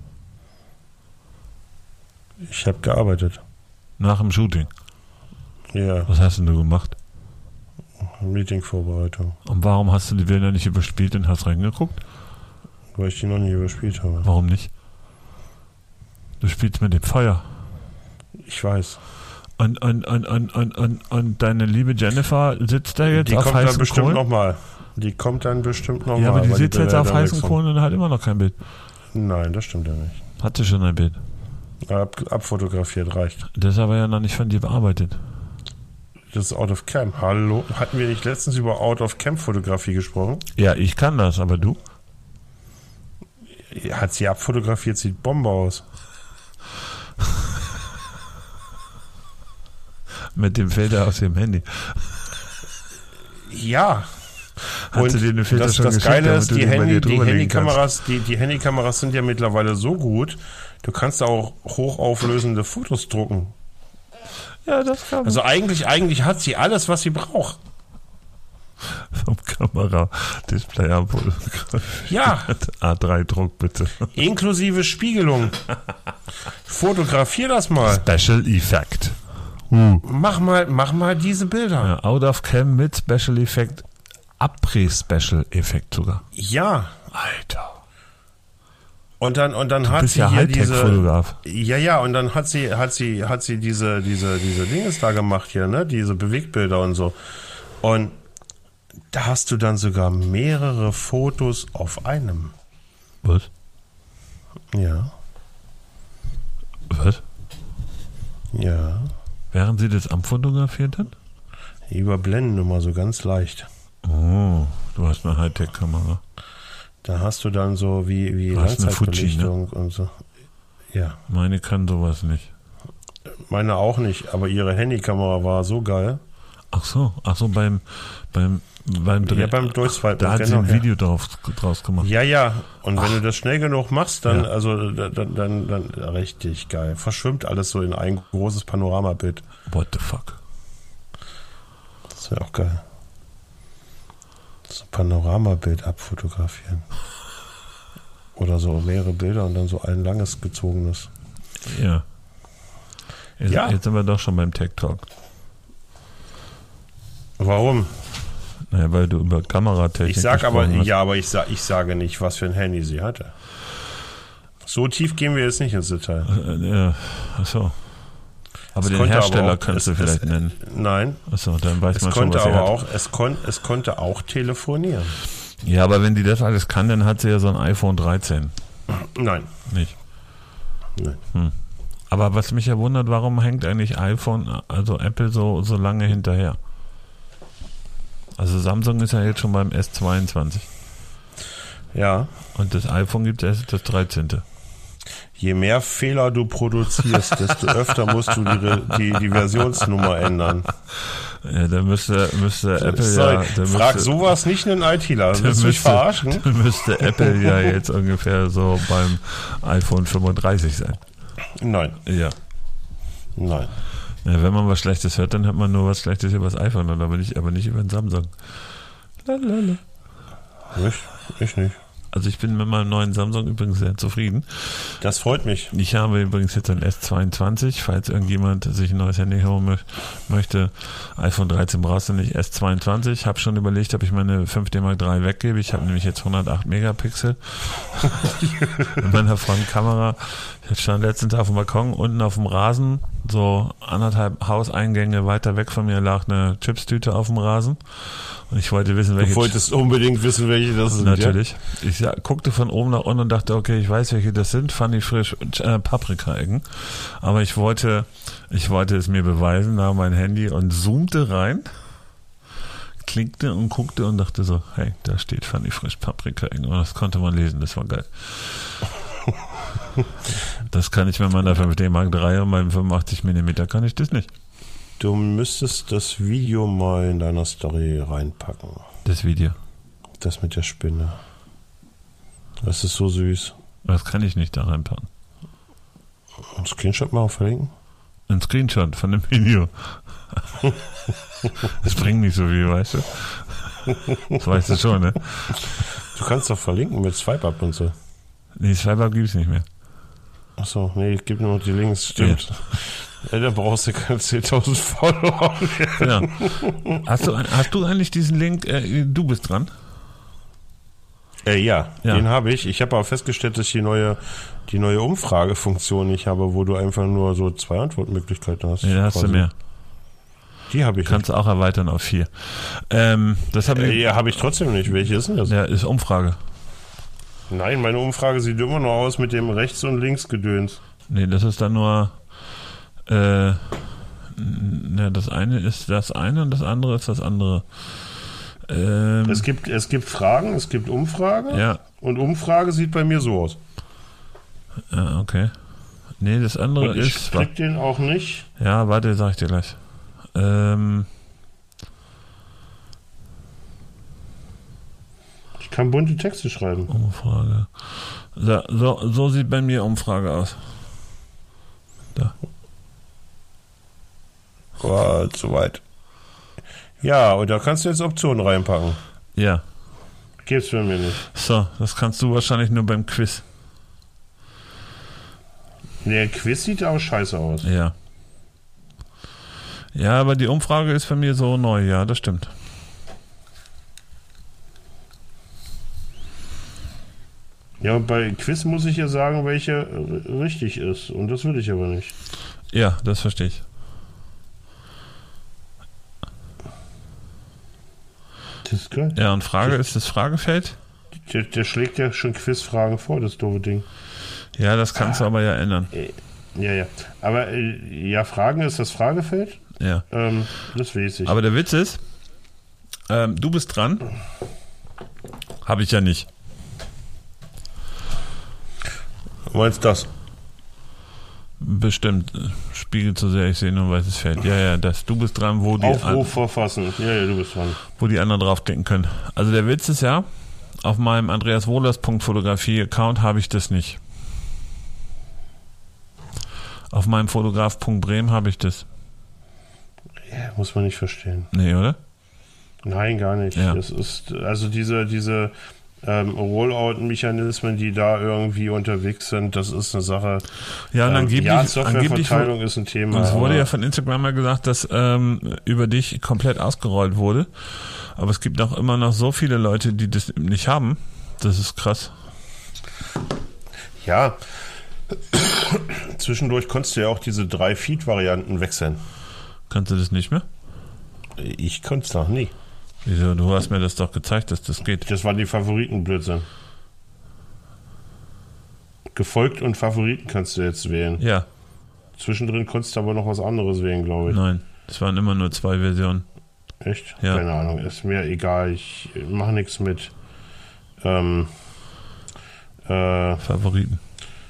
Ich habe gearbeitet. Nach dem Shooting? Ja. Was hast denn du gemacht? Meeting-Vorbereitung. Und warum hast du die Bilder nicht überspielt und hast reingeguckt? Weil ich die noch nie überspielt habe. Warum nicht? Du spielst mit dem Feuer. Ich weiß. Und deine liebe Jennifer sitzt da jetzt auf heißen Kohlen? Die kommt dann bestimmt nochmal. Ja, aber die sitzt jetzt auf heißen Kohlen und hat immer noch kein Bild. Nein, das stimmt ja nicht. Hatte schon ein Bild. Abfotografiert reicht. Das ist aber ja noch nicht von dir bearbeitet. Das ist Out of Cam. Hallo? Hatten wir nicht letztens über Out of Cam Fotografie gesprochen? Ja, ich kann das, aber du? Hat sie abfotografiert, sieht Bombe aus. Mit dem Filter aus dem Handy. Ja. Und sie dir den Filter schon das geschickt, Geile damit ist, du die den bei dir drüber legen Handykameras, die Handykameras sind ja mittlerweile so gut, du kannst auch hochauflösende Fotos drucken. Ja, das kann man. Also eigentlich hat sie alles, was sie braucht. Vom Kamera-Display am Ja. A3-Druck, bitte. Inklusive Spiegelung. Fotografier das mal. Special Effect. Mach mal diese Bilder. Ja, out of Cam mit Special Effect. Après-Special Effekt sogar. Ja. Alter. Und dann hat bist sie ja hier diese. Hightech-Fotograf. Ja, und dann hat sie diese Dinges da gemacht hier, ne? Diese Bewegtbilder und so. Und da hast du dann sogar mehrere Fotos auf einem. Was? Ja. Was? Ja. Während sie das am Fotografiert hat? Die überblenden immer so ganz leicht. Oh, du hast eine Hightech-Kamera. Da hast du dann so wie Du hast eine Fuji, Langzeitbelichtung und so. Ja. Meine kann sowas nicht. Meine auch nicht, aber ihre Handykamera war so geil. Ach so, beim Dreh. Ja, beim Durchswipen. Da hat sie ein Video draus gemacht. Ja. Und wenn du das schnell genug machst, dann, dann richtig geil. Verschwimmt alles so in ein großes Panoramabild. What the fuck? Das wäre auch geil. So ein Panoramabild abfotografieren. Oder so mehrere Bilder und dann so ein langes gezogenes. Ja. Jetzt sind wir doch schon beim Tech Talk. Warum? Naja, weil du über Kameratechnik Ich sag aber, hast. ja, aber ich sage nicht, was für ein Handy sie hatte. So tief gehen wir jetzt nicht ins Detail. Ja, achso. Aber den Hersteller kannst du vielleicht nennen. Nein. Achso, dann weiß man schon, was sie hat. Es konnte auch telefonieren. Ja, aber wenn die das alles kann, dann hat sie ja so ein iPhone 13. Nein. Nicht? Nein. Aber was mich ja wundert, warum hängt eigentlich also Apple so lange hinterher? Also Samsung ist ja jetzt schon beim S22. Ja. Und das iPhone gibt es erst das 13. Je mehr Fehler du produzierst, desto öfter musst du die Versionsnummer ändern. Ja, dann müsste Apple Frag sowas nicht einen ITler. Willst du mich verarschen? Dann müsste Apple ja jetzt ungefähr so beim iPhone 35 sein. Nein. Ja. Nein. Ja, wenn man was Schlechtes hört, dann hört man nur was Schlechtes über das iPhone, aber nicht über den Samsung. Lalala. Ich nicht. Also ich bin mit meinem neuen Samsung übrigens sehr zufrieden. Das freut mich. Ich habe übrigens jetzt ein S22, falls irgendjemand sich ein neues Handy holen möchte. iPhone 13 brauchst du nicht, S22. Ich habe schon überlegt, ob ich meine 5D Mark III weggebe. Ich habe nämlich jetzt 108 Megapixel mit meiner Frontkamera. Ich stand letztens auf dem Balkon, unten auf dem Rasen, so 1,5 Hauseingänge weiter weg von mir lag eine Chipstüte auf dem Rasen. Und ich wollte wissen, welche. Du wolltest unbedingt wissen, welche das sind. Natürlich. Ja? Ich guckte von oben nach unten und dachte, okay, ich weiß, welche das sind. Fand ich frisch Paprika-Eggen. Aber ich wollte es mir beweisen, nahm mein Handy und zoomte rein, klickte und guckte und dachte so, hey, da steht Funny Frisch Paprika-Eggen. Und das konnte man lesen, das war geil. Das kann ich mit meiner 5D Mark III und meinem 85mm kann ich das nicht. Du müsstest das Video mal in deiner Story reinpacken. Das Video? Das mit der Spinne. Das ist so süß. Das kann ich nicht da reinpacken. Ein Screenshot mal verlinken? Ein Screenshot von dem Video. Das bringt nicht so viel, weißt du? Das weißt du schon, ne? Du kannst doch verlinken mit Swipe-Up und so. Nee, Swipe-Up gibt es nicht mehr. Achso, nee, ich gebe nur noch die Links, stimmt. Ja, da brauchst du keine 10.000 Follower mehr. Genau. Hast du eigentlich diesen Link, du bist dran? Ja, den habe ich. Ich habe aber festgestellt, dass ich die neue Umfragefunktion nicht habe, wo du einfach nur so 2 Antwortmöglichkeiten hast. Nee, da hast du mehr. Die habe ich. Kannst du auch erweitern auf 4. Das habe ich trotzdem nicht. Welche ist denn das? Ja, ist Umfrage. Nein, meine Umfrage sieht immer noch aus mit dem Rechts- und Linksgedöns. Nee, das ist dann nur das eine ist das eine und das andere ist das andere. Es gibt Fragen, es gibt Umfrage. Ja. Und Umfrage sieht bei mir so aus. Okay. Nee, das andere und ich ist. Ich krieg den auch nicht. Ja, warte, sag ich dir gleich. kann bunte Texte schreiben. Umfrage. So sieht bei mir Umfrage aus. Da. Oh, zu weit. Ja, und da kannst du jetzt Optionen reinpacken. Ja. Gibt's bei mir nicht. So, das kannst du wahrscheinlich nur beim Quiz. Der Quiz sieht aber scheiße aus. Ja. Ja, aber die Umfrage ist bei mir so neu, ja, das stimmt. Ja, und bei Quiz muss ich ja sagen, welche richtig ist. Und das will ich aber nicht. Ja, das verstehe ich. Das ist geil. Ja, und Frage ist das Fragefeld? Der schlägt ja schon Quizfragen vor, das doofe Ding. Ja, das kannst du aber ja ändern. Ja. Aber ja, Fragen ist das Fragefeld? Ja. Das weiß ich. Aber der Witz ist, du bist dran. Habe ich ja nicht. Meinst du das? Bestimmt. Spiegelt so sehr, ich sehe nur ein weißes Feld. Ja, du bist dran, wo die Aufruf verfassen. Ja, du bist dran. Wo die anderen draufklicken können. Also der Witz ist ja, auf meinem andreaswohlers.fotografie-Account habe ich das nicht. Auf meinem Fotograf.bremen habe ich das. Ja, muss man nicht verstehen. Nee, oder? Nein, gar nicht. Ja. Das ist, also diese Rollout-Mechanismen, die da irgendwie unterwegs sind, das ist eine Sache. Ja, und Softwareverteilung ist ein Thema. Und es wurde ja von Instagram mal gesagt, dass über dich komplett ausgerollt wurde. Aber es gibt auch immer noch so viele Leute, die das nicht haben. Das ist krass. Ja. Zwischendurch konntest du ja auch diese 3 Feed-Varianten wechseln. Kannst du das nicht mehr? Ich konnte es noch nie. Wieso? Du hast mir das doch gezeigt, dass das geht. Das waren die Favoritenblödsinn. Gefolgt und Favoriten kannst du jetzt wählen. Ja. Zwischendrin konntest du aber noch was anderes wählen, glaube ich. Nein, es waren immer nur 2 Versionen. Echt? Ja. Keine Ahnung, ist mir egal. Ich mache nichts mit Favoriten.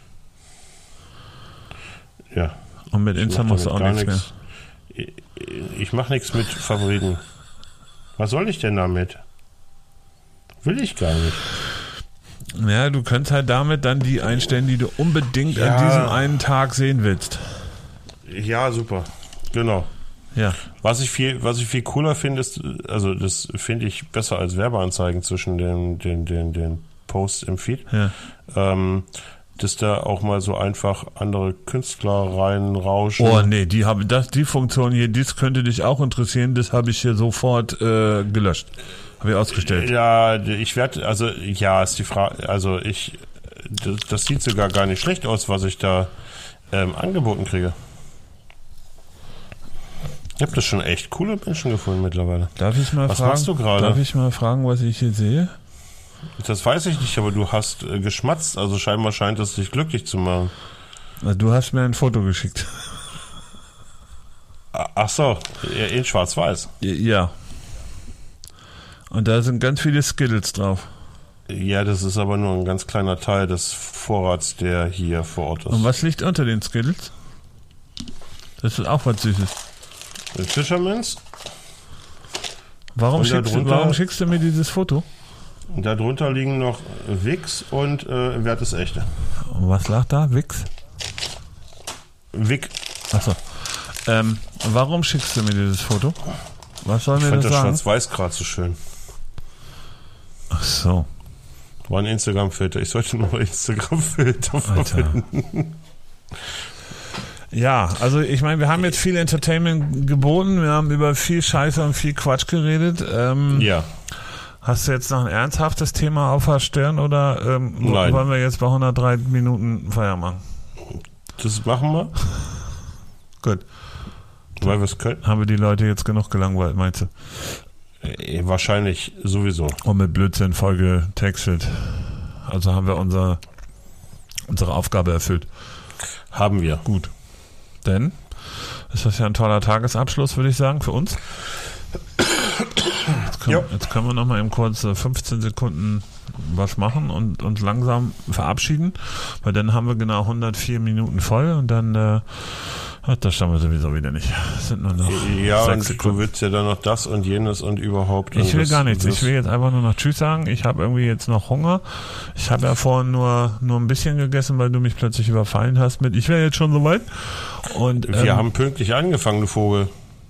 Ja. Und mit Insta machst du auch nichts mehr. Ich mache nichts mit Favoriten. Was soll ich denn damit? Will ich gar nicht. Ja, du könntest halt damit dann die einstellen, die du unbedingt an diesem einen Tag sehen willst. Ja, super. Genau. Ja. Was ich viel cooler finde, ist, also das finde ich besser als Werbeanzeigen zwischen den Posts im Feed. Ja. Dass da auch mal so einfach andere Künstler reinrauschen. Oh nee, die Funktion hier, das könnte dich auch interessieren, das habe ich hier sofort gelöscht. Habe ich ausgestellt. Ja, ist die Frage, das sieht sogar gar nicht schlecht aus, was ich da angeboten kriege. Ich habe das schon echt coole Menschen gefunden mittlerweile. Darf ich mal fragen? Was machst du gerade? Darf ich mal fragen, was ich hier sehe? Das weiß ich nicht, aber du hast geschmatzt, also scheinbar scheint es dich glücklich zu machen. Du hast mir ein Foto geschickt. Ach so, in schwarz-weiß. Ja. Und da sind ganz viele Skittles drauf. Ja, das ist aber nur ein ganz kleiner Teil des Vorrats, der hier vor Ort ist. Und was liegt unter den Skittles? Das ist auch was Süßes. Fishermans. Warum schickst du mir dieses Foto? Und darunter liegen noch Wix und Wert ist echte. Und was lag da? Wix? Wick. Achso. Warum schickst du mir dieses Foto? Was soll mir das sagen? Ich fand das Schwarz-Weiß gerade so schön. Ach so. War ein Instagram-Filter. Ich sollte noch Instagram-Filter verwenden. Ja, also ich meine, wir haben jetzt viel Entertainment geboten. Wir haben über viel Scheiße und viel Quatsch geredet. Ja. Hast du jetzt noch ein ernsthaftes Thema auf der Stirn oder Nein. Wollen wir jetzt bei 103 Minuten Feier machen? Das machen wir. Gut. Weil wir es können. Haben wir die Leute jetzt genug gelangweilt, meinst du? Wahrscheinlich sowieso. Und mit Blödsinn voll getextet. Also haben wir unsere Aufgabe erfüllt. Haben wir. Gut. Denn ist das ja ein toller Tagesabschluss, würde ich sagen, für uns. Jetzt können wir noch mal eben kurz 15 Sekunden was machen und uns langsam verabschieden, weil dann haben wir genau 104 Minuten voll und dann Ach, das schauen wir sowieso wieder nicht. Das sind nur noch ja, 6 und Sekunden. du willst ja dann noch das und jenes und überhaupt. Ich will das, gar nichts. Das, Ich will jetzt einfach nur noch Tschüss sagen. Ich habe irgendwie jetzt noch Hunger. Ich habe ja vorhin nur ein bisschen gegessen, weil du mich plötzlich überfallen hast mit, ich wäre jetzt schon soweit. Und wir haben pünktlich angefangen, du Vogel.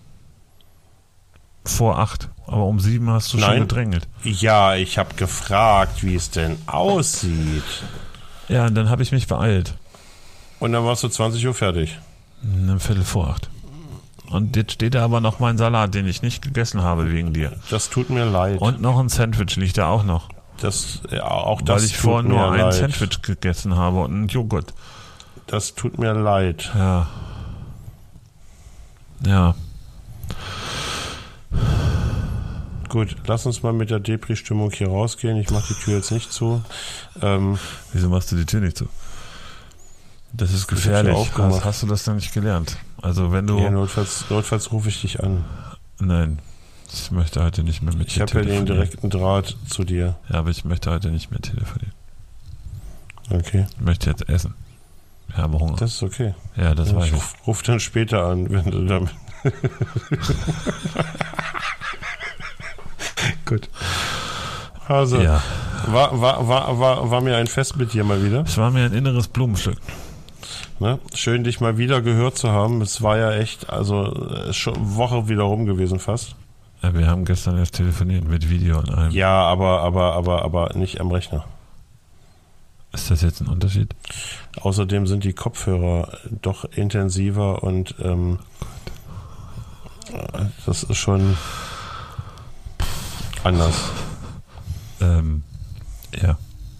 Vor 8. Aber um 7 hast du schon gedrängelt. Ja, ich habe gefragt, wie es denn aussieht. Ja, und dann habe ich mich beeilt. Und dann warst du 20 Uhr fertig. Eine Viertel vor 8. Und jetzt steht da aber noch mein Salat, den ich nicht gegessen habe wegen dir. Das tut mir leid. Und noch ein Sandwich liegt da auch noch. Weil ich vorhin nur ein Sandwich gegessen habe und einen Joghurt. Das tut mir leid. Ja. Ja. Gut, lass uns mal mit der Depri-Stimmung hier rausgehen. Ich mache die Tür jetzt nicht zu. Wieso machst du die Tür nicht zu? Das ist gefährlich. Hast du das denn nicht gelernt? Also wenn du... Ja, notfalls rufe ich dich an. Nein, ich möchte heute nicht mehr mit dir telefonieren. Ich habe ja den direkten Draht zu dir. Ja, aber ich möchte heute nicht mehr telefonieren. Okay. Ich möchte jetzt essen. Ich habe Hunger. Das ist okay. Ja, das weiß ich. Ruf dann später an, wenn du damit... Gut. Also, ja. war mir ein Fest mit dir mal wieder. Es war mir ein inneres Blumenstück. Ne? Schön, dich mal wieder gehört zu haben. Es war ja echt, also schon eine Woche wieder rum gewesen fast. Ja, wir haben gestern erst telefoniert mit Video und allem. Ja, aber nicht am Rechner. Ist das jetzt ein Unterschied? Außerdem sind die Kopfhörer doch intensiver und das ist schon anders. Ja.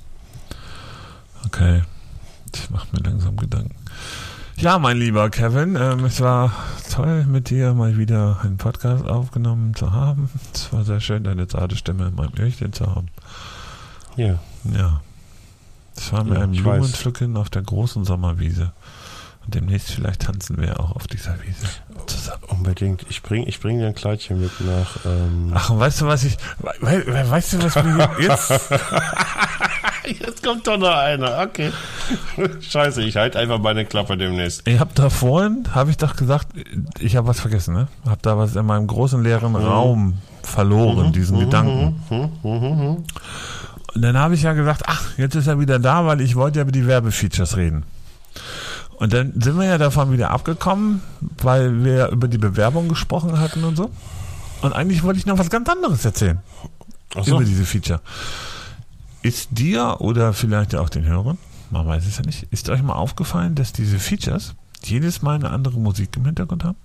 Okay. Ich mache mir langsam Gedanken. Ja, mein lieber Kevin, es war toll, mit dir mal wieder einen Podcast aufgenommen zu haben. Es war sehr schön, deine zarte Stimme in meinem Öhrchen zu haben. Ja. Ja. Es war mir ein Blumenpflücken auf der großen Sommerwiese. Und demnächst vielleicht tanzen wir auch auf dieser Wiese zusammen. Unbedingt. Ich bring dir ein Kleidchen mit nach... Ach, und weißt du, was mir jetzt... Jetzt kommt doch noch einer. Okay. Scheiße, ich halte einfach meine Klappe demnächst. Ich habe da vorhin, habe ich doch gesagt, ich habe was vergessen, ne? Habe da was in meinem großen leeren Raum verloren, diesen Gedanken. Und dann habe ich ja gesagt, ach, jetzt ist er wieder da, weil ich wollte ja über die Werbefeatures reden. Und dann sind wir ja davon wieder abgekommen, weil wir über die Bewerbung gesprochen hatten und so. Und eigentlich wollte ich noch was ganz anderes erzählen. Ach so. Über diese Feature. Ist dir oder vielleicht auch den Hörern, man weiß es ja nicht, ist euch mal aufgefallen, dass diese Features jedes Mal eine andere Musik im Hintergrund haben?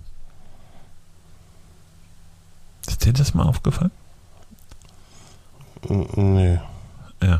Ist dir das mal aufgefallen? Nee. Ja.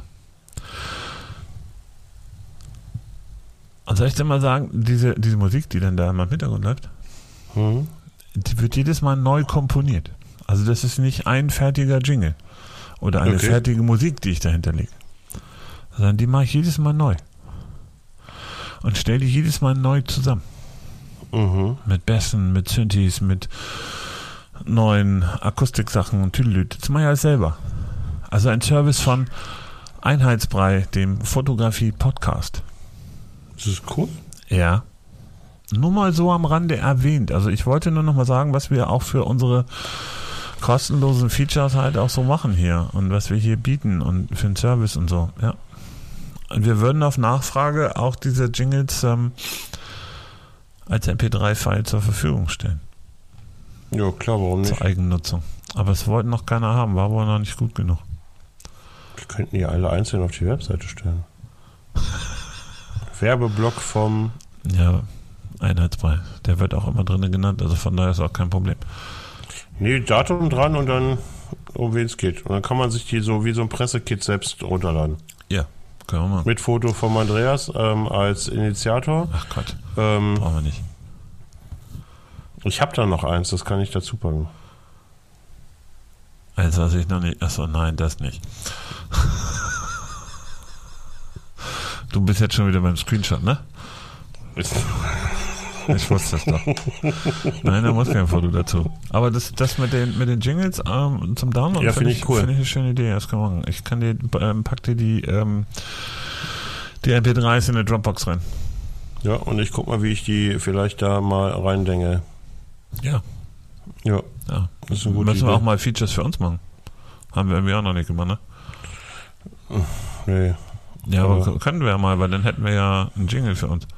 Und soll ich dir mal sagen, diese Musik, die dann da im Hintergrund läuft, die wird jedes Mal neu komponiert. Also das ist nicht ein fertiger Jingle oder eine fertige Musik, die ich dahinter lege. Sondern die mache ich jedes Mal neu. Und stelle die jedes Mal neu zusammen. Mit Bässen, mit Synthes, mit neuen Akustiksachen und Tüdelüt. Das mache ich alles selber. Also ein Service von Einheitsbrei, dem Fotografie-Podcast. Das ist cool. Ja. Nur mal so am Rande erwähnt. Also ich wollte nur noch mal sagen, was wir auch für unsere kostenlosen Features halt auch so machen hier und was wir hier bieten und für einen Service und so. Ja. Und wir würden auf Nachfrage auch diese Jingles als MP3-File zur Verfügung stellen. Ja, klar, warum nicht? Zur Eigennutzung. Aber es wollten noch keiner haben, war wohl noch nicht gut genug. Wir könnten die alle einzeln auf die Webseite stellen. Werbeblock vom... Ja, Einheitsbrei. Der wird auch immer drin genannt, also von daher ist auch kein Problem. Nee, Datum dran und dann, um wen es geht. Und dann kann man sich die so wie so ein Pressekit selbst runterladen. Ja, können wir machen. Mit Foto vom Andreas als Initiator. Ach Gott, brauchen wir nicht. Ich habe da noch eins, das kann ich dazu packen. Eins, was ich noch nicht... Achso, nein, das nicht. Du bist jetzt schon wieder beim Screenshot, ne? Ich wusste es doch. Nein, da muss kein Foto dazu. Aber das mit den Jingles zum Download, ja, finde ich cool. Finde ich eine schöne Idee. Das kann man machen. Ich kann dir, pack dir die MP3s in eine Dropbox rein. Ja, und ich guck mal, wie ich die vielleicht da mal reindenke. Ja. Ja. Das ist eine gute Idee. Wir auch mal Features für uns machen. Haben wir irgendwie auch noch nicht gemacht, ne? Nee. Ja, aber können wir ja mal, weil dann hätten wir ja einen Jingle für uns.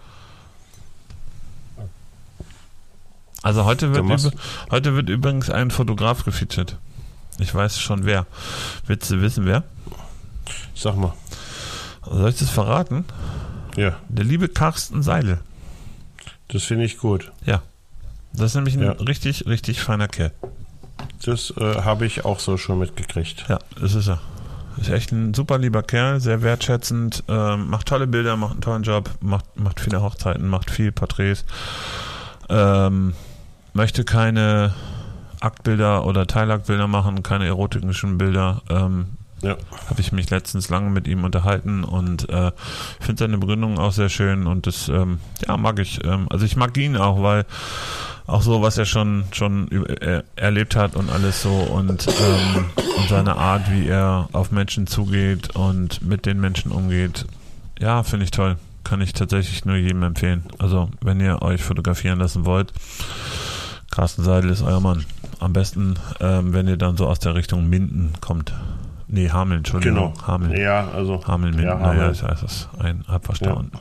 Also heute wird übrigens ein Fotograf gefeatured. Ich weiß schon wer. Willst du wissen, wer? Sag mal. Soll ich das verraten? Ja. Der liebe Carsten Seidel. Das finde ich gut. Ja. Das ist nämlich ein richtig, richtig feiner Kerl. Das habe ich auch so schon mitgekriegt. Ja, das ist er. Ist echt ein super lieber Kerl, sehr wertschätzend, macht tolle Bilder, macht einen tollen Job, macht viele Hochzeiten, macht viel Porträts, möchte keine Aktbilder oder Teilaktbilder machen, keine erotischen Bilder. Habe ich mich letztens lange mit ihm unterhalten und finde seine Begründung auch sehr schön und das mag ich. Also ich mag ihn auch, weil auch so, was er schon erlebt hat und alles so und seine Art, wie er auf Menschen zugeht und mit den Menschen umgeht, ja, finde ich toll. Kann ich tatsächlich nur jedem empfehlen. Also, wenn ihr euch fotografieren lassen wollt, Carsten Seidel ist euer Mann. Am besten, wenn ihr dann so aus der Richtung Minden kommt. Nee, Hameln, Entschuldigung. Genau. Hameln. Ja, also. Hameln, Minden. Ja, Hameln. Naja, das ist ein Abwasch da unten.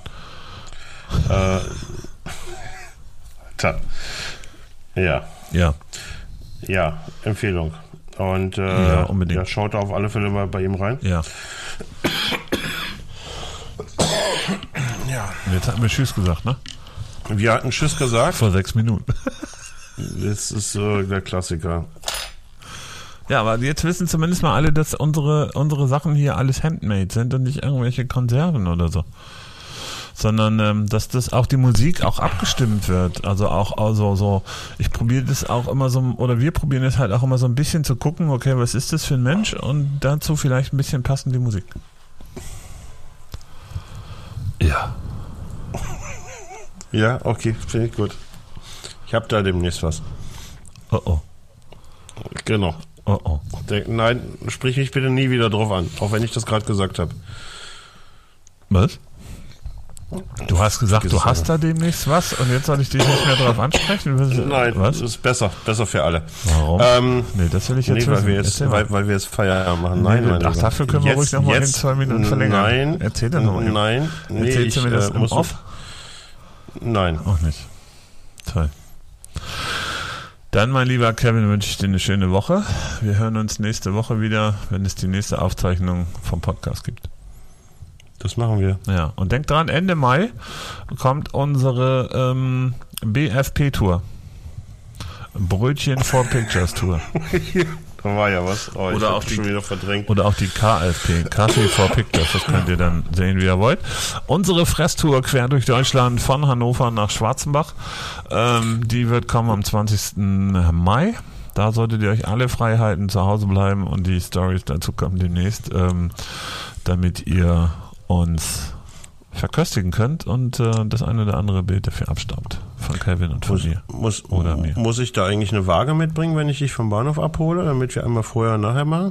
Ja. Ja, Empfehlung. Und unbedingt. Ja, schaut auf alle Fälle mal bei ihm rein. Ja. Ja. Jetzt hatten wir Tschüss gesagt, ne? Wir hatten Tschüss gesagt. Vor 6 Minuten. Das ist der Klassiker. Ja, aber jetzt wissen zumindest mal alle, dass unsere Sachen hier alles handmade sind und nicht irgendwelche Konserven oder so. Sondern dass das auch die Musik auch abgestimmt wird. Also ich probiere das auch immer so, oder wir probieren es halt auch immer so ein bisschen zu gucken, okay, was ist das für ein Mensch und dazu vielleicht ein bisschen passend die Musik. Ja. Ja, okay, finde ich gut. Ich habe da demnächst was. Oh. Genau. Oh. Nein, sprich mich bitte nie wieder drauf an, auch wenn ich das gerade gesagt habe. Was? Du hast gesagt, du hast da demnächst was und jetzt soll ich dich nicht mehr drauf ansprechen? Nein, was? Das ist besser für alle. Warum? Nee, das will ich jetzt wissen. Weil wir jetzt Feierabend machen. Nein, ach, dafür können wir ruhig noch mal in 2 Minuten verlängern. Nein. Erzähl doch nochmal. Nein. Erzählst du mir das im Off? Nein. Auch nicht. Toll. Dann, mein lieber Kevin, wünsche ich dir eine schöne Woche. Wir hören uns nächste Woche wieder, wenn es die nächste Aufzeichnung vom Podcast gibt. Das machen wir. Ja, und denkt dran, Ende Mai kommt unsere BFP-Tour. Brötchen for Pictures Tour. Da war ja was. Oh, oder auch schon wieder verdrängt. Oder auch die KFP, Kaffee for Pictures. Das könnt ihr dann sehen, wie ihr wollt. Unsere Fresstour quer durch Deutschland von Hannover nach Schwarzenbach. Die wird kommen am 20. Mai. Da solltet ihr euch alle frei halten, zu Hause bleiben und die Stories dazu kommen demnächst, damit ihr uns verköstigen könnt und das eine oder andere Bild dafür abstaubt von Kevin und von mir oder mir. Muss ich da eigentlich eine Waage mitbringen, wenn ich dich vom Bahnhof abhole, damit wir einmal vorher und nachher machen?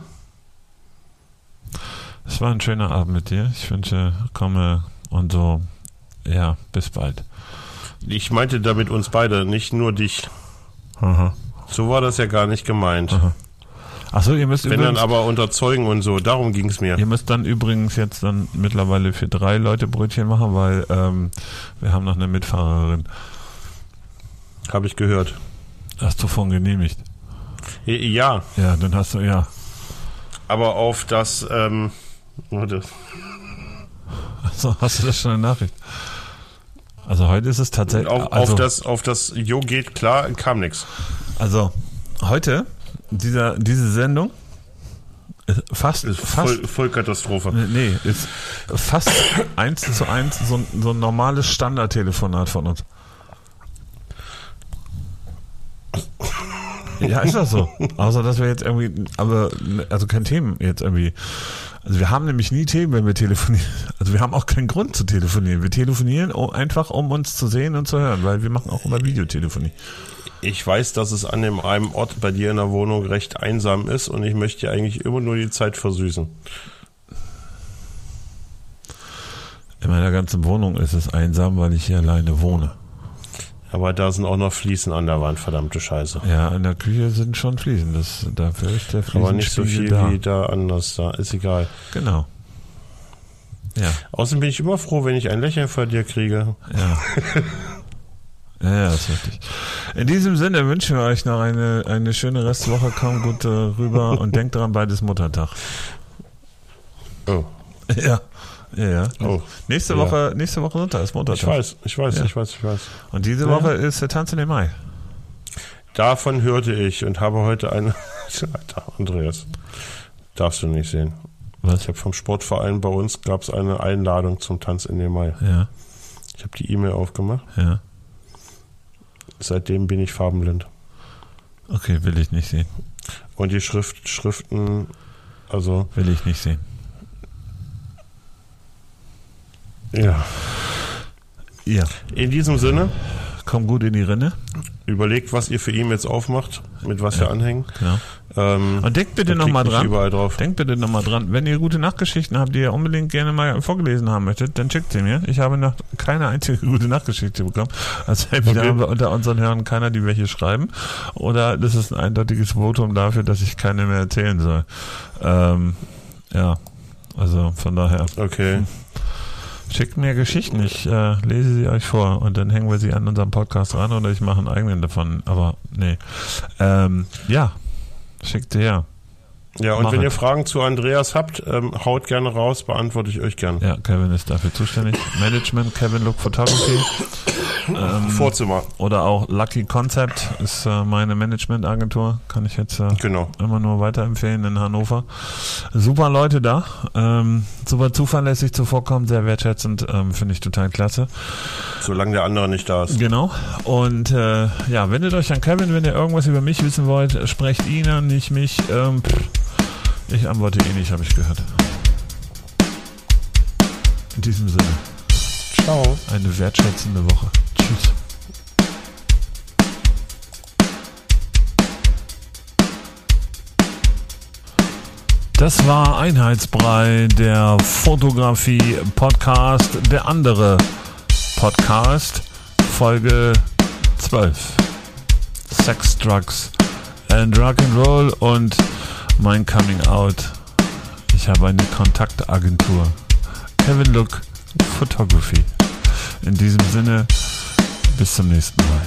Es war ein schöner Abend mit dir. Ich wünsche, komme und so, ja, bis bald. Ich meinte damit uns beide, nicht nur dich. Aha. So war das ja gar nicht gemeint. Aha. Achso, ihr müsst wenn dann aber unter Zeugen und so, darum ging es mir. Ihr müsst dann übrigens jetzt dann mittlerweile für 3 Leute Brötchen machen, weil wir haben noch eine Mitfahrerin. Habe ich gehört. Hast du von genehmigt? Ja. Ja, dann hast du, ja. Aber auf das, warte. Achso, hast du das schon eine Nachricht? Also heute ist es tatsächlich... Auf das Jo geht klar, kam nichts. Also heute... Diese Sendung ist fast Vollkatastrophe. Nee, ist fast 1:1 so ein normales Standardtelefonat von uns. Ja, ist das so. Außer, dass wir jetzt irgendwie, also kein Themen jetzt irgendwie. Also wir haben nämlich nie Themen, wenn wir telefonieren. Also wir haben auch keinen Grund zu telefonieren. Wir telefonieren einfach, um uns zu sehen und zu hören, weil wir machen auch immer Videotelefonie. Ich weiß, dass es an dem einen Ort bei dir in der Wohnung recht einsam ist und ich möchte dir eigentlich immer nur die Zeit versüßen. In meiner ganzen Wohnung ist es einsam, weil ich hier alleine wohne. Aber da sind auch noch Fliesen an der Wand, verdammte Scheiße. Ja, in der Küche sind schon Fliesen. Dafür ist der Fliesenspiegel. Aber nicht so viel da. Wie da anders da. Ist egal. Genau. Ja. Außerdem bin ich immer froh, wenn ich ein Lächeln von dir kriege. Ja. Ja, ist richtig. In diesem Sinne wünschen wir euch noch eine schöne Restwoche. Kommt gut rüber und denkt dran, bald ist Muttertag. Oh. Ja. Ja. Oh. Nächste Woche Sonntag ist Muttertag. Ich weiß. Und diese Woche ist der Tanz in den Mai. Davon hörte ich und habe heute eine... Alter, Andreas, darfst du nicht sehen. Was? Ich habe vom Sportverein bei uns, gab es eine Einladung zum Tanz in den Mai. Ja. Ich habe die E-Mail aufgemacht. Ja. Seitdem bin ich farbenblind. Okay, will ich nicht sehen. Und die Schriften, also... Will ich nicht sehen. Ja. Ja. In diesem Sinne... Kommt gut in die Rinne. Überlegt, was ihr für E-Mails aufmacht, mit was ihr anhängen. Genau. Und denkt bitte nochmal dran. Denkt bitte nochmal dran. Wenn ihr gute Nachtgeschichten habt, die ihr unbedingt gerne mal vorgelesen haben möchtet, dann schickt sie mir. Ich habe noch keine einzige gute Nachtgeschichte bekommen. Also entweder haben wir unter unseren Hörern keiner, die welche schreiben, oder das ist ein eindeutiges Votum dafür, dass ich keine mehr erzählen soll. Ja, also von daher. Okay. Schickt mir Geschichten, ich lese sie euch vor und dann hängen wir sie an unserem Podcast ran oder ich mache einen eigenen davon, aber nee. Ja, schickt sie her. Ja, und wenn ihr Fragen zu Andreas habt, haut gerne raus, beantworte ich euch gern. Ja, Kevin ist dafür zuständig. Management, Kevin Look Photography. Vorzimmer. Oder auch Lucky Concept ist meine Managementagentur. Kann ich jetzt immer nur weiterempfehlen in Hannover. Super Leute da. Super zuverlässig, zuvorkommend, sehr wertschätzend. Finde ich total klasse. Solange der andere nicht da ist. Genau. Und ja, wendet euch an Kevin, wenn ihr irgendwas über mich wissen wollt. Sprecht ihn an, nicht mich. Ich antworte eh nicht, habe ich gehört. In diesem Sinne. Ciao. Eine wertschätzende Woche. Tschüss. Das war Einheitsbrei, der Fotografie-Podcast, der andere Podcast, Folge 12. Sex, Drugs and Rock'n'Roll und mein Coming Out. Ich habe eine Kontaktagentur. Kevin Look Photography. In diesem Sinne, bis zum nächsten Mal.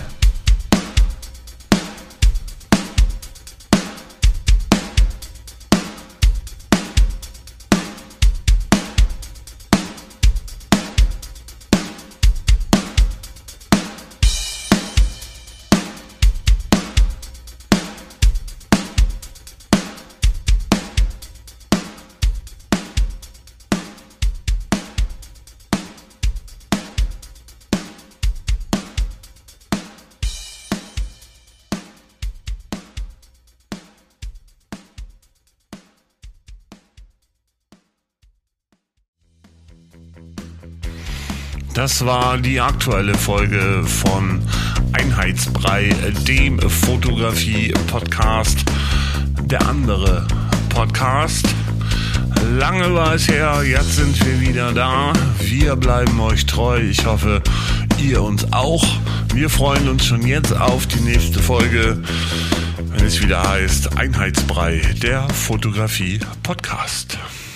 Das war die aktuelle Folge von Einheitsbrei, dem Fotografie-Podcast, der andere Podcast. Lange war es her, jetzt sind wir wieder da. Wir bleiben euch treu. Ich hoffe, ihr uns auch. Wir freuen uns schon jetzt auf die nächste Folge, wenn es wieder heißt Einheitsbrei, der Fotografie-Podcast.